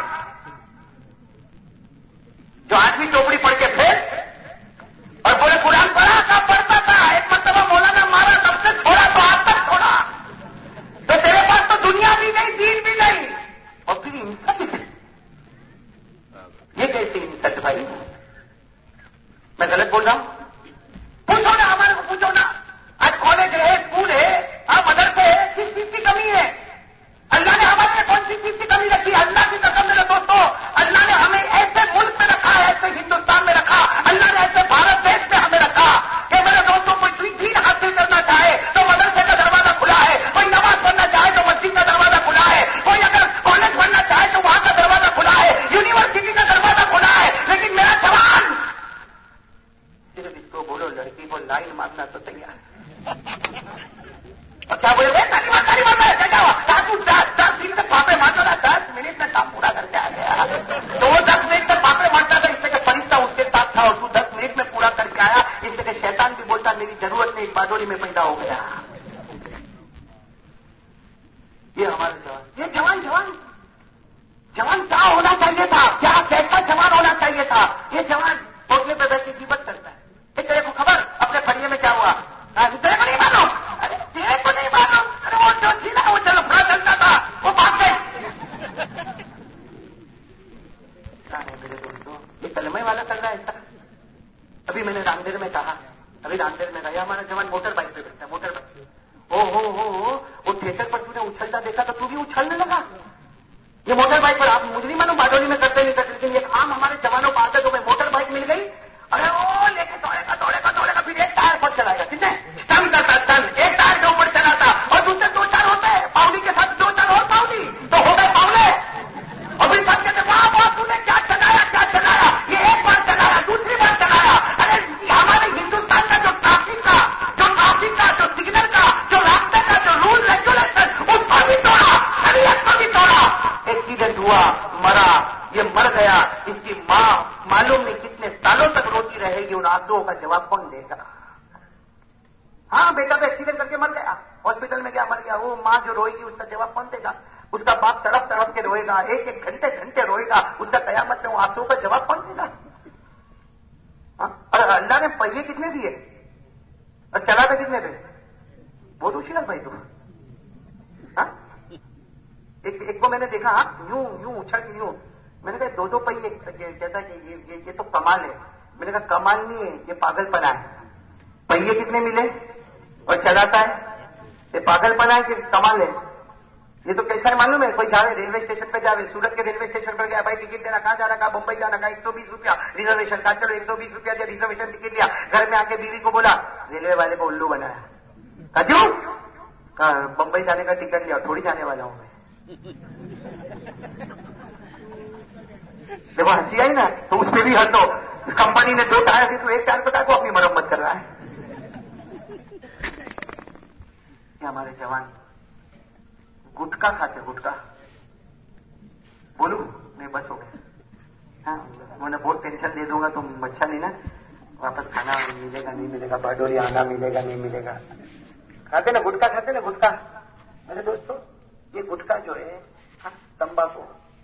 جو آدمی چوپڑی پڑھ کے پھر اور بولے قرآن پڑھا تھا, پڑھتا تھا, ایک مرتبہ مولانا مارا تب سے چھوڑا تو آج تک چھوڑا. تو تیرے پاس تو دنیا بھی نہیں دین بھی نہیں, اور پھر انسلٹ. یہ کیسے انسلٹ بھائی؟ میں غلط بول رہا ہوں؟ پوچھو نا ہمارے کو, پوچھو نا. آج کالج ہے, اسکول ہے, مدرسے ہے, کس چیز کی کمی ہے؟ اللہ نے ہمارے میں کون سی چیز کی کمی رکھی؟ اللہ کی قسم میرے دوستوں, اللہ نے ہمیں ایسے ملک میں رکھا ہے, ایسے ہندوستان میں رکھا, اللہ نے ایسے بھارت دیش میں ہمیں رکھا کہ میرے دوستوں کوئی دین حاصل کرنا چاہے تو مدرسے کا دروازہ کھلا ہے, کوئی نماز پڑھنا چاہے تو مسجد کا دروازہ کھلا ہے, کوئی اگر کالج پڑھنا چاہے تو وہاں کا دروازہ کھلا ہے, یونیورسٹی کا دروازہ کھلا ہے. لیکن میرا جوان صرف اس کو بولو لڑکی کو لائن مارنا تو تیار ہے. اور کیا بولے دس پاپے مارتا تھا, دس منٹ میں کام پورا کر کے آ گیا. تو وہ دس منٹ میں پاپے مارتا تھا, اس سے کہ فرشتہ اس کے ساتھ تھا, اور تو دس منٹ میں پورا کر کے آیا. اس سے کہ شیطان بھی بولتا میری ضرورت نہیں, ایک بادولی میں پیدا ہو گیا. یہ ہمارا جوان, یہ جوان جوان جوان کیا ہونا چاہیے تھا, کیا کیسا جوان ہونا چاہیے تھا؟ یہ جوان پوچھنے پہ بیٹھ کے غیبت کرتا ہے. کہ تیرے کو خبر اپنے پڑھنے میں کیا ہوا؟ تیرے کو نہیں معلوم, ارے تیرے کو نہیں معلوم, ارے وہ جو تھی نا وہ چلو بڑا چلتا تھا وہ بات ہے. میرے دوستوں یہ کلمے والا کر رہا ہے ایسا. ابھی میں نے رامدیر میں کہا, ابھی رامدیر میں کہا ہمارا جوان موٹر بائک پہ بیٹھتا ہے, موٹر بائک. او ہو ہو وہ تھیٹر پر تو نے اچھلتا دیکھا تو تو بھی اچھلنے لگا. یہ موٹر بائک پر آپ مجھے نہیں معلوم بادولی میں کرتے نہیں کرتے, لیکن یہ عام ہمارے جوانوں کو آتے تو میں موٹر بائک مل گئی, ارے وہ لے کے دوڑے گا دوڑے گا دوڑے گا, پھر ایک ٹائر پر چلائے گا, کتنے ٹن کرتا ٹن, ایک ٹائر کے اوپر چلاتا, اور دوسرے دو چار ہوتے ہیں پاؤلی کے ساتھ, دو چار اور پاؤلی تو ہو گئے پاؤلے. اور پھر سب کہتے واہ واہ تو نے کیا چلایا کیا چلایا, یہ ایک بار چلایا دوسری بار چلایا. ارے ہمارے ہندوستان کا جو ٹرافک کا جو ٹرافک کا جو سگنل کا جو راستے کا جو رول ریگولیشن اس پر بھی توڑا. ارے ہوا مرا، یہ مر گیا، اس کی ماں معلوم نہیں کتنے سالوں تک روتی رہے گی، ان آنسوؤں کا جواب کون دے گا؟ ہاں بیٹا تو ایکسیڈنٹ کر کے مر گیا، ہاسپٹل میں گیا مر گیا، وہ ماں جو روئے گی اس کا جواب کون دے گا؟ اس کا باپ تڑپ تڑپ کے روئے گا، ایک ایک گھنٹے گھنٹے روئے گا، اس کا قیامت میں وہ آنسوؤں کا جواب کون دے گا؟ اور اللہ نے پہیے کتنے دیے اور چلا تھا کتنے تھے؟ بہت ہوشیار بھائی تم. ایک کو میں نے دیکھا یوں یوں اچھل کے یوں، میں نے کہا دو دو پہیے کہتا کہ یہ یہ تو کمال ہے. میں نے کہا کمال نہیں ہے، یہ پاگل پنا ہے. پہیے کتنے ملے اور چلاتا ہے، یہ پاگل پنا ہے کہ کمال ہے؟ یہ تو کیسا ہے معلوم ہے؟ کوئی جاوے ریلوے اسٹیشن پہ جاوے، سورت کے ریلوے اسٹیشن پر گیا، بھائی ٹکٹ دینا، کہاں جانا، کہا بمبئی جانا، کہا ایک سو بیس روپیہ ریزرویشن کا، چلو ایک سو بیس روپیہ دیا ریزرویشن ٹکٹ لیا. گھر میں آ کے بیوی کو بولا، ریلوے والے کو الو بنایا. کہا کیوں؟ کہا بمبئی جانے کا ٹکٹ لیا، تھوڑی جانے والا ہوں میں. جب ہنسی آئی نا تو اس پہ بھی ہنسو. کمپنی نے دو ٹائر تھی تو ایک ٹائر بتا کو اپنی مرمت کر رہا ہے. یہ ہمارے جوان گٹکا کھاتے، گٹکا. بولو میں بس ہو گیا. ہاں میں نے بہت ٹینشن دے دوں گا تو اچھا نہیں نا، واپس کھانا ملے گا نہیں ملے گا، باڈوری آنا ملے گا نہیں ملے گا. کھاتے نا گٹکا، کھاتے نا گٹکا. میرے دوستوں یہ گٹکا جو ہے تمباکو،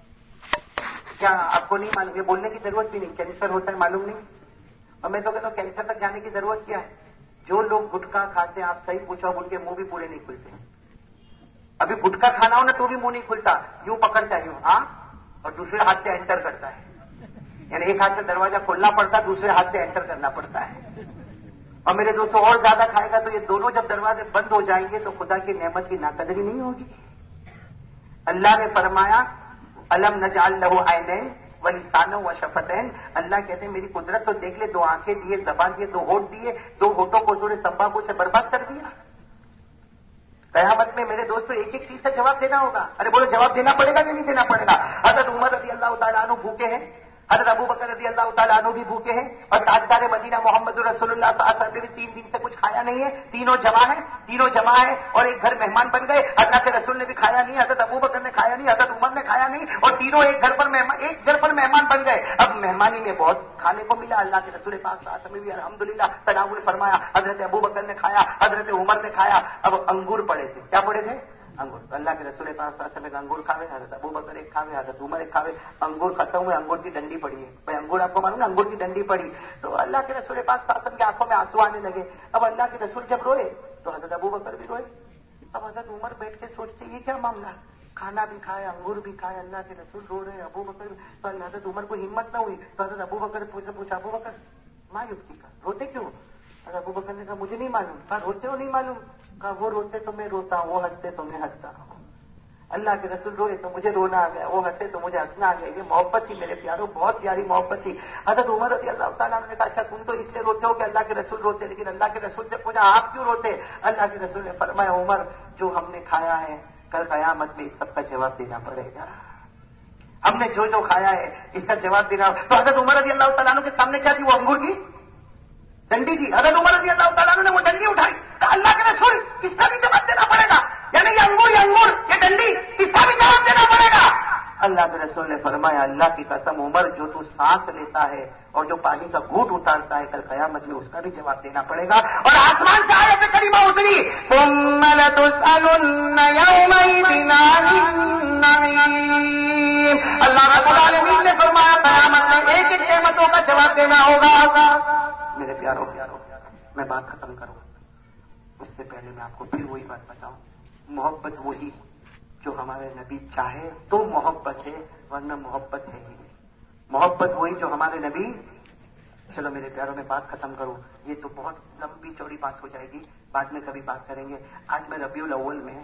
کیا آپ کو نہیں معلوم؟ یہ بولنے کی ضرورت بھی نہیں، کینسر ہوتا ہے معلوم نہیں. اور میں تو کہتا ہوں کینسر تک جانے کی ضرورت کیا ہے؟ جو لوگ گٹکا کھاتے ہیں، آپ صحیح پوچھو ان کے منہ بھی پورے نہیں کھلتے. ابھی گٹکا کھانا ہو نا تو بھی منہ نہیں کھلتا، یوں پکڑتا ہے یوں، ہاں، اور دوسرے ہاتھ سے انٹر کرتا ہے. یعنی ایک ہاتھ سے دروازہ کھولنا پڑتا ہے، دوسرے ہاتھ سے انٹر کرنا پڑتا ہے. اور میرے دوستوں اور زیادہ کھائے گا تو یہ دونوں جب دروازے بند ہو جائیں گے تو خدا کی نعمت کی ناقدری نہیں ہوگی. اللہ نے فرمایا الم نجعل لہ عینین ولسانا وشفتین. اللہ کہتے ہیں میری قدرت تو دیکھ لے، دو آنکھیں دیے، زبان دیے، دو ہونٹ دیے، دو ہونٹوں کو انہوں نے تمباکو سے برباد کر دیا. قیامت میں میرے دوستوں ایک ایک چیز کا جواب دینا ہوگا. ارے بولو جواب دینا پڑے گا کہ نہیں دینا پڑے گا؟ حضرت عمر رضی اللہ تعالیٰ عنہ بھوکے ہیں، حضرت ابو بکر رضی اللہ تعالیٰ عنہ بھی بھوکے ہیں، اور تاجدار مدینہ محمد رسول اللہ صلی اللہ علیہ وسلم نے بھی تین دن سے کچھ کھایا نہیں ہے. تینوں جمع ہیں، تینوں جمع ہے اور ایک گھر مہمان بن گئے. اللہ کے رسول نے بھی کھایا نہیں، حضرت ابو بکر نے کھایا نہیں، حضرت عمر نے کھایا نہیں، اور تینوں ایک گھر پر مہمان ایک گھر پر مہمان بن گئے. اب مہمانی میں بہت کھانے کو ملا. اللہ کے رسول پاک صلی اللہ علیہ وسلم بھی الحمدللہ تناول فرمایا. حضرت ابو بکر نے کھایا، حضرت عمر نے کھایا. اب انگور پڑے تھے. کیا پڑے تھے؟ انگور. اللہ کے رسول پاک صلی اللہ علیہ وسلم انگور کھاوے، حضرت ابو بکر ایک کھاوے، حضرت عمر ایک کھاوے. انگور ختم ہوئے، انگور کی ڈنڈی پڑی ہے. بھائی انگور آپ کو معلوم نا، انگور کی ڈنڈی پڑی تو اللہ کے رسول پاک صلی اللہ علیہ وسلم کی آنکھوں میں آنسو آنے لگے. اب اللہ کے رسول جب روئے تو حضرت ابو بکر بھی روئے. اب حضرت عمر بیٹھ کے سوچتے یہ کیا معاملہ، کھانا بھی کھایا، انگور بھی کھایا، اللہ کے رسول رو رہے، ابو بکر. تو حضرت عمر کو ہمت نہ ہوئی تو حضرت ابو بکر پوچھا پوچھا ابو بکر ماں یفتی کا روتے کیوں؟ حضرت ابو بکر نے کہا مجھے نہیں معلوم. کہا روتے ہو نہیں معلوم؟ کہا وہ روتے تو میں روتا ہوں، وہ ہنستے تو میں ہنستا ہوں. اللہ کے رسول روئے تو مجھے رونا آ گیا، وہ ہنسے تو مجھے ہنسنا آ گیا. یہ محبت تھی میرے پیاروں، بہت پیاری محبت تھی. حضرت عمر رضی اللہ تعالیٰ نے کہا اچھا تم تو اس لیے روتے ہو کہ اللہ کے رسول روتے، لیکن اللہ کے رسول سے پوچھا آپ کیوں روتے؟ اللہ کے رسول نے فرمایا عمر جو ہم نے کھایا ہے کل قیامت میں اس سب کا جواب دینا پڑے گا. ہم نے جو جو کھایا ہے اس کا جواب دینا. تو حضرت عمر رضی اللہ تعالیٰ عنہ کے سامنے کیا تھی؟ وہ انگور کی ڈنڈی تھی. حضرت عمر رضی اللہ تعالیٰ عنہ نے وہ ڈنڈی اٹھائی. کہا اللہ کے رسول اس کا بھی جواب دینا پڑے گا، یعنی یہ انگور یہ انگور یہ ڈنڈی اس کا بھی جواب دینا پڑے گا. اللہ کے رسول نے فرمایا اللہ کی قسم عمر جو تو سانس لیتا ہے اور جو پانی کا گھونٹ اتارتا ہے کل قیامت میں اس کا بھی جواب دینا پڑے گا. اور آسمان سے آیت کریمہ اتری ثم لتسألن یومئذ عن النعیم. اللہ رب العالمین نے فرمایا قیامت میں ایک ایک نعمتوں کا جواب دینا ہوگا. میرے پیاروں پیاروں میں بات ختم کروں اس سے پہلے میں آپ کو پھر وہی بات بتاؤں. محبت وہی جو ہمارے نبی چاہے تو محبت ہے، ورنہ محبت ہے ہی نہیں. محبت وہی جو ہمارے نبی. چلو میرے پیاروں میں بات ختم کروں، یہ تو بہت لمبی چوڑی بات ہو جائے گی، بعد میں کبھی بات کریں گے. آج میں ربیع الاول میں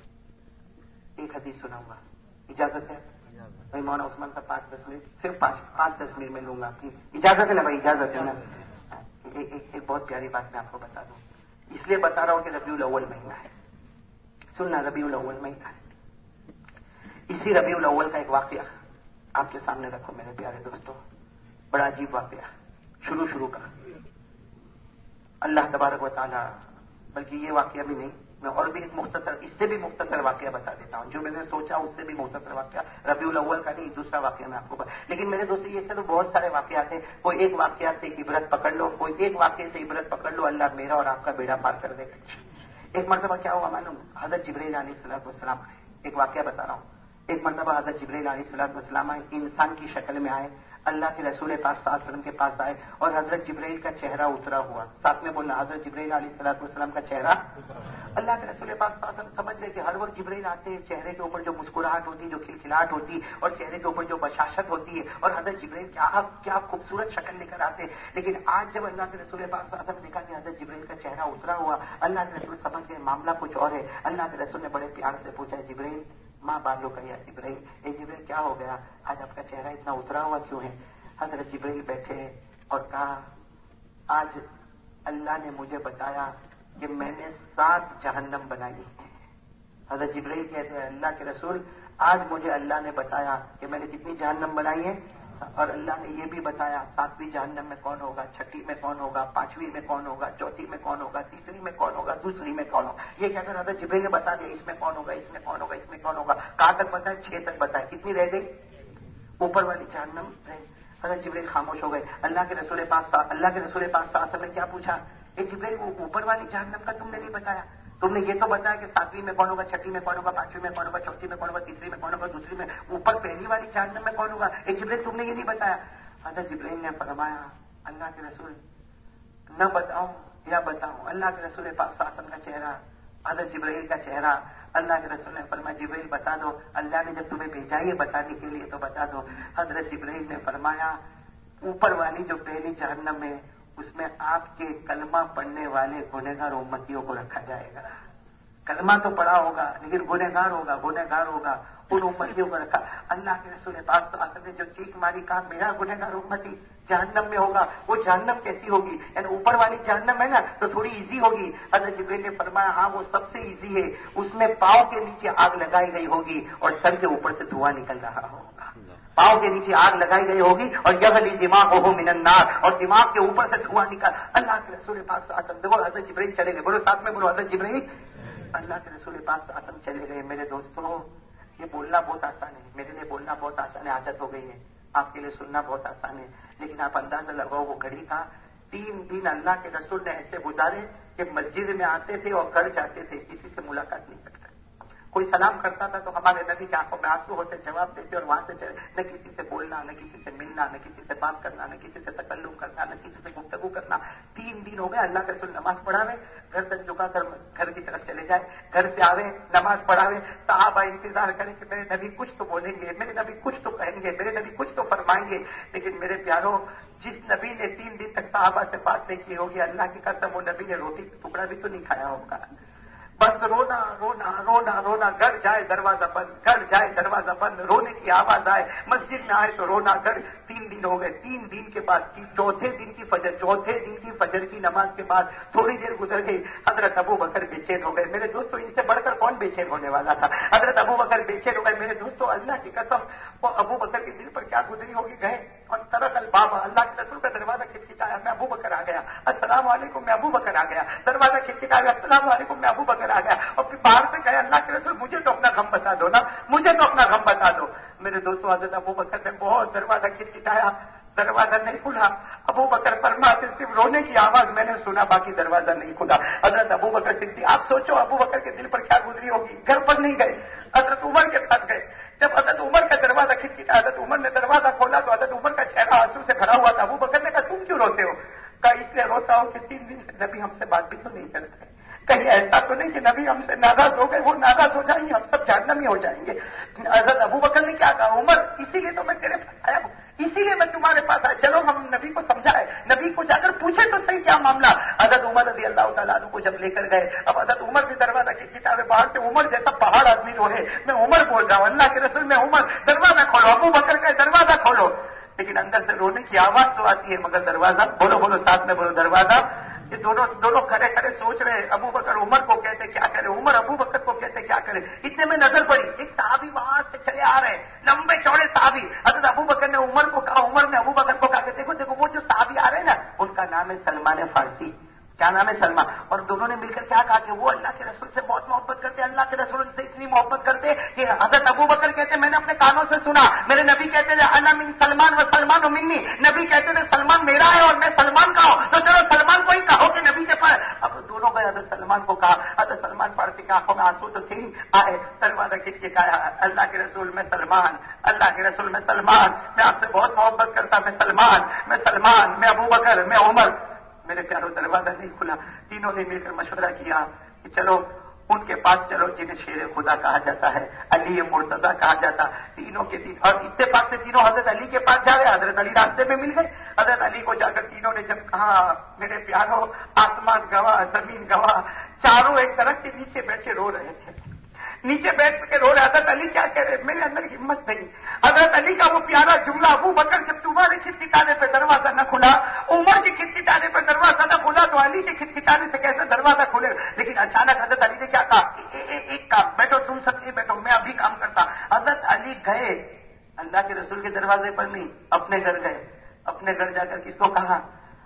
ایک حدیث سناؤں گا، اجازت ہے بھائی؟ مولانا عثمان صاحب پانچ دس منٹ صرف پانچ پانچ دس منٹ میں لوں گا، آپ کی اجازت ہے نا بھائی؟ اجازت ہے نا؟ ایک, ایک, ایک بہت پیاری بات میں آپ کو بتا دوں، اس لیے بتا رہا ہوں کہ ربیع الاول مہینہ ہے. سننا ربیع الاول مہینہ ہے. اسی ربیع الاول کا ایک واقعہ آپ کے سامنے رکھو میرے پیارے دوستوں. بڑا عجیب واقعہ شروع شروع کا. اللہ تبارک و تعالیٰ، بلکہ یہ واقعہ بھی نہیں، میں اور بھی ایک مختصر اس سے بھی مختصر واقعہ بتا دیتا ہوں، جو میں نے سوچا اس سے بھی مختصر واقعہ، ربیع الاول کا نہیں دوسرا واقعہ میں آپ کو بتا. لیکن میرے دوستوں یہ سے تو بہت سارے واقعات ہیں، کوئی ایک واقعہ سے عبرت پکڑ لو، کوئی ایک واقعے سے عبرت پکڑ لو، اللہ میرا اور آپ کا بیڑا پار کر دے گا. ایک مرتبہ کیا ہوا معلوم؟ حضرت جبرائیل علیہ الصلوۃ والسلام آئے. ایک واقعہ بتا رہا ہوں. ایک مرتبہ حضرت جبرائیل علیہ الصلوۃ والسلام آئے، انسان کی شکل میں آئے، اللہ کے رسول پاک صلی اللہ علیہ وسلم کے پاس آئے اور حضرت جبرائیل کا چہرہ اترا ہوا. ساتھ میں بولنا حضرت جبرائیل علیہ الصلوۃ والسلام کا چہرہ. اللہ کے رسول پاک صلی اللہ علیہ وسلم سمجھ لے کہ ہر وقت جبرائیل آتے ہیں، چہرے کے اوپر جو مسکراہٹ ہوتی ہے، جو کھلکھلاہٹ ہوتی ہے، اور چہرے کے اوپر جو بشاشت ہوتی ہے، اور حضرت جبرائیل کیا کیا خوبصورت شکل لے کر آتے ہیں. لیکن آج جب اللہ کے رسول پاک صلی اللہ علیہ وسلم نے دیکھا کہ حضرت جبرائیل کا چہرہ اترا ہوا، اللہ کے رسول سمجھ گئے معاملہ کچھ اور ہے. اللہ کے رسول نے بڑے پیار سے پوچھا، جبرائیل ماں بالو کا یا جبرائیل، اے جبرائیل کیا ہو گیا، آج آپ کا چہرہ اتنا اترا ہوا کیوں ہے؟ حضرت جبرائیل بیٹھے اور کہا، آج اللہ نے مجھے بتایا کہ میں نے سات جہنم بنائی ہیں. حضرت جبرائیل کہتے ہیں اللہ کے رسول آج مجھے اللہ نے بتایا کہ میں نے کتنی جہنم بنائی ہیں، اور اللہ نے یہ بھی بتایا ساتویں جہنم میں کون ہوگا، چھٹی میں کون ہوگا، پانچویں میں کون ہوگا، چوتھی میں کون ہوگا، تیسری میں کون ہوگا، دوسری میں کون ہوگا. یہ کیا کر حضرت جبرائیل نے بتا دیا اس میں کون ہوگا، اس میں کون ہوگا، اس میں کون ہوگا. کہاں تک بتایا؟ چھ تک بتایا. کتنی رہ گئی؟ اوپر والی جہنم رہ. حضرت جبرائیل خاموش ہو گئے. اللہ کے رسول پاک اللہ کے رسول پاک صلی اللہ علیہ وسلم نے کیا پوچھا؟ اے جبرائیل وہ اوپر والی جہنم کا تم نے نہیں بتایا، تم نے یہ تو بتایا کہ ساتویں میں کون ہوگا، چھٹی میں کون ہوگا، پانچویں میں کون ہوگا، چوتھی میں کون ہوگا، تیسری میں کون ہوگا، دوسری میں، اوپر پہلی والی جہنم میں کون ہوگا. اے جبرائیل تم نے یہ نہیں بتایا. حضرت جبرائیل نے فرمایا اللہ کے رسول نہ بتاؤں یا بتاؤں. اللہ کے رسول پاک صلی اللہ علیہ وسلم کا چہرہ، حضرت جبرائیل کا چہرہ. اللہ کے رسول نے فرمایا جبرائیل بتا دو، اللہ نے جب تمہیں بھیجا ہے بتانے کے لیے تو بتا دو. حضرت جبرائیل نے فرمایا اوپر والی جو پہلی جہنم ہے اس میں آپ کے کلمہ پڑھنے والے گنہگار امتیوں کو رکھا جائے گا. کلمہ تو پڑھا ہوگا لیکن گنہگار ہوگا، گنہگار ہوگا، ان امتیوں کو رکھا. اللہ کے رسول پاک صلی اللہ علیہ وسلم نے جو چیخ ماری کہا میرا گنہگار امتی جہنم میں ہوگا. وہ جہنم کیسی ہوگی؟ یعنی اوپر والی جہنم ہے نا تو تھوڑی ایزی ہوگی. حضرت جبرائیل نے فرمایا ہاں وہ سب سے ایزی ہے، اس میں پاؤں کے نیچے آگ لگائی گئی ہوگی اور سر کے اوپر سے دھواں نکل رہا ہوگا. پاؤں کے نیچے آگ لگائی گئی ہوگی اور یغلی دماغہ من النار، اور دماغ کے اوپر سے دھواں نکل. اللہ کے رسول پاک صلی اللہ علیہ وسلم دیکھو حضرت جبرائیل چلے گئے، بولو ساتھ میں بولو حضرت جبرائیل. اللہ کے رسول پاک صلی اللہ علیہ وسلم چلے گئے. میرے دوستوں یہ بولنا بہت آسان ہے، میرے لیے بولنا بہت آسان ہے، عادت ہو گئی ہے. آپ کے لیے سننا بہت آسان ہے، لیکن آپ اندازہ لگاؤ وہ گھڑی کا تین دن اللہ کے رسول نے ایسے گزارے کہ مسجد میں آتے تھے اور گھر جاتے تھے، کسی سے ملاقات نہیں کرتے. کوئی سلام کرتا تھا تو ہمارے نبی کی آنکھوں میں آنسو ہوتے جواب دیتے اور وہاں سے نہ کسی سے بولنا، نہ کسی سے ملنا، نہ کسی سے بات کرنا، نہ کسی سے تکلم کرنا، نہ کسی سے گفتگو کرنا. تین دن ہو گئے اللہ کے رسول نماز پڑھاوے، گھر تک جھکا کر گھر کی طرف چلے جائے، گھر سے آوے نماز پڑھاوے، صحابہ انتظار کریں کہ میرے نبی کچھ تو بولیں گے، میرے نبی کچھ تو کہیں گے، میرے نبی کچھ تو فرمائیں گے. لیکن میرے پیاروں جس نبی نے تین دن تک صحابہ سے بات نہیں کی ہوگی، اللہ کی قسم وہ نبی نے روٹی کا ٹکڑا بھی تو نہیں کھایا ہوگا. بس رونا رونا رونا رونا، گھر جائے دروازہ بند، گھر جائے دروازہ بند، رونے کی آواز آئے، مسجد میں آئے تو رونا. گھر تین دن ہو گئے. تین دن کے بعد چوتھے دن کی فجر چوتھے دن کی فجر کی نماز کے بعد تھوڑی دیر گزر گئی. حضرت ابو بکر بے چین ہو گئے. میرے دوستوں ان سے بڑھ کر کون بے چین ہونے والا تھا؟ حضرت ابو بکر بے چین ہو گئے. میرے دوستوں اللہ کی قسم وہ ابو بکر کے دل پر کیا گزری ہوگی. گئے اور طرق البابا، اللہ کے رسول کا دروازہ کھٹکھٹایا، میں ابو بکر آ گیا، السلام علیکم، میں ابو بکر آ گیا. دروازہ کھٹکھٹایا، السلام علیکم، میں ابو بکر آ گیا. اور پھر باہر سے کہے اللہ کے رسول مجھے تو اپنا غم بتا دو نا، مجھے تو اپنا غم بتا دو. میرے دوستوں حضرت ابو بکر نے بہت دروازہ کھٹکھٹایا، دروازہ نہیں کھلا. ابو بکر فرماتے صرف رونے کی آواز میں نے سنا، باقی دروازہ نہیں کھلا. حضرت ابو بکر صدیق، آپ سوچو ابو بکر کے دل پر کیا گزری ہوگی. گھر پر نہیں گئے، حضرت عمر کے پاس گئے. جب حضرت عمر کا دروازہ کھٹکھٹایا، حضرت عمر نے دروازہ کھولا تو حضرت عمر کا چہرہ آنسو سے بھرا ہوا تھا. ابو بکر نے کہا تم کیوں روتے ہو؟ کہا اس لیے روتا ہوں کہ تین دن سے نبی ہم سے بات بھی تو نہیں کرتے، کہیں ایسا تو نہیں کہ نبی ہم سے ناراض ہو گئے، وہ ناراض ہو جائیں گے، ہم سب جہنمی ہو جائیں گے. حضرت ابو بکر نے کیا کہا، عمر اسی لیے تو میں تیرے پاس آیا ہوں، اسی لیے میں تمہارے پاس آیا، چلو ہم نبی کو سمجھائے، نبی کو جا کر پوچھے تو صحیح کیا معاملہ. حضرت عمر رضی اللہ تعالیٰ عنہ کو جب لے کر گئے، اب حضرت عمر بھی دروازہ کھٹکھٹاوے، باہر سے عمر جیسا پہاڑ آدمی جو ہے، میں عمر بول رہا ہوں، اللہ کے رسول میں عمر، دروازہ کھولو. ابو بکر کا دروازہ کھولو. لیکن اندر سے رونے کی آواز تو آتی ہے مگر دروازہ، بولو بولو ساتھ میں بولو دروازہ. یہ دونوں دونوں کھڑے کھڑے سوچ رہے ہیں، ابو بکر عمر کو کہتے کیا کرے، عمر ابو بکر کو کہتے کیا کرے. اتنے میں نظر پڑی ایک صحابی وہاں سے چلے آ رہے ہیں، لمبے چوڑے صحابی. حضرت ابو بکر نے عمر کو کہا، عمر نے ابو بکر کو کہا کہ دیکھو دیکھو وہ جو صحابی آ رہے ہیں نا ان کا نام ہے سلمان فارسی. کیا نام ہے؟ سلمان. اور دونوں نے مل کر کیا کہا کہ وہ اللہ کے رسول سے تھے کہ حضرت ابو بکر کہتے میں نے اپنے کانوں سے سنا میرے نبی کہتے تھے انا من سلمان و سلمان و منی، نبی کہتے تھے سلمان میرا ہے اور میں سلمان کا ہوں، تو چلو سلمان کو ہی کہو کہ نبی کے پاس. اب دونوں گئے، حضرت سلمان کو کہا، حضرت سلمان پڑھتے کہ آنکھوں میں آنسو تو تھی آئے، دروازہ کھچ کے کہا اللہ کے رسول میں سلمان، اللہ کے رسول میں سلمان، میں آپ سے بہت محبت کرتا، میں سلمان میں سلمان میں ابو بکر میں عمر. میرے پیاروں دروازہ نہیں کھلا. تینوں نے مل کر مشورہ کیا کہ چلو ان کے پاس چلو جنہیں شیر خدا کہا جاتا ہے، علی مرتضیٰ کہا جاتا. تینوں کے تین اور اتفاق سے تینوں حضرت علی کے پاس جا رہے. حضرت علی راستے میں مل گئے. حضرت علی کو جا کر تینوں نے جب کہا میرے پیاروں آسمان گواہ زمین گواہ، چاروں ایک درخت کے نیچے بیٹھے رو رہے تھے، نیچے بیٹھ کے رو رہے. حضرت علی کیا کہہ رہے؟ میرے اندر ہمت نہیں. حضرت علی کا وہ پیارا جملہ، ابو بکر جب تمہارے کھٹکھٹانے پہ دروازہ نہ کھلا، عمر کے کھٹکھٹانے پہ دروازہ نہ کھلا، تو علی کے کھٹکھٹانے سے کیسے دروازہ کھلے؟ لیکن اچانک حضرت علی نے کیا کہا؟ ایک کام، بیٹھو تم سب نہیں بیٹھو، میں ابھی کام کرتا. حضرت علی گئے اللہ کے رسول کے دروازے پر نہیں، اپنے گھر گئے. اپنے گھر جا کر کس کو کہا؟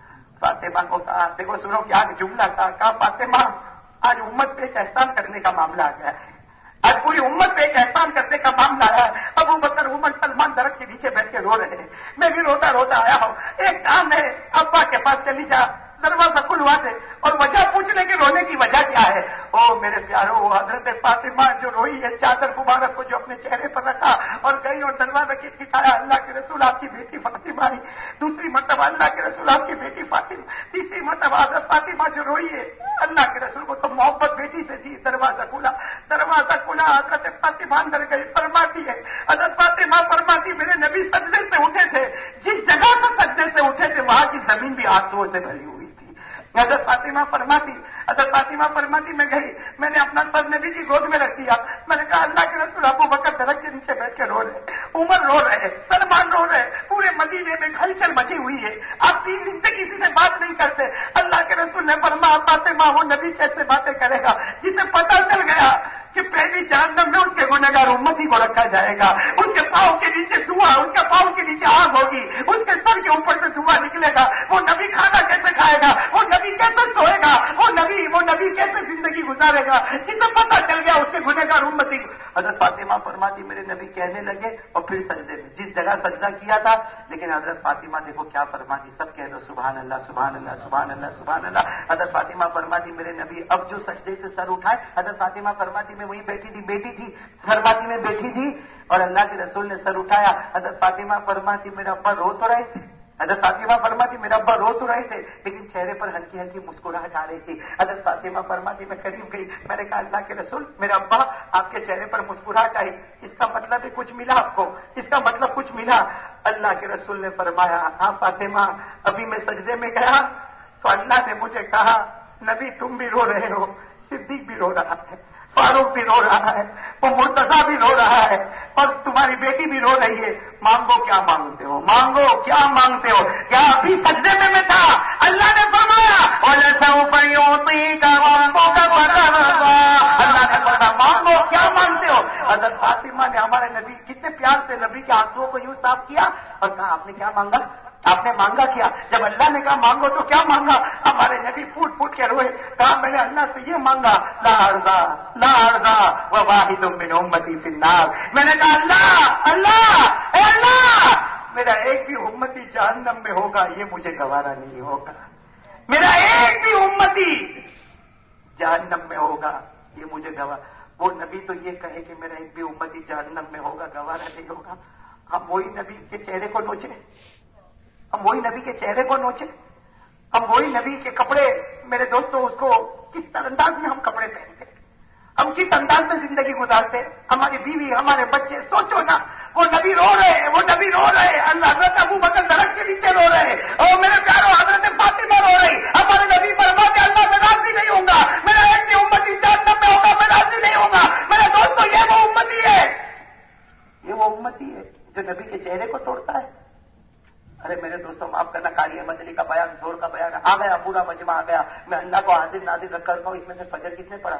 فاطمہ کو کہا. دیکھو سنو کیا جملہ کہا. کہا فاطمہ آج امت پہ ایک احسان کرنے کا معاملہ آ گیا ہے، آج پوری امت پہ ایک احسان کرنے کا معاملہ آیا ہے. ابو بکر عمر سلمان درخت کے نیچے بیٹھ کے رو رہے ہیں، میں بھی روتا روتا آیا ہوں. ایک کام ہے، ابا کے پاس چلی جا، دروازہ کھلوا دے. اور وجہ پوچھنے کے رونے کی وجہ کیا ہے؟ او میرے پیاروں، وہ حضرت فاطمہ جو روئی ہے چادر مبارک کو جو اپنے چہرے پر رکھا اور گئی اور دروازہ کھٹکھٹایا، اللہ کے رسول آپ کی بیٹی فاطمہ آئی. دوسری مرتبہ اللہ کے رسول آپ کی بیٹی فاطمہ. تیسری مرتبہ حضرت فاطمہ جو روئی ہے، اللہ کے رسول کو تو محبت بیٹی سے تھی. دروازہ کھلا، دروازہ کھلا، حضرت فاطمہ اندر گئی. فرماتی ہے حضرت فاطمہ فرماتی میرے نبی سجدے سے اٹھے تھے، جس جگہ سے سجدے سے اٹھے تھے وہاں کی زمین بھی آنسوؤں سے بھری ہوئی. حضرت فاطمہ فرماتی حضرت فاطمہ فرماتی میں گئی، میں نے اپنا سر نبی کی گود میں رکھ دیا. میں نے کہا اللہ کے رسول ابو بکر درخت کے نیچے بیٹھ کے رو رہے، عمر رو رہے، سلمان رو رہے، پورے مدینے میں ہلچل مچی ہوئی ہے، آپ تین دن سے کسی سے بات نہیں کرتے. اللہ کے رسول نے فرمایا فاطمہ وہ نبی کیسے باتیں کرے گا جسے پتہ چل گیا کہ پہلی جہنم میں ان کے گنہگار امتی کو رکھا جائے گا، ان کے پاؤں کے نیچے دھواں، ان کے پاؤں کے نیچے آگ ہوگی، ان کے سر کے اوپر سے دھواں نکلے گا. وہ نبی کھانا کیسے کھائے گا؟ وہ نبی کیسے سوئے گا؟ وہ نبی وہ نبی کیسے زندگی گزارے گا جسے پتہ چل گیا اس کے گنہگار امتی. حضرت فاطمہ فرماتی میرے نبی کہنے لگے اور پھر سجدے میں جس جگہ سجدہ کیا تھا. لیکن حضرت فاطمہ دیکھو کیا فرماتی، سب کہہ دو سبحان اللہ سبحان اللہ سبحان اللہ سبحان اللہ. حضرت فاطمہ فرماتی میرے نبی اب جو سجدے سے سر اٹھائے. حضرت فاطمہ فرماتی میں وہیں بیٹھی تھی بیٹی تھی فرماتی میں بیٹھی تھی اور اللہ کے رسول نے سر اٹھایا. حضرت فاطمہ فرماتی میرا ابا رو تو رہے تھے، حضرت فاطمہ فرماتی میرا ابا رو تو رہے تھے لیکن چہرے پر ہلکی ہلکی مسکراہٹ آ رہی تھی. حضرت فاطمہ فرماتی میں قریب گئی، میں نے کہا اللہ کے رسول میرا ابا آپ کے چہرے پر مسکراہٹ آئی، اس کا مطلب ہے کچھ ملا آپ کو، اس کا مطلب کچھ ملا. اللہ کے رسول نے فرمایا ہاں فاطمہ ابھی میں سجدے میں گیا تو اللہ نے مجھے کہا نبی تم بھی رو رہے ہو، صدیق بھی رو رہا ہے، فاروق بھی رو رہا ہے، وہ مرتضیٰ بھی رو رہا ہے اور تمہاری بیٹی بھی رو رہی ہے. مانگو کیا مانگتے ہو، مانگو کیا مانگتے ہو. کیا ابھی سجدے میں میں تھا اللہ نے فرمایا اللہ نے فرمایا مانگو کیا مانگتے ہو. حضرت فاطمہ نے ہمارے نبی کتنے پیار سے نبی کے آنسوؤں کو یوں صاف کیا اور کہا آپ نے کیا مانگا؟ آپ نے مانگا کیا؟ جب اللہ نے کہا مانگو تو کیا مانگا؟ ہمارے نبی پھوٹ پھوٹ کے روئے، کہا میں نے اللہ سے یہ مانگا لا ارضا لا ارضا وواحد من امتی فی النار. میں نے کہا اللہ اللہ اے اللہ میرا ایک بھی امتی جہنم میں ہوگا یہ مجھے گوارا نہیں ہوگا، میرا ایک بھی امتی جہنم میں ہوگا یہ مجھے گوارا. وہ نبی تو یہ کہے کہ میرا ایک بھی امتی جہنم میں ہوگا گوارا نہیں ہوگا. ہم وہی نبی کے چہرے کو نوچے، ہم وہی نبی کے چہرے کو نوچے، ہم وہی نبی کے کپڑے. میرے دوستوں اس کو کس انداز میں ہم کپڑے پہنتے، ہم کس انداز میں زندگی گزارتے، ہماری بیوی ہمارے بچے. سوچو نا وہ نبی رو رہے وہ نبی رو رہے اللہ حضرت ابو بکر درخت کے نیچے رو رہے اور میرے پیاروں حضرت فاطمہ رو رہی. ہمارے نبی فرماتے اللہ میں راضی نہیں ہوں گا، میرا ایک بھی امتی جہنم میں ہوگا میں راضی نہیں ہوں گا. میرے دوستوں یہ وہ امتی ہے، یہ وہ امتی ہے جو نبی کے چہرے کو توڑتا ہے. ارے میرے دوستوں معاف کرنا، کالی احمد علی کا بیان زور کا بیان آ گیا، پورا مجمع آ گیا. میں اللہ کو حاضر ناظر رکھ کرتا ہوں اس میں سے فجر کس نے پڑھا؟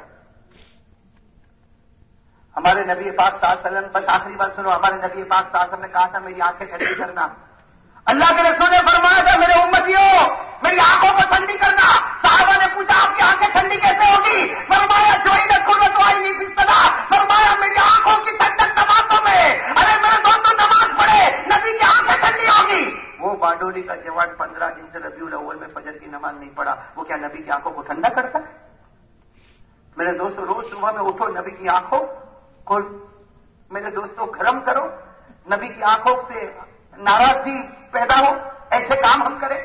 ہمارے نبی پاک صلی اللہ علیہ وسلم. بس آخری بات سنو، ہمارے نبی پاک صلی اللہ علیہ وسلم نے کہا تھا میری آنکھیں ٹھنڈی کرنا. اللہ کے رسول نے فرمایا تھا میرے امتیوں میری آنکھوں کو ٹھنڈی کرنا. صحابہ صحابہ نے پوچھا آپ کی آنکھیں ٹھنڈی کیسے ہوگی؟ فرمایا جو ہی رکھو نہ تو آئی نہیں پھر صدا، فرمایا میری آنکھوں کی ٹھنڈک نمازوں میں. ارے میرے دوستوں نماز پڑھے نبی کی آنکھیں ٹھنڈی ہوگی. وہ باڈولی کا جوان پندرہ دن سے ربیع الاول میں فجر کی نماز نہیں پڑھا، وہ کیا نبی کی آنکھوں کو ٹھنڈا کرتا ہے؟ میرے دوستوں روز صبح میں اٹھو نبی کی آنکھوں کو میرے دوستوں گرم کرو، نبی کی آنکھوں سے ناراضگی پیدا ہو، ایسے کام ہم کریں.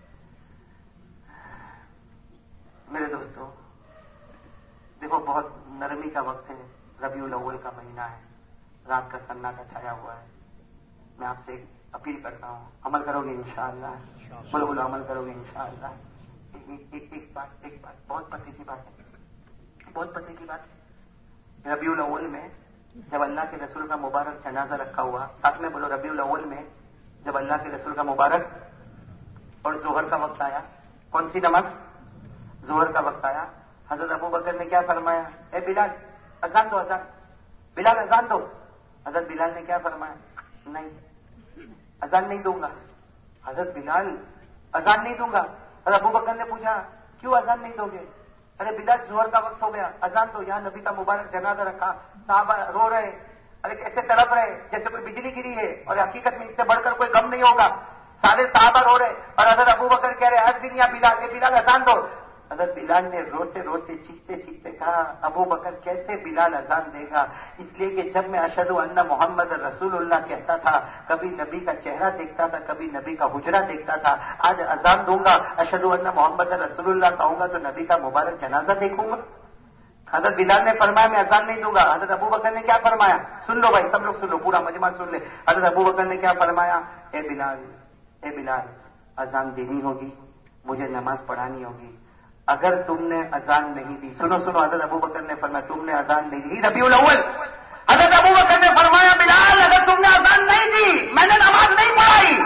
میرے دوستوں دیکھو بہت نرمی کا وقت ہے، ربیع الاول کا مہینہ ہے، رات کا سناٹا چھایا ہوا ہے. میں آپ سے ایک اپیل کرتا ہوں، عمل کرو گے انشاءاللہ؟ بولو بولو عمل کرو گے انشاءاللہ؟ ایک ایک ایک بات ایک بات بہت پتے کی بات ہے، بہت پتے کی بات ہے. ربیع الاول میں جب اللہ کے رسول کا مبارک جنازہ رکھا ہوا، ساتھ میں بولو ربیع الاول میں جب اللہ کے رسول کا مبارک اور ظہر کا وقت آیا، کون سی نماز؟ ظہر کا وقت آیا. حضرت ابو بکر نے کیا فرمایا؟ اے بلال اذان دو، اذان بلال اذان دو. حضرت بلال نے کیا فرمایا؟ نہیں اذان نہیں دوں گا. حضرت بلال اذان نہیں دوں گا. حضرت ابو بکر نے پوچھا کیوں اذان نہیں دو گے؟ ارے بلال ظہر کا وقت ہو گیا، اذان دو، یہاں نبی کا مبارک جنازہ رکھا، صحابہ رو رہے، ارے کیسے تڑپ رہے جیسے کوئی بجلی گری ہے، اور حقیقت میں اس سے بڑھ کر کوئی غم نہیں ہوگا. سارے صحابہ رو رہے اور حضرت ابو بکر کہہ رہے آج دن یا بلال اے بلال اذان دو. حضرت بلال نے روتے روتے چیختے چیختے کہا ابو بکر کیسے بلال اذان دے گا؟ اس لیے کہ جب میں اشہد ان محمد رسول اللہ کہتا تھا کبھی نبی کا چہرہ دیکھتا تھا، کبھی نبی کا حجرہ دیکھتا تھا. آج اذان دوں گا، اشہد ان محمد رسول اللہ کہوں گا تو نبی کا مبارک جنازہ دیکھوں گا. حضرت بلال نے فرمایا میں اذان نہیں دوں گا. حضرت ابو بکر نے کیا فرمایا؟ سن لو بھائی، سب لوگ سن لو، پورا مجمع سن لے. حضرت ابو بکر نے کیا فرمایا؟ اے بلال اے بلال اذان دینی ہوگی، مجھے نماز پڑھانی ہوگی. اگر تم نے اذان نہیں دی، سنو سنو، حضرت ابو بکر نے فرمایا تم نے اذان نہیں دی ربیع الاول. حضرت ابو بکر نے فرمایا بلال اگر تم نے اذان نہیں دی، میں نے نماز نہیں پڑھائی،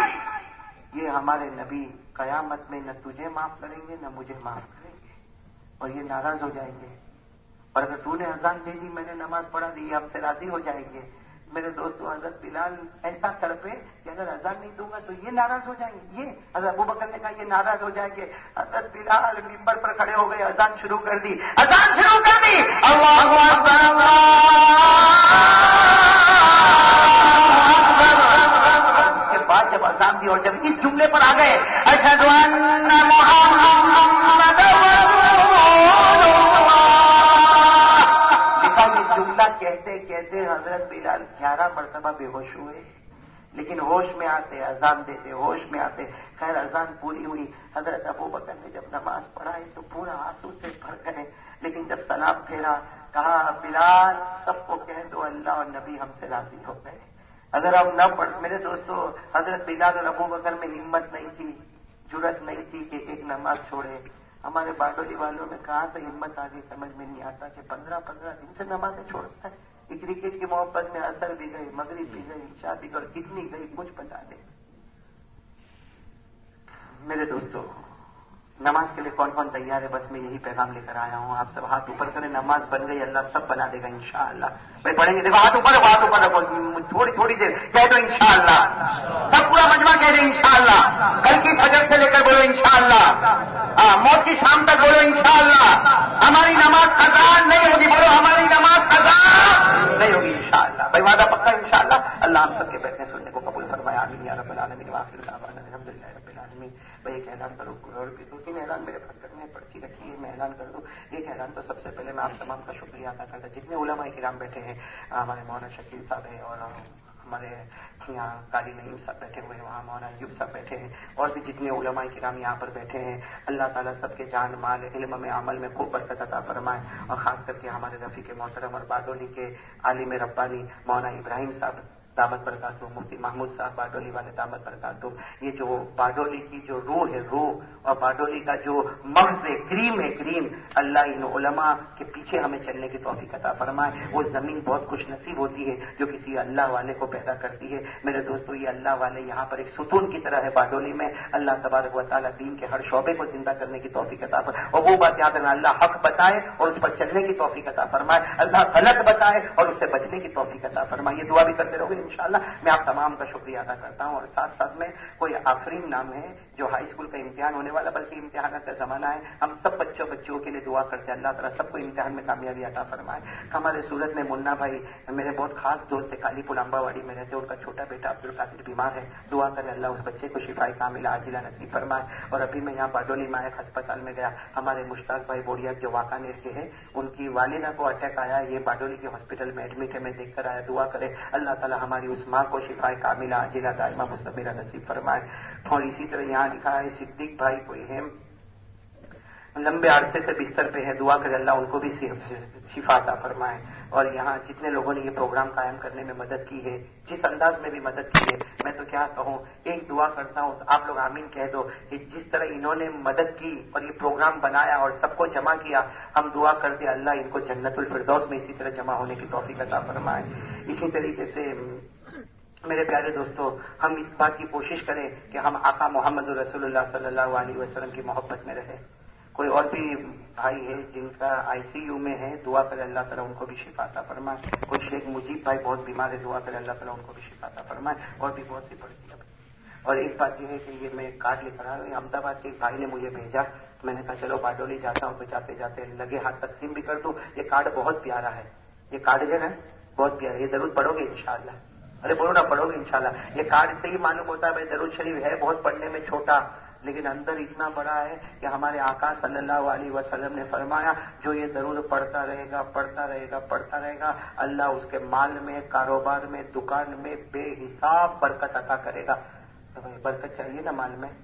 یہ ہمارے نبی قیامت میں نہ تجھے معاف کریں گے نہ مجھے معاف کریں گے، اور یہ ناراض ہو جائیں گے. اور اگر تو نے اذان دے دی، میں نے نماز پڑھا دی، یہ ہم سے راضی ہو جائیں گے. میرے دوستو حضرت بلال ایسا تڑپے کہ اگر اذان نہیں دوں گا تو یہ ناراض ہو جائیں گے. یہ حضرت ابو بکر نے کہا یہ ناراض ہو جائیں گے. حضرت بلال ممبر پر کھڑے ہو گئے، اذان شروع کر دی، اذان شروع کر دی. اللہ اکبر اللہ. کے بعد جب اذان دی اور جب اس جملے پر آ گئے اشہد ان محمد کہتے کہتے حضرت بلال گیارہ مرتبہ بے ہوش ہوئے، لیکن ہوش میں آتے اذان دیتے، ہوش میں آتے. خیر اذان پوری ہوئی. حضرت ابو بکر نے جب نماز پڑھائی تو پورا آنسو سے بھر گئے، لیکن جب سلام پھیرا کہا بلال سب کو کہہ دو اللہ اور نبی ہم سے راضی ہو گئے. اگر ہم نہ پڑھ میرے دوستو حضرت بلال اور ابو بکر میں ہمت نہیں تھی، جرأت نہیں تھی کہ ایک نماز چھوڑے. ہمارے باڈولی والوں میں کہاں سے ہمت آ گئی سمجھ میں نہیں آتا کہ پندرہ پندرہ دن سے نمازیں چھوڑتا ہے. کرکٹ کی محبت میں اثر بھی گئی، مغرب بھی گئی، شادی اور کتنی گئی کچھ بتا دے. میرے دوستو نماز کے لیے کون کون تیار ہے؟ بس میں یہی پیغام لے کر آیا ہوں. آپ سب ہاتھ اوپر کریں، نماز بن گئی، اللہ سب بنا دے گا انشاءاللہ. بھائی پڑھیں گے، دیکھو ہاتھ اوپر رکھو، ہاتھ اوپر رکھو، تھوڑی تھوڑی دیر کہہ دو انشاءاللہ. سب پورا مجمع کہہ دیں انشاءاللہ. کل کی فجر سے لے کر بولو انشاءاللہ. ہاں موت کی شام تک بولو انشاءاللہ. ہماری نماز قضا نہیں ہوگی، بولو ہماری نماز قضا نہیں ہوگی انشاءاللہ. بھائی وعدہ پکا انشاءاللہ. اللہ ہم سب کے بیٹھنے سننے کو قبول فرمائے. آمین یا رب العالمین. وآخر دعوانا الحمدللہ رب العالمین. بھائی ایک اعلان کرو، اور بھی دو تین اعلان میرے پاس کرنے پڑتی رکھی ہے، میں اعلان کر دوں. ایک اعلان تو سب سے پہلے میں آپ تمام کا شکریہ ادا کرتا ہوں. جتنے علماء کرام بیٹھے ہیں، ہمارے مولانا شکیل صاحب ہیں اور ہمارے یہاں قاری نعیم صاحب بیٹھے ہوئے ہیں، وہاں مولانا ایوب صاحب بیٹھے ہیں، اور بھی جتنے علماء کرام یہاں پر بیٹھے ہیں، اللہ تعالیٰ سب کے جان مال علم میں عمل میں خوب برکت عطا فرمائے. اور خاص کر کے ہمارے رفیق محترم اور باڈولی کے عالم ربانی مولانا ابراہیم صاحب دامت برکاتہ، مفتی محمود صاحب باڈولی والے دامت برکاتہ. یہ جو باڈولی کی جو روح ہے، روح اور باڈولی کا جو مغز ہے، کریم ہے، کریم، اللہ ان علماء کے پیچھے ہمیں چلنے کی توفیق عطا فرمائے. وہ زمین بہت خوش نصیب ہوتی ہے جو کسی اللہ والے کو پیدا کرتی ہے. میرے دوستو یہ اللہ والے یہاں پر ایک ستون کی طرح ہے باڈولی میں. اللہ تبارک و تعالیٰ دین کے ہر شعبے کو زندہ کرنے کی توفیق عطا فرمائے. اور وہ بات یاد رکھنا، اللہ حق بتائے اور اس پر چلنے کی توفیق عطا فرمائے، اللہ غلط بتائے اور اس سے بچنے کی توفیق عطا فرمائے. یہ دعا بھی کرتے رہو گے انشاءاللہ. میں آپ تمام کا شکریہ ادا کرتا ہوں. اور ساتھ ساتھ میں کوئی آفرین نام ہے جو ہائی اسکول کا امتحان ہونے والا، بلکہ امتحانات کا زمانہ ہے. ہم سب بچوں بچوں کے لیے دعا کرتے ہیں اللہ تعالیٰ سب کو امتحان میں کامیابی عطا فرمائے. ہمارے صورت میں منا بھائی میرے بہت خاص دوست ہے، کالی پور امبا واڑی میں رہتے، ان کا چھوٹا بیٹا عبد القادر بیمار ہے. دعا کرے اللہ اس بچے کو شفائے کاملہ عاجلہ نصیب فرمائے. اور ابھی میں یہاں باڈولی مائک ہسپتال میں گیا، ہمارے مشتاق بھائی بوڑیا جو واقانیر کے ہیں، ان کی والدہ کو اٹیک آیا، یہ باڈولی کے ہاسپٹل میں ایڈمٹ ہے. میں دیکھ کر آیا. دعا کرے اللہ تعالیٰ ہماری اس ماں کو شفائے کاملہ عاجلہ دائمہ مستمرہ نصیب فرمائے. اور اسی طرح یہاں لکھا ہے صدیق بھائی کوئی ہے لمبے عرصے سے بستر پہ ہے، دعا کرے اللہ ان کو بھی شفا عطا فرمائے. اور یہاں جتنے لوگوں نے یہ پروگرام قائم کرنے میں مدد کی ہے، جس انداز میں بھی مدد کی ہے، میں تو کیا کہوں، ایک دعا کرتا ہوں آپ لوگ آمین کہہ دو کہ جس طرح انہوں نے مدد کی اور یہ پروگرام بنایا اور سب کو جمع کیا، ہم دعا کرتے اللہ ان کو جنت الفردوس میں اسی طرح جمع ہونے کی توفیق عطا فرمائے. اسی طریقے سے میرے پیارے دوستو، ہم اس بات کی کوشش کریں کہ ہم آقا محمد رسول اللہ صلی اللہ علیہ وسلم کی محبت میں رہیں. کوئی اور بھی بھائی ہے جن کا آئی سی یو میں ہے، دعا کرے اللہ تعالیٰ ان کو بھی شفا عطا فرمائے. کوئی شیخ مجیب بھائی بہت بیمار ہے، دعا کرے اللہ تعالیٰ ان کو بھی شفا عطا فرمائے. اور بھی بہت سی پڑتی ہے. اور ایک بات یہ ہے کہ یہ میں کارڈ لے کر آیا ہوں، احمد آباد کے ایک بھائی نے مجھے بھیجا، میں نے کہا چلو باڈولی جاتا ہوں تو جاتے جاتے لگے ہاتھ تقسیم بھی کر دوں. یہ کارڈ بہت پیارا ہے، یہ کارڈ جو ہے بہت پیارا ہے. یہ ضرور پڑھو گے انشاءاللہ. ارے بولو نا پڑھو گے انشاءاللہ. یہ کارڈ سے ہی معلوم ہوتا ہے بھائی درود شریف ہے بہت پڑھنے میں چھوٹا، لیکن اندر اتنا بڑا ہے کہ ہمارے آقا صلی اللہ علیہ وسلم نے فرمایا جو یہ درود پڑھتا رہے گا پڑھتا رہے گا پڑھتا رہے گا اللہ اس کے مال میں، کاروبار میں، دکان میں بے حساب برکت عطا کرے گا. تو بھائی برکت چاہیے نا مال میں.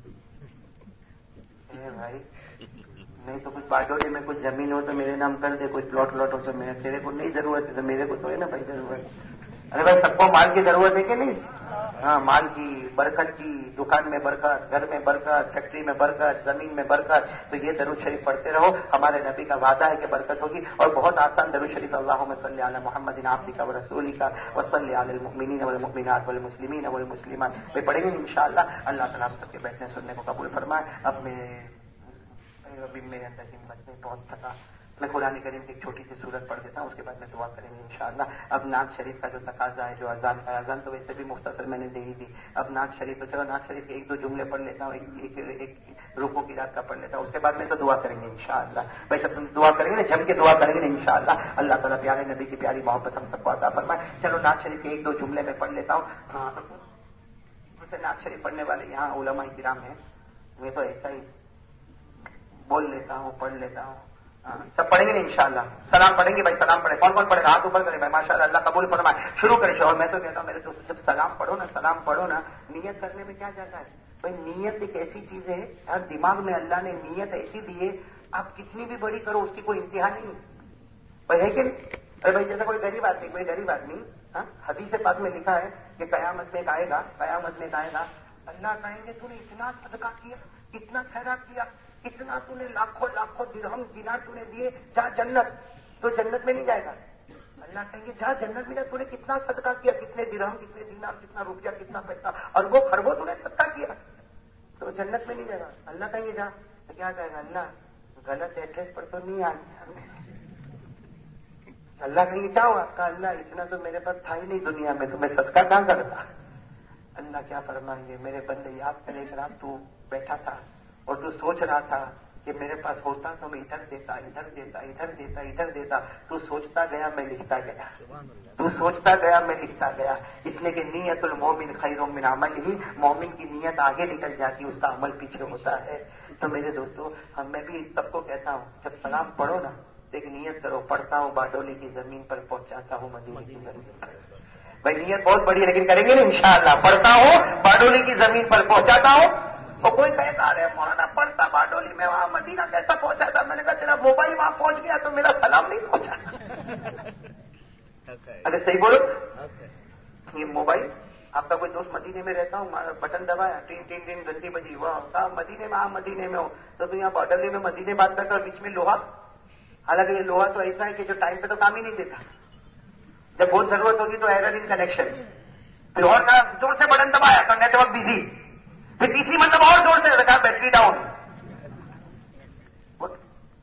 اے بھائی نہیں تو کچھ باڈولی میں کچھ زمین ہو تو میرے نام کر دے، کچھ پلاٹ پلاٹ ہو تو میرے تیرے کو نہیں ضرورت ہے تو میرے کو تو ہے نا بھائی ضرورت. ارے بھائی سب کو مال کی ضرورت ہے کہ نہیں؟ ہاں مال کی، برکت کی، دکان میں برکت، گھر میں برکت، فیکٹری میں برکت، زمین میں برکت. تو یہ درود شریف پڑھتے رہو، ہمارے نبی کا وعدہ ہے کہ برکت ہوگی. اور بہت آسان درود شریف اللہم صلی علی محمد عبدک و رسولک وصلی علی المؤمنین والمؤمنات والمسلمین والمسلمات. میں پڑھیں گے انشاءاللہ. اللہ تعالیٰ آپ سب کے بیٹھنے سننے کو قبول فرمائے. اب میں ابھی میرے اندر ہمت میں بہت تھکا، میں قرآن کریم کی ایک چھوٹی سی سورت پڑھ دیتا ہوں، اس کے بعد میں دعا کریں گے انشاءاللہ. اب نعت شریف کا جو تقاضا ہے، جو اذان کا اذان تو ویسے بھی مختصر میں نے دے ہی دی. اب نعت شریف تو چلو نعت شریف کے ایک دو جملے پڑھ لیتا ہوں، ایک ایک, ایک رکوع کی رات کا پڑھ لیتا ہوں، اس کے بعد میں تو دعا کریں گے انشاءاللہ. بھائی سب دعا کریں گے نا، جم کے دعا کریں گے انشاءاللہ. اللہ تعالیٰ پیارے نبی کی پیاری محبت ہم سب کو عطا فرمائے. چلو نعت شریف کے ایک دو جملے میں پڑھ لیتا ہوں. ہاں ویسے نعت شریف پڑھنے والے یہاں علماء کرام ہیں، میں تو ایسا ہی بول لیتا ہوں، پڑھ لیتا ہوں. سب پڑھیں گے نا انشاءاللہ. سلام پڑھیں گے بھائی، سلام پڑھیں. کون کون پڑھے گا ہاتھ اوپر کرے بھائی. ماشاءاللہ اللہ قبول فرمائے. شروع کرے شو. اور میں تو کہتا ہوں میرے دوست جب سلام پڑھو نا، سلام پڑھو نا، نیت کرنے میں کیا جاتا ہے بھائی. نیت ایک ایسی چیز ہے، ہر دماغ میں اللہ نے نیت ایسی دی ہے، آپ کتنی بھی بڑی کرو اس کی کوئی انتہا نہیں بھائی، ہے کہ نہیں؟ ارے بھائی جیسا کوئی غریب آدمی، کوئی غریب آدمی حدیث پاک میں لکھا ہے کہ قیامت میں ایک آئے گا، قیامت میں ایک آئے گا، اللہ کہیں گے تو نے اتنا صدقہ کیا، اتنا خیرات کیا، اتنا تو نے لاکھوں لاکھوں درہم دینار تو نے دیے، جا جنت. تو جنت میں نہیں جائے گا. اللہ کہیں گے جا جنت میں جا، تو نے کتنا صدقہ کیا، کتنے درہم، کتنے دینار، کتنا روپیہ، کتنا پیسہ، اربوں خربوں تو نے صدقہ کیا، تو جنت میں نہیں جائے گا. اللہ کہیں گے جا، تو کیا کہے گا اللہ غلط ایڈریس پر تو نہیں آنا. اللہ کہیں گے کیا ہوا؟ کہا اللہ اتنا تو میرے پاس تھا ہی نہیں دنیا میں، تو میں صدقہ کہاں کرتا. اللہ کیا فرمائیں گے میرے بندے یاد کرے ایک رات تو بیٹھا تھا اور تو سوچ رہا تھا کہ میرے پاس ہوتا تو میں ادھر دیتا ادھر دیتا ادھر دیتا ادھر دیتا. تو سوچتا گیا میں لکھتا گیا، تو سوچتا گیا میں لکھتا گیا. اس لیے کہ نیت المومن خیر من عمل ہی، مومن کی نیت آگے نکل جاتی، اس کا عمل پیچھے ہوتا ہے. تو میرے دوستو ہم میں بھی سب کو کہتا ہوں جب سلام پڑھو نا ایک نیت کرو، پڑھتا ہوں باڈولی کی زمین پر پہنچاتا ہوں مدینے کی زمین پر. بھائی نیت بہت بڑی ہے لیکن کریں گے نا انشاءاللہ. پڑھتا ہوں باڈولی کی زمین پر پہنچاتا ہوں. تو کوئی کہتا ارے مولانا پڑھتا باڈولی میں وہاں مدینہ کیسا پہنچا تھا؟ میں نے کہا تیرا موبائل وہاں پہنچ گیا تو میرا سلام نہیں پہنچا. ارے صحیح بولو. یہ موبائل آپ کا کوئی دوست مدینے میں رہتا ہوں، بٹن دبایا تین تین دن گھنٹی بجی، واہ صاحب مدینے میں، ہاں مدینے میں ہو تو تو یہاں باڈولی میں مدینے بات کرتا اور بیچ میں لوہا. حالانکہ یہ لوہا تو ایسا ہے کہ جو ٹائم پہ تو کام ہی نہیں دیتا، جب بہت ضرورت ہوگی تو ایرر ان کنیکشن. پھر اور زور سے بٹن دبایا تو نیٹ ورک بزی، پھر تیسری مطلب اور زور سے رکھا بیٹری ڈاؤن.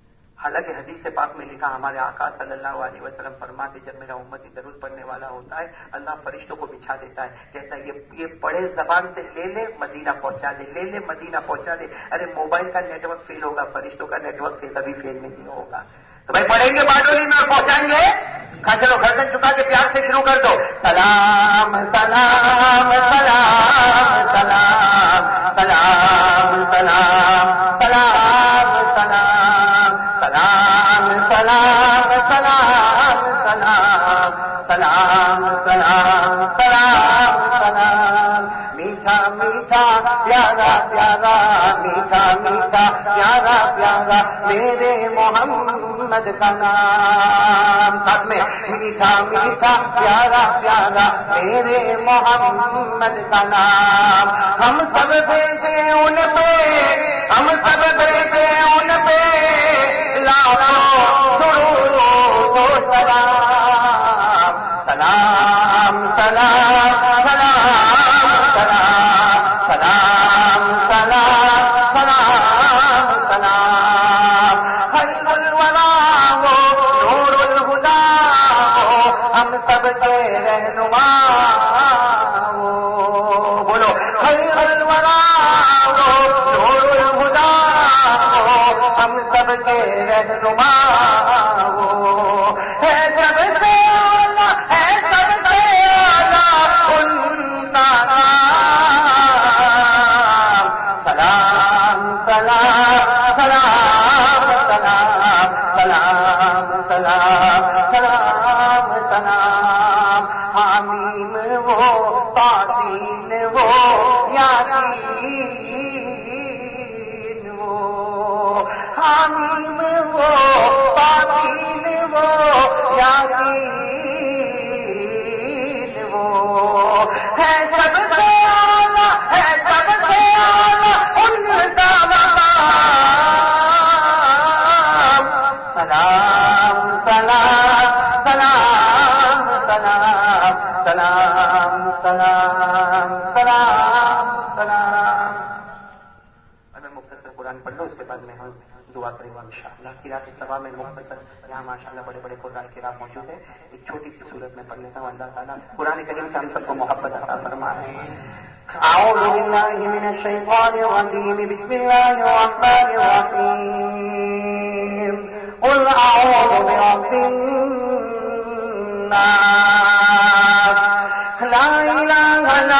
حالانکہ حدیث پاک میں لکھا ہمارے آقا صلی اللہ علیہ وسلم فرماتے جب میرا امتی درود پڑھنے والا ہوتا ہے اللہ فرشتوں کو بچھا دیتا ہے، کہتا ہے یہ یہ پڑھے زبان سے لے لے مدینہ پہنچا دے، لے لے مدینہ پہنچا دے۔ ارے موبائل کا نیٹ ورک فیل ہوگا، فرشتوں کا نیٹ ورک کبھی فیل نہیں ہوگا۔ تو بھائی پڑھیں گے باڈولی میں اور پہنچائیں گے۔ ہاں چلو گردن چکا کے پیار سے شروع کر دو۔ سلام سلام سلام سلام سلام سلام سلام سلام سلام سلام سلام سلام سلام سلام سلام سلام میٹھا میٹھا پیارا پیارا میٹھا میٹھا پیارا پیارا میرے محمد کا نام، ساتھ میں میٹھا میٹھا پیارا پیارا میرے محمد کا نام۔ ہم سب دیکھے ان پہ، ہم سب دیکھے ان پہ لاکھوں درود و سلام، سلام سلام سلام سلام سلام سلام سلام سلام خیر الورا ہو نور الہدا ہو ہم سب کے رہنما ہو، بولو خیر الورا ہو نور الہدا ہو ہم سب کے رہنما ہو، ہے جب سے ہے سب سے اعلیٰ ان کا نام، سلام سلام سلام سلام سلام سلام سلام سلام حامیم وہ تعظیم وہ یاسین وہ، حامیم وہ تعظیم وہ یاسین وہ، ہے سب سے اعلیٰ ہے سب سے اعلیٰ ان کا مقام، سلام سلام سلام سلام سلام سلام سلام سلام۔ اگر مختصر قرآن پڑھ لو اس کے بعد میں ہم دعا کریں گے انشاءاللہ۔ قرأت سبا میں مختصر یہاں ماشاءاللہ بڑے بڑے قرآن قرأت موجود ہے، ایک چھوٹی سی صورت میں پڑھ لیتا ہوں۔ اللہ تعالیٰ قرآن کریم سے ہم سب کو محبت عطا فرمائے۔ اعوذ باللہ من الشیطان الرجیم، بسم اللہ الرحمن الرحیم، قل اعوذ برب الناس لا الہ لا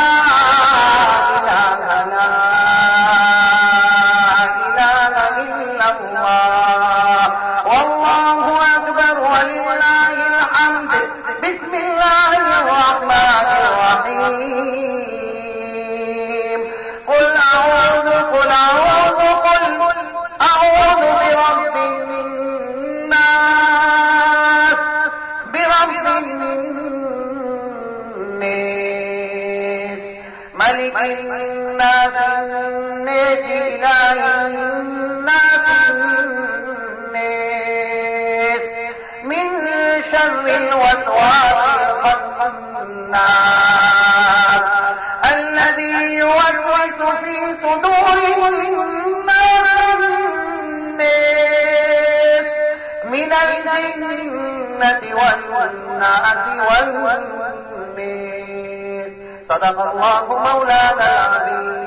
الذي يوسوس في صدور الناس من الجنة والناس والناس، صدق الله مولانا العظيم۔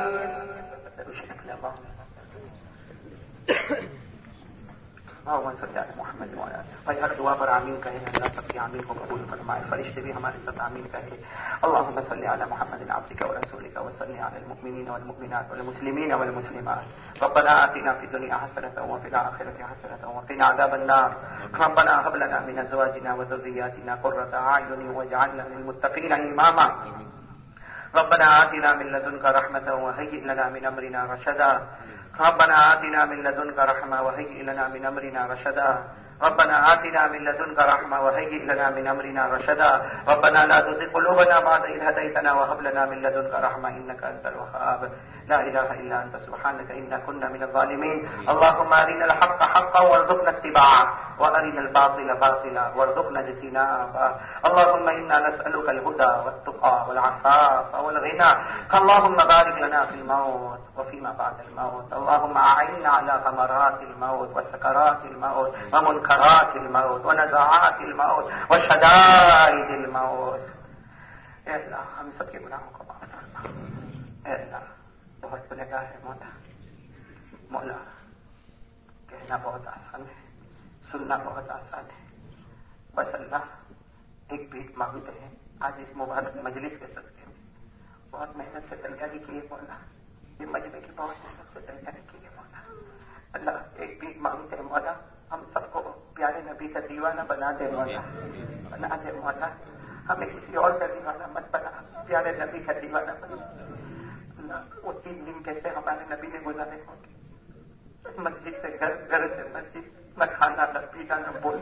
محمد بھائی ہر دعا پر آمین کہیں، اللہ سب کی آمین کو قبول فرمائے، فرشتے بھی ہمارے ساتھ آمین کہیں۔ اللهم صل على محمد عبدك ورسولك وصل على المؤمنين والمؤمنات والمسلمين والمسلمات، ربنا آتنا في الدنيا حسنة وفي الآخرة حسنة وقنا عذاب النار، ربنا هب لنا من أزواجنا وذرياتنا قرة أعين واجعلنا للمتقين إماما، ربنا آتنا من لدنك رحمة وهيئ لنا من أمرنا رشدا، ربنا آتنا من لدنك رحمة وهيئ لنا من أمرنا رشدا، ربنا آتنا من لدنك رحمة وهيئ لنا من أمرنا رشدا، ربنا لا تزغ قلوبنا بعد إذ هديتنا وهب لنا من لدنك رحمة إنك أنت الوهاب، لا إله إلا أنت سبحانك إنا كنا من الظالمين، اللهم أرنا الحق حقا وارزقنا اتباعه وأرنا الباطل باطلا وارزقنا اجتنابه اللهم إنا نسألك الهدى والتقى والعفاف والغنى اللهم بارك لنا في الموت وفيما بعد الموت اللهم أعنا على غمرات الموت وسكرات الموت ومنكرات الموت ونزاعات الموت وشدائد الموت اے اللہ ہم سب کے گناہوں کو معاف فرما اے اللہ بہت گنہگار ہے مولا مولا کہنا بہت آسان ہے سننا بہت آسان ہے بس اللہ ایک بھیک مانگتے ہیں آج اس مبارک مجلس کے صدقے میں بہت محنت سے تیاری کی ہے مولا یہ مجمع کی بہت محنت سے تیاری کی ہے مولا اللہ ایک بھیک مانگتے ہیں مولا ہم سب کو پیارے نبی کا دیوانہ بنا دے مولا بنا دے مولا ہمیں کسی اور کا دیوانہ مت بنا پیارے نبی کا دیوانہ بنا اللہ وہ تین دن کیسے ہمارے نبی نے گزارے ہوں گے مسجد سے گھر گھر سے مسجد نہ کھانا نہ پینا نہ بول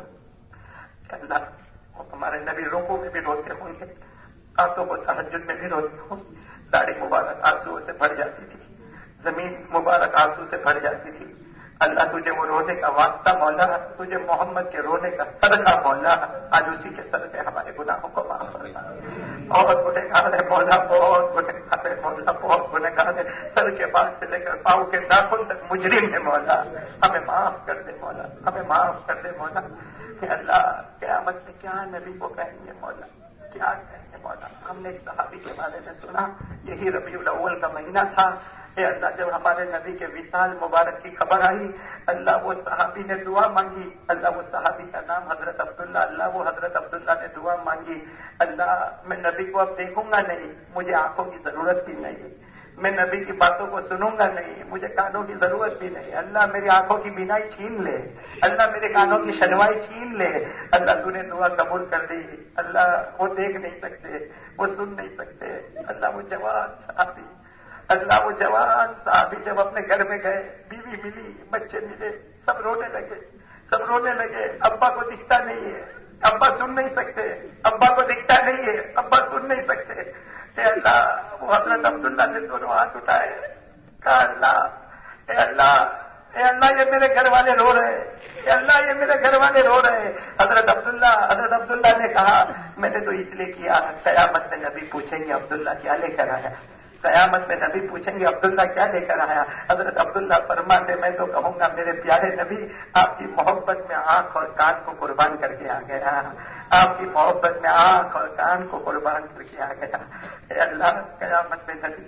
اللہ وہ ہمارے نبی روکوں میں بھی روتے ہوں گے آنکھوں کو تہجد میں بھی روتے ہوں گے داڑھی مبارک آنسو سے بھر جاتی تھی زمین مبارک آنسو سے بھر جاتی تھی اللہ تجھے وہ رونے کا واسطہ مولا تجھے محمد کے رونے کا صدقہ مولا آج اسی کے صدقے ہمارے گناہوں کو معاف کرنا بہت گنہگار ہے مولا بہت گنہگار ہے مولا بہت گنہگار ہے سر کے بعد سے لے کر پاؤں کے ناخن تک مجرم ہے مولا ہمیں معاف کر دے مولا ہمیں معاف کر دے مولا کہ اللہ قیامت میں کیا نبی کو کہیں گے مولا کیا کہیں گے مولا ہم نے ایک صحابی کے بارے میں سنا یہی ربیع الاول کا مہینہ تھا اے اللہ جب ہمارے نبی کے وصال مبارک کی خبر آئی اللہ وہ صحابی نے دعا مانگی اللہ وہ صحابی کا نام حضرت عبداللہ اللہ وہ حضرت عبداللہ نے دعا مانگی اللہ میں نبی کو اب دیکھوں گا نہیں مجھے آنکھوں کی ضرورت بھی نہیں میں نبی کی باتوں کو سنوں گا نہیں مجھے کانوں کی ضرورت بھی نہیں اللہ میری آنکھوں کی بینائی چھین لے اللہ میرے کانوں کی شنوائی چھین لے اللہ تو نے دعا قبول کر دی اللہ وہ دیکھ نہیں سکتے وہ سن نہیں سکتے اللہ وہ جوان صحابی اللہ وہ جوان صحابی جب اپنے گھر میں گئے بیوی ملی بچے ملے سب رونے لگے سب رونے لگے ابا کو دکھتا نہیں ہے ابا سن نہیں سکتے ابا کو دکھتا نہیں ہے ابا سن نہیں سکتے اے اللہ وہ حضرت عبداللہ نے دونوں ہاتھ اٹھائے کہا اللہ اے اللہ اے اللہ یہ میرے گھر والے رو رہے اے اللہ یہ میرے گھر والے رو رہے حضرت عبداللہ حضرت عبداللہ نے کہا میں نے تو اس لیے کیا قیامت میں نبی پوچھیں گے عبداللہ کیا لے کر آیا قیامت میں نبی پوچھیں گے عبداللہ کیا لے کر آیا حضرت عبداللہ فرماتے میں تو کہوں گا میرے پیارے نبی آپ کی محبت میں آنکھ اور کان کو قربان کر کے آ گیا آپ کی محبت میں آنکھ اور کان کو قربان کر کے آ گیا اے اللہ قیامت میں نبی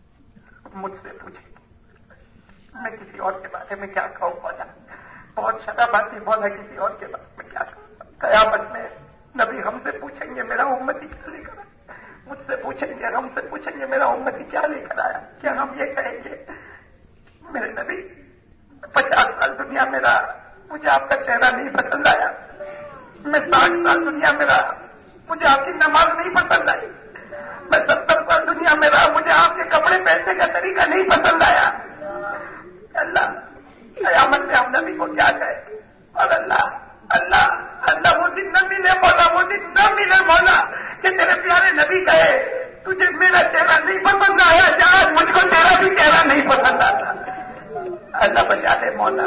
مجھ سے پوچھیں گے میں کسی اور کے بارے میں کیا کہوں مولا بہت شدا باتی مولا کسی اور کے بارے میں کیا کہوں قیامت میں نبی ہم سے پوچھیں گے میرا امتی کیا لے کر مجھ سے پوچھیں گے ہم سے پوچھیں گے میرا امتی کیا لے کر آیا کیا ہم یہ کہیں گے میرے نبی پچاس سال دنیا میں رہا مجھے آپ کا چہرہ نہیں پسند آیا میں ساٹھ سال دنیا میں رہا مجھے آپ کی نماز نہیں پسند آئی میں ستر سال دنیا میں رہا مجھے آپ کے کپڑے پہننے کا طریقہ نہیں پسند آیا اللہ قیامت میں ہم نبی کو کیا کہے اور اللہ اللہ اللہ وہ دن نہ ملے مولا وہ دن نہ ملے مولا کہ تیرے پیارے نبی کہے تجھے میرا چہرہ نہیں پسند آیا جہاں مجھ کو تیرا بھی چہرہ نہیں پسند آتا اللہ بچا لے مولا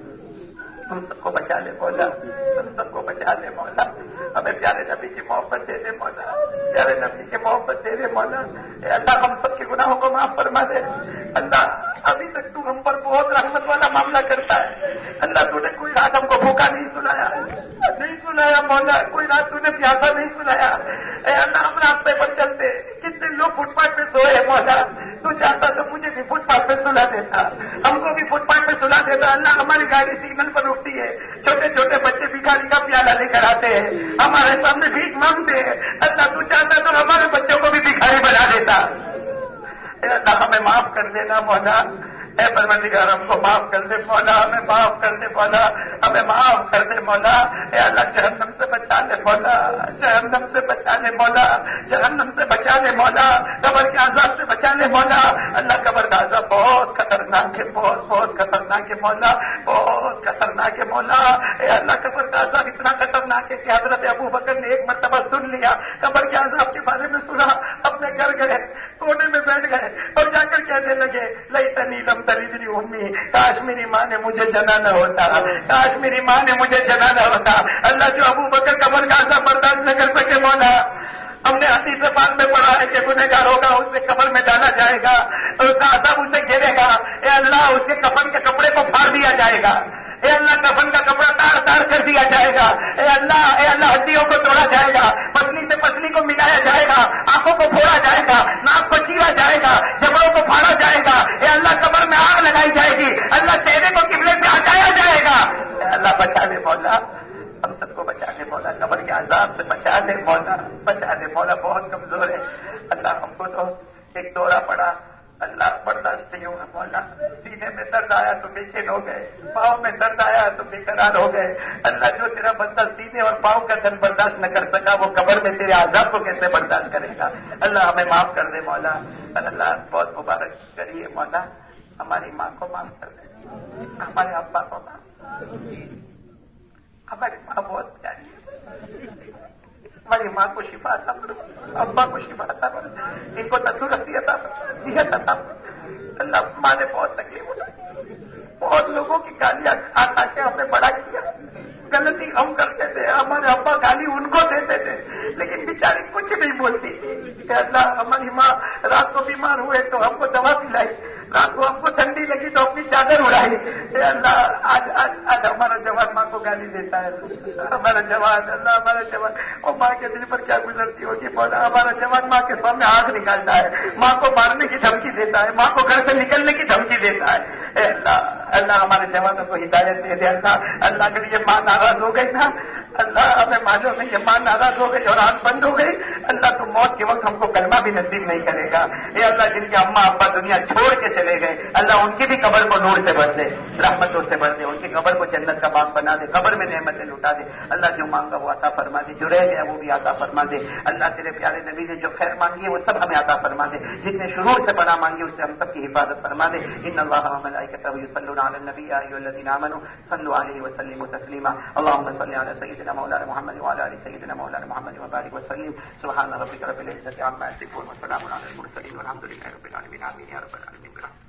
تم سب کو بچا لے مولا تم سب کو بچا لے مولا ہمیں پیارے نبی کی محبت دے دے مولا پیارے نبی کی محبت دے دے مولا اے اللہ ہم سب کے گناہوں کو معاف فرما دے اللہ ابھی تک تو ہم پر بہت رحمت والا معاملہ کرتا ہے اللہ تو نے کوئی رات ہم کو بھوکا نہیں سنایا نہیں سنایا مولا کوئی رات تو نے پیاسا نہیں سنایا اے اللہ ہم راستے پر چلتے کتنے لوگ فٹ پاتھ پہ سوئے مولا تو چاہتا تو مجھے بھی فٹ پاتھ پہ سلا دیتا ہم کو بھی فٹ پاتھ پہ سلا دیتا اللہ ہماری گاڑی سگنل پر رکتی ہے چھوٹے چھوٹے بچے بھکاری کا پیالہ لے کر آتے ہیں ہمارے سامنے بھیک مانگتے ہیں اللہ تو چاہتا تو ہمارے بچوں کو بھی بھکاری بنا دیتا اے اللہ ہمیں معاف کر دینا مولا اے پروردگار ہم کو معاف کر دے مولا ہمیں معاف کر دے مولا ہمیں معاف کر دے مولا اے اللہ جہنم سے بچا لے مولا جہنم سے بچا لے مولا جہنم سے بچا لے مولا قبر کے عذاب سے بچا لے مولا اللہ قبر کا عذاب بہت خطرناک خطرناک ہے، بہت بہت خطرناک ہے مولا، بہت خطرناک ہے مولا. اے اللہ قبر کا عذاب اتنا خطرناک ہے کہ حضرت ابو بکر نے ایک مرتبہ سن لیا، قبر کے عذاب کے بارے میں سنا، اپنے گھر گئے، کونے میں بیٹھ گئے اور جا کر کہنے لگے لیتنی لم تلدنی امی، کاش میری ماں نے مجھے جنا نہ ہوتا، کاش میری ماں نے مجھے جنا نہ ہوتا. اللہ جو ابو بکر قبر کا عذاب برداشت نہ کر سکے مولا، ہم نے حدیث پاک میں پڑھا ہے کہ گنہگار ہوگا، اس سے قبر میں ڈالا جائے گا اور اس کا عذاب اسے گھیرے گا. اے اللہ اس کے کفن کے کپڑے کو پھاڑ دیا جائے گا، اے اللہ کفن کا کپڑا تار تار کر دیا جائے گا، اے اللہ اے اللہ ہڈیوں کو توڑا جائے گا، پتلی سے پتلی کو ملایا جائے گا، آنکھوں کو پھوڑا جائے گا، ناک کو چیرا جائے گا، جبڑوں کو پھاڑا جائے گا. اے اللہ قبر میں آگ لگائی جائے گی، اللہ چہرے کو قبلے سے ہٹایا جائے گا. اے اللہ بچا دے مولا، ہم سب کو بچا دے مولا، قبر کے عذاب سے بچا دے مولا، بچا دے مولا. بہت کمزور ہے اللہ، ہم کو تو ایک دورہ پڑا اللہ برداشت نہیں ہوا مولا. سینے میں درد آیا تو بے چین ہو گئے، پاؤں میں درد آیا تو بے قرار ہو گئے. اللہ جو تیرا بندہ سینے اور پاؤں کا درد برداشت نہ کر سکا وہ قبر میں تیرے عذاب کو کیسے برداشت کرے گا. اللہ ہمیں معاف کر دے مولا. اللہ بہت مبارک کریے مولا، ہماری ماں کو معاف کر دے، ہمارے ابا کو معاف، ہماری ماں بہت پیاری ہے، ہماری ماں کو شفا عطا کرو، ابا کو شفا عطا کرو، ان کو تندرستی عطا کرو، صحت عطا کرو. اللہ ماں نے بہت تکلیف اٹھائی، بہت لوگوں کی گالیاں کھا کھا کے ہم نے بڑا کیا، غلطی ہم کرتے تھے، ہمارے ابا گالی ان کو دیتے تھے لیکن بیچاری کچھ نہیں بولتی. کہ اللہ ہماری ماں رات کو بیمار ہوئے تو ہم کو دوا پلائی، رات کو ہم کو ٹھنڈی لگی تو اپنی چادر اڑائی. اے اللہ آج آج آج ہمارا جوان ماں کو گالی دیتا ہے، ہمارا جوان اللہ ہمارا جوان اور ماں کے دل پر کیا گزرتی ہوگی مولا. ہمارا جوان ماں کے سامنے آنکھ نکالتا ہے، ماں کو مارنے کی دھمکی دیتا ہے، ماں کو گھر سے نکلنے کی دھمکی دیتا ہے. اے اللہ اللہ ہمارے جوانوں کو ہدایت دے دے اللہ. اللہ کے لیے ماں ناراض ہو گئی نا اللہ، ہمیں معلوم ہے یہ ماں ناراض ہو گئی اور آنکھ بند ہو گئی. اللہ تو موت کے وقت ہم کو کلمہ بھی نصیب نہیں کرے گا. اے اللہ جن کے اماں ابا دنیا چھوڑ کے چلے گئے اللہ ان کی بھی قبر کو نور سے بھر دے، رحمتوں سے بھر دے، ان کی قبر کو جنت کا باغ بنا دے، قبر میں نعمتیں لٹا دے. اللہ جو مانگا وہ عطا فرما دے، جو رہ گیا وہ بھی عطا فرما دے. اللہ تیرے پیارے نبی نے جو خیر مانگی ہے وہ سب ہمیں عطا فرما دے، جتنے شرور سے پناہ مانگی اس سے ہم سب کی حفاظت فرما دے. ان اللہ و ملائکتہ یصلون علی النبی یا ایھا الذین آمنوا صلوا علیہ وسلموا تسلیما. اللهم صل علی سیدنا مولانا محمد وعلى ال سيدنا مولانا محمد وبارك وسلم. سبحان ربك رب العزة عما يصفون وسلام على المرسلين والحمد لله رب العالمين. آمين يا رب العالمين.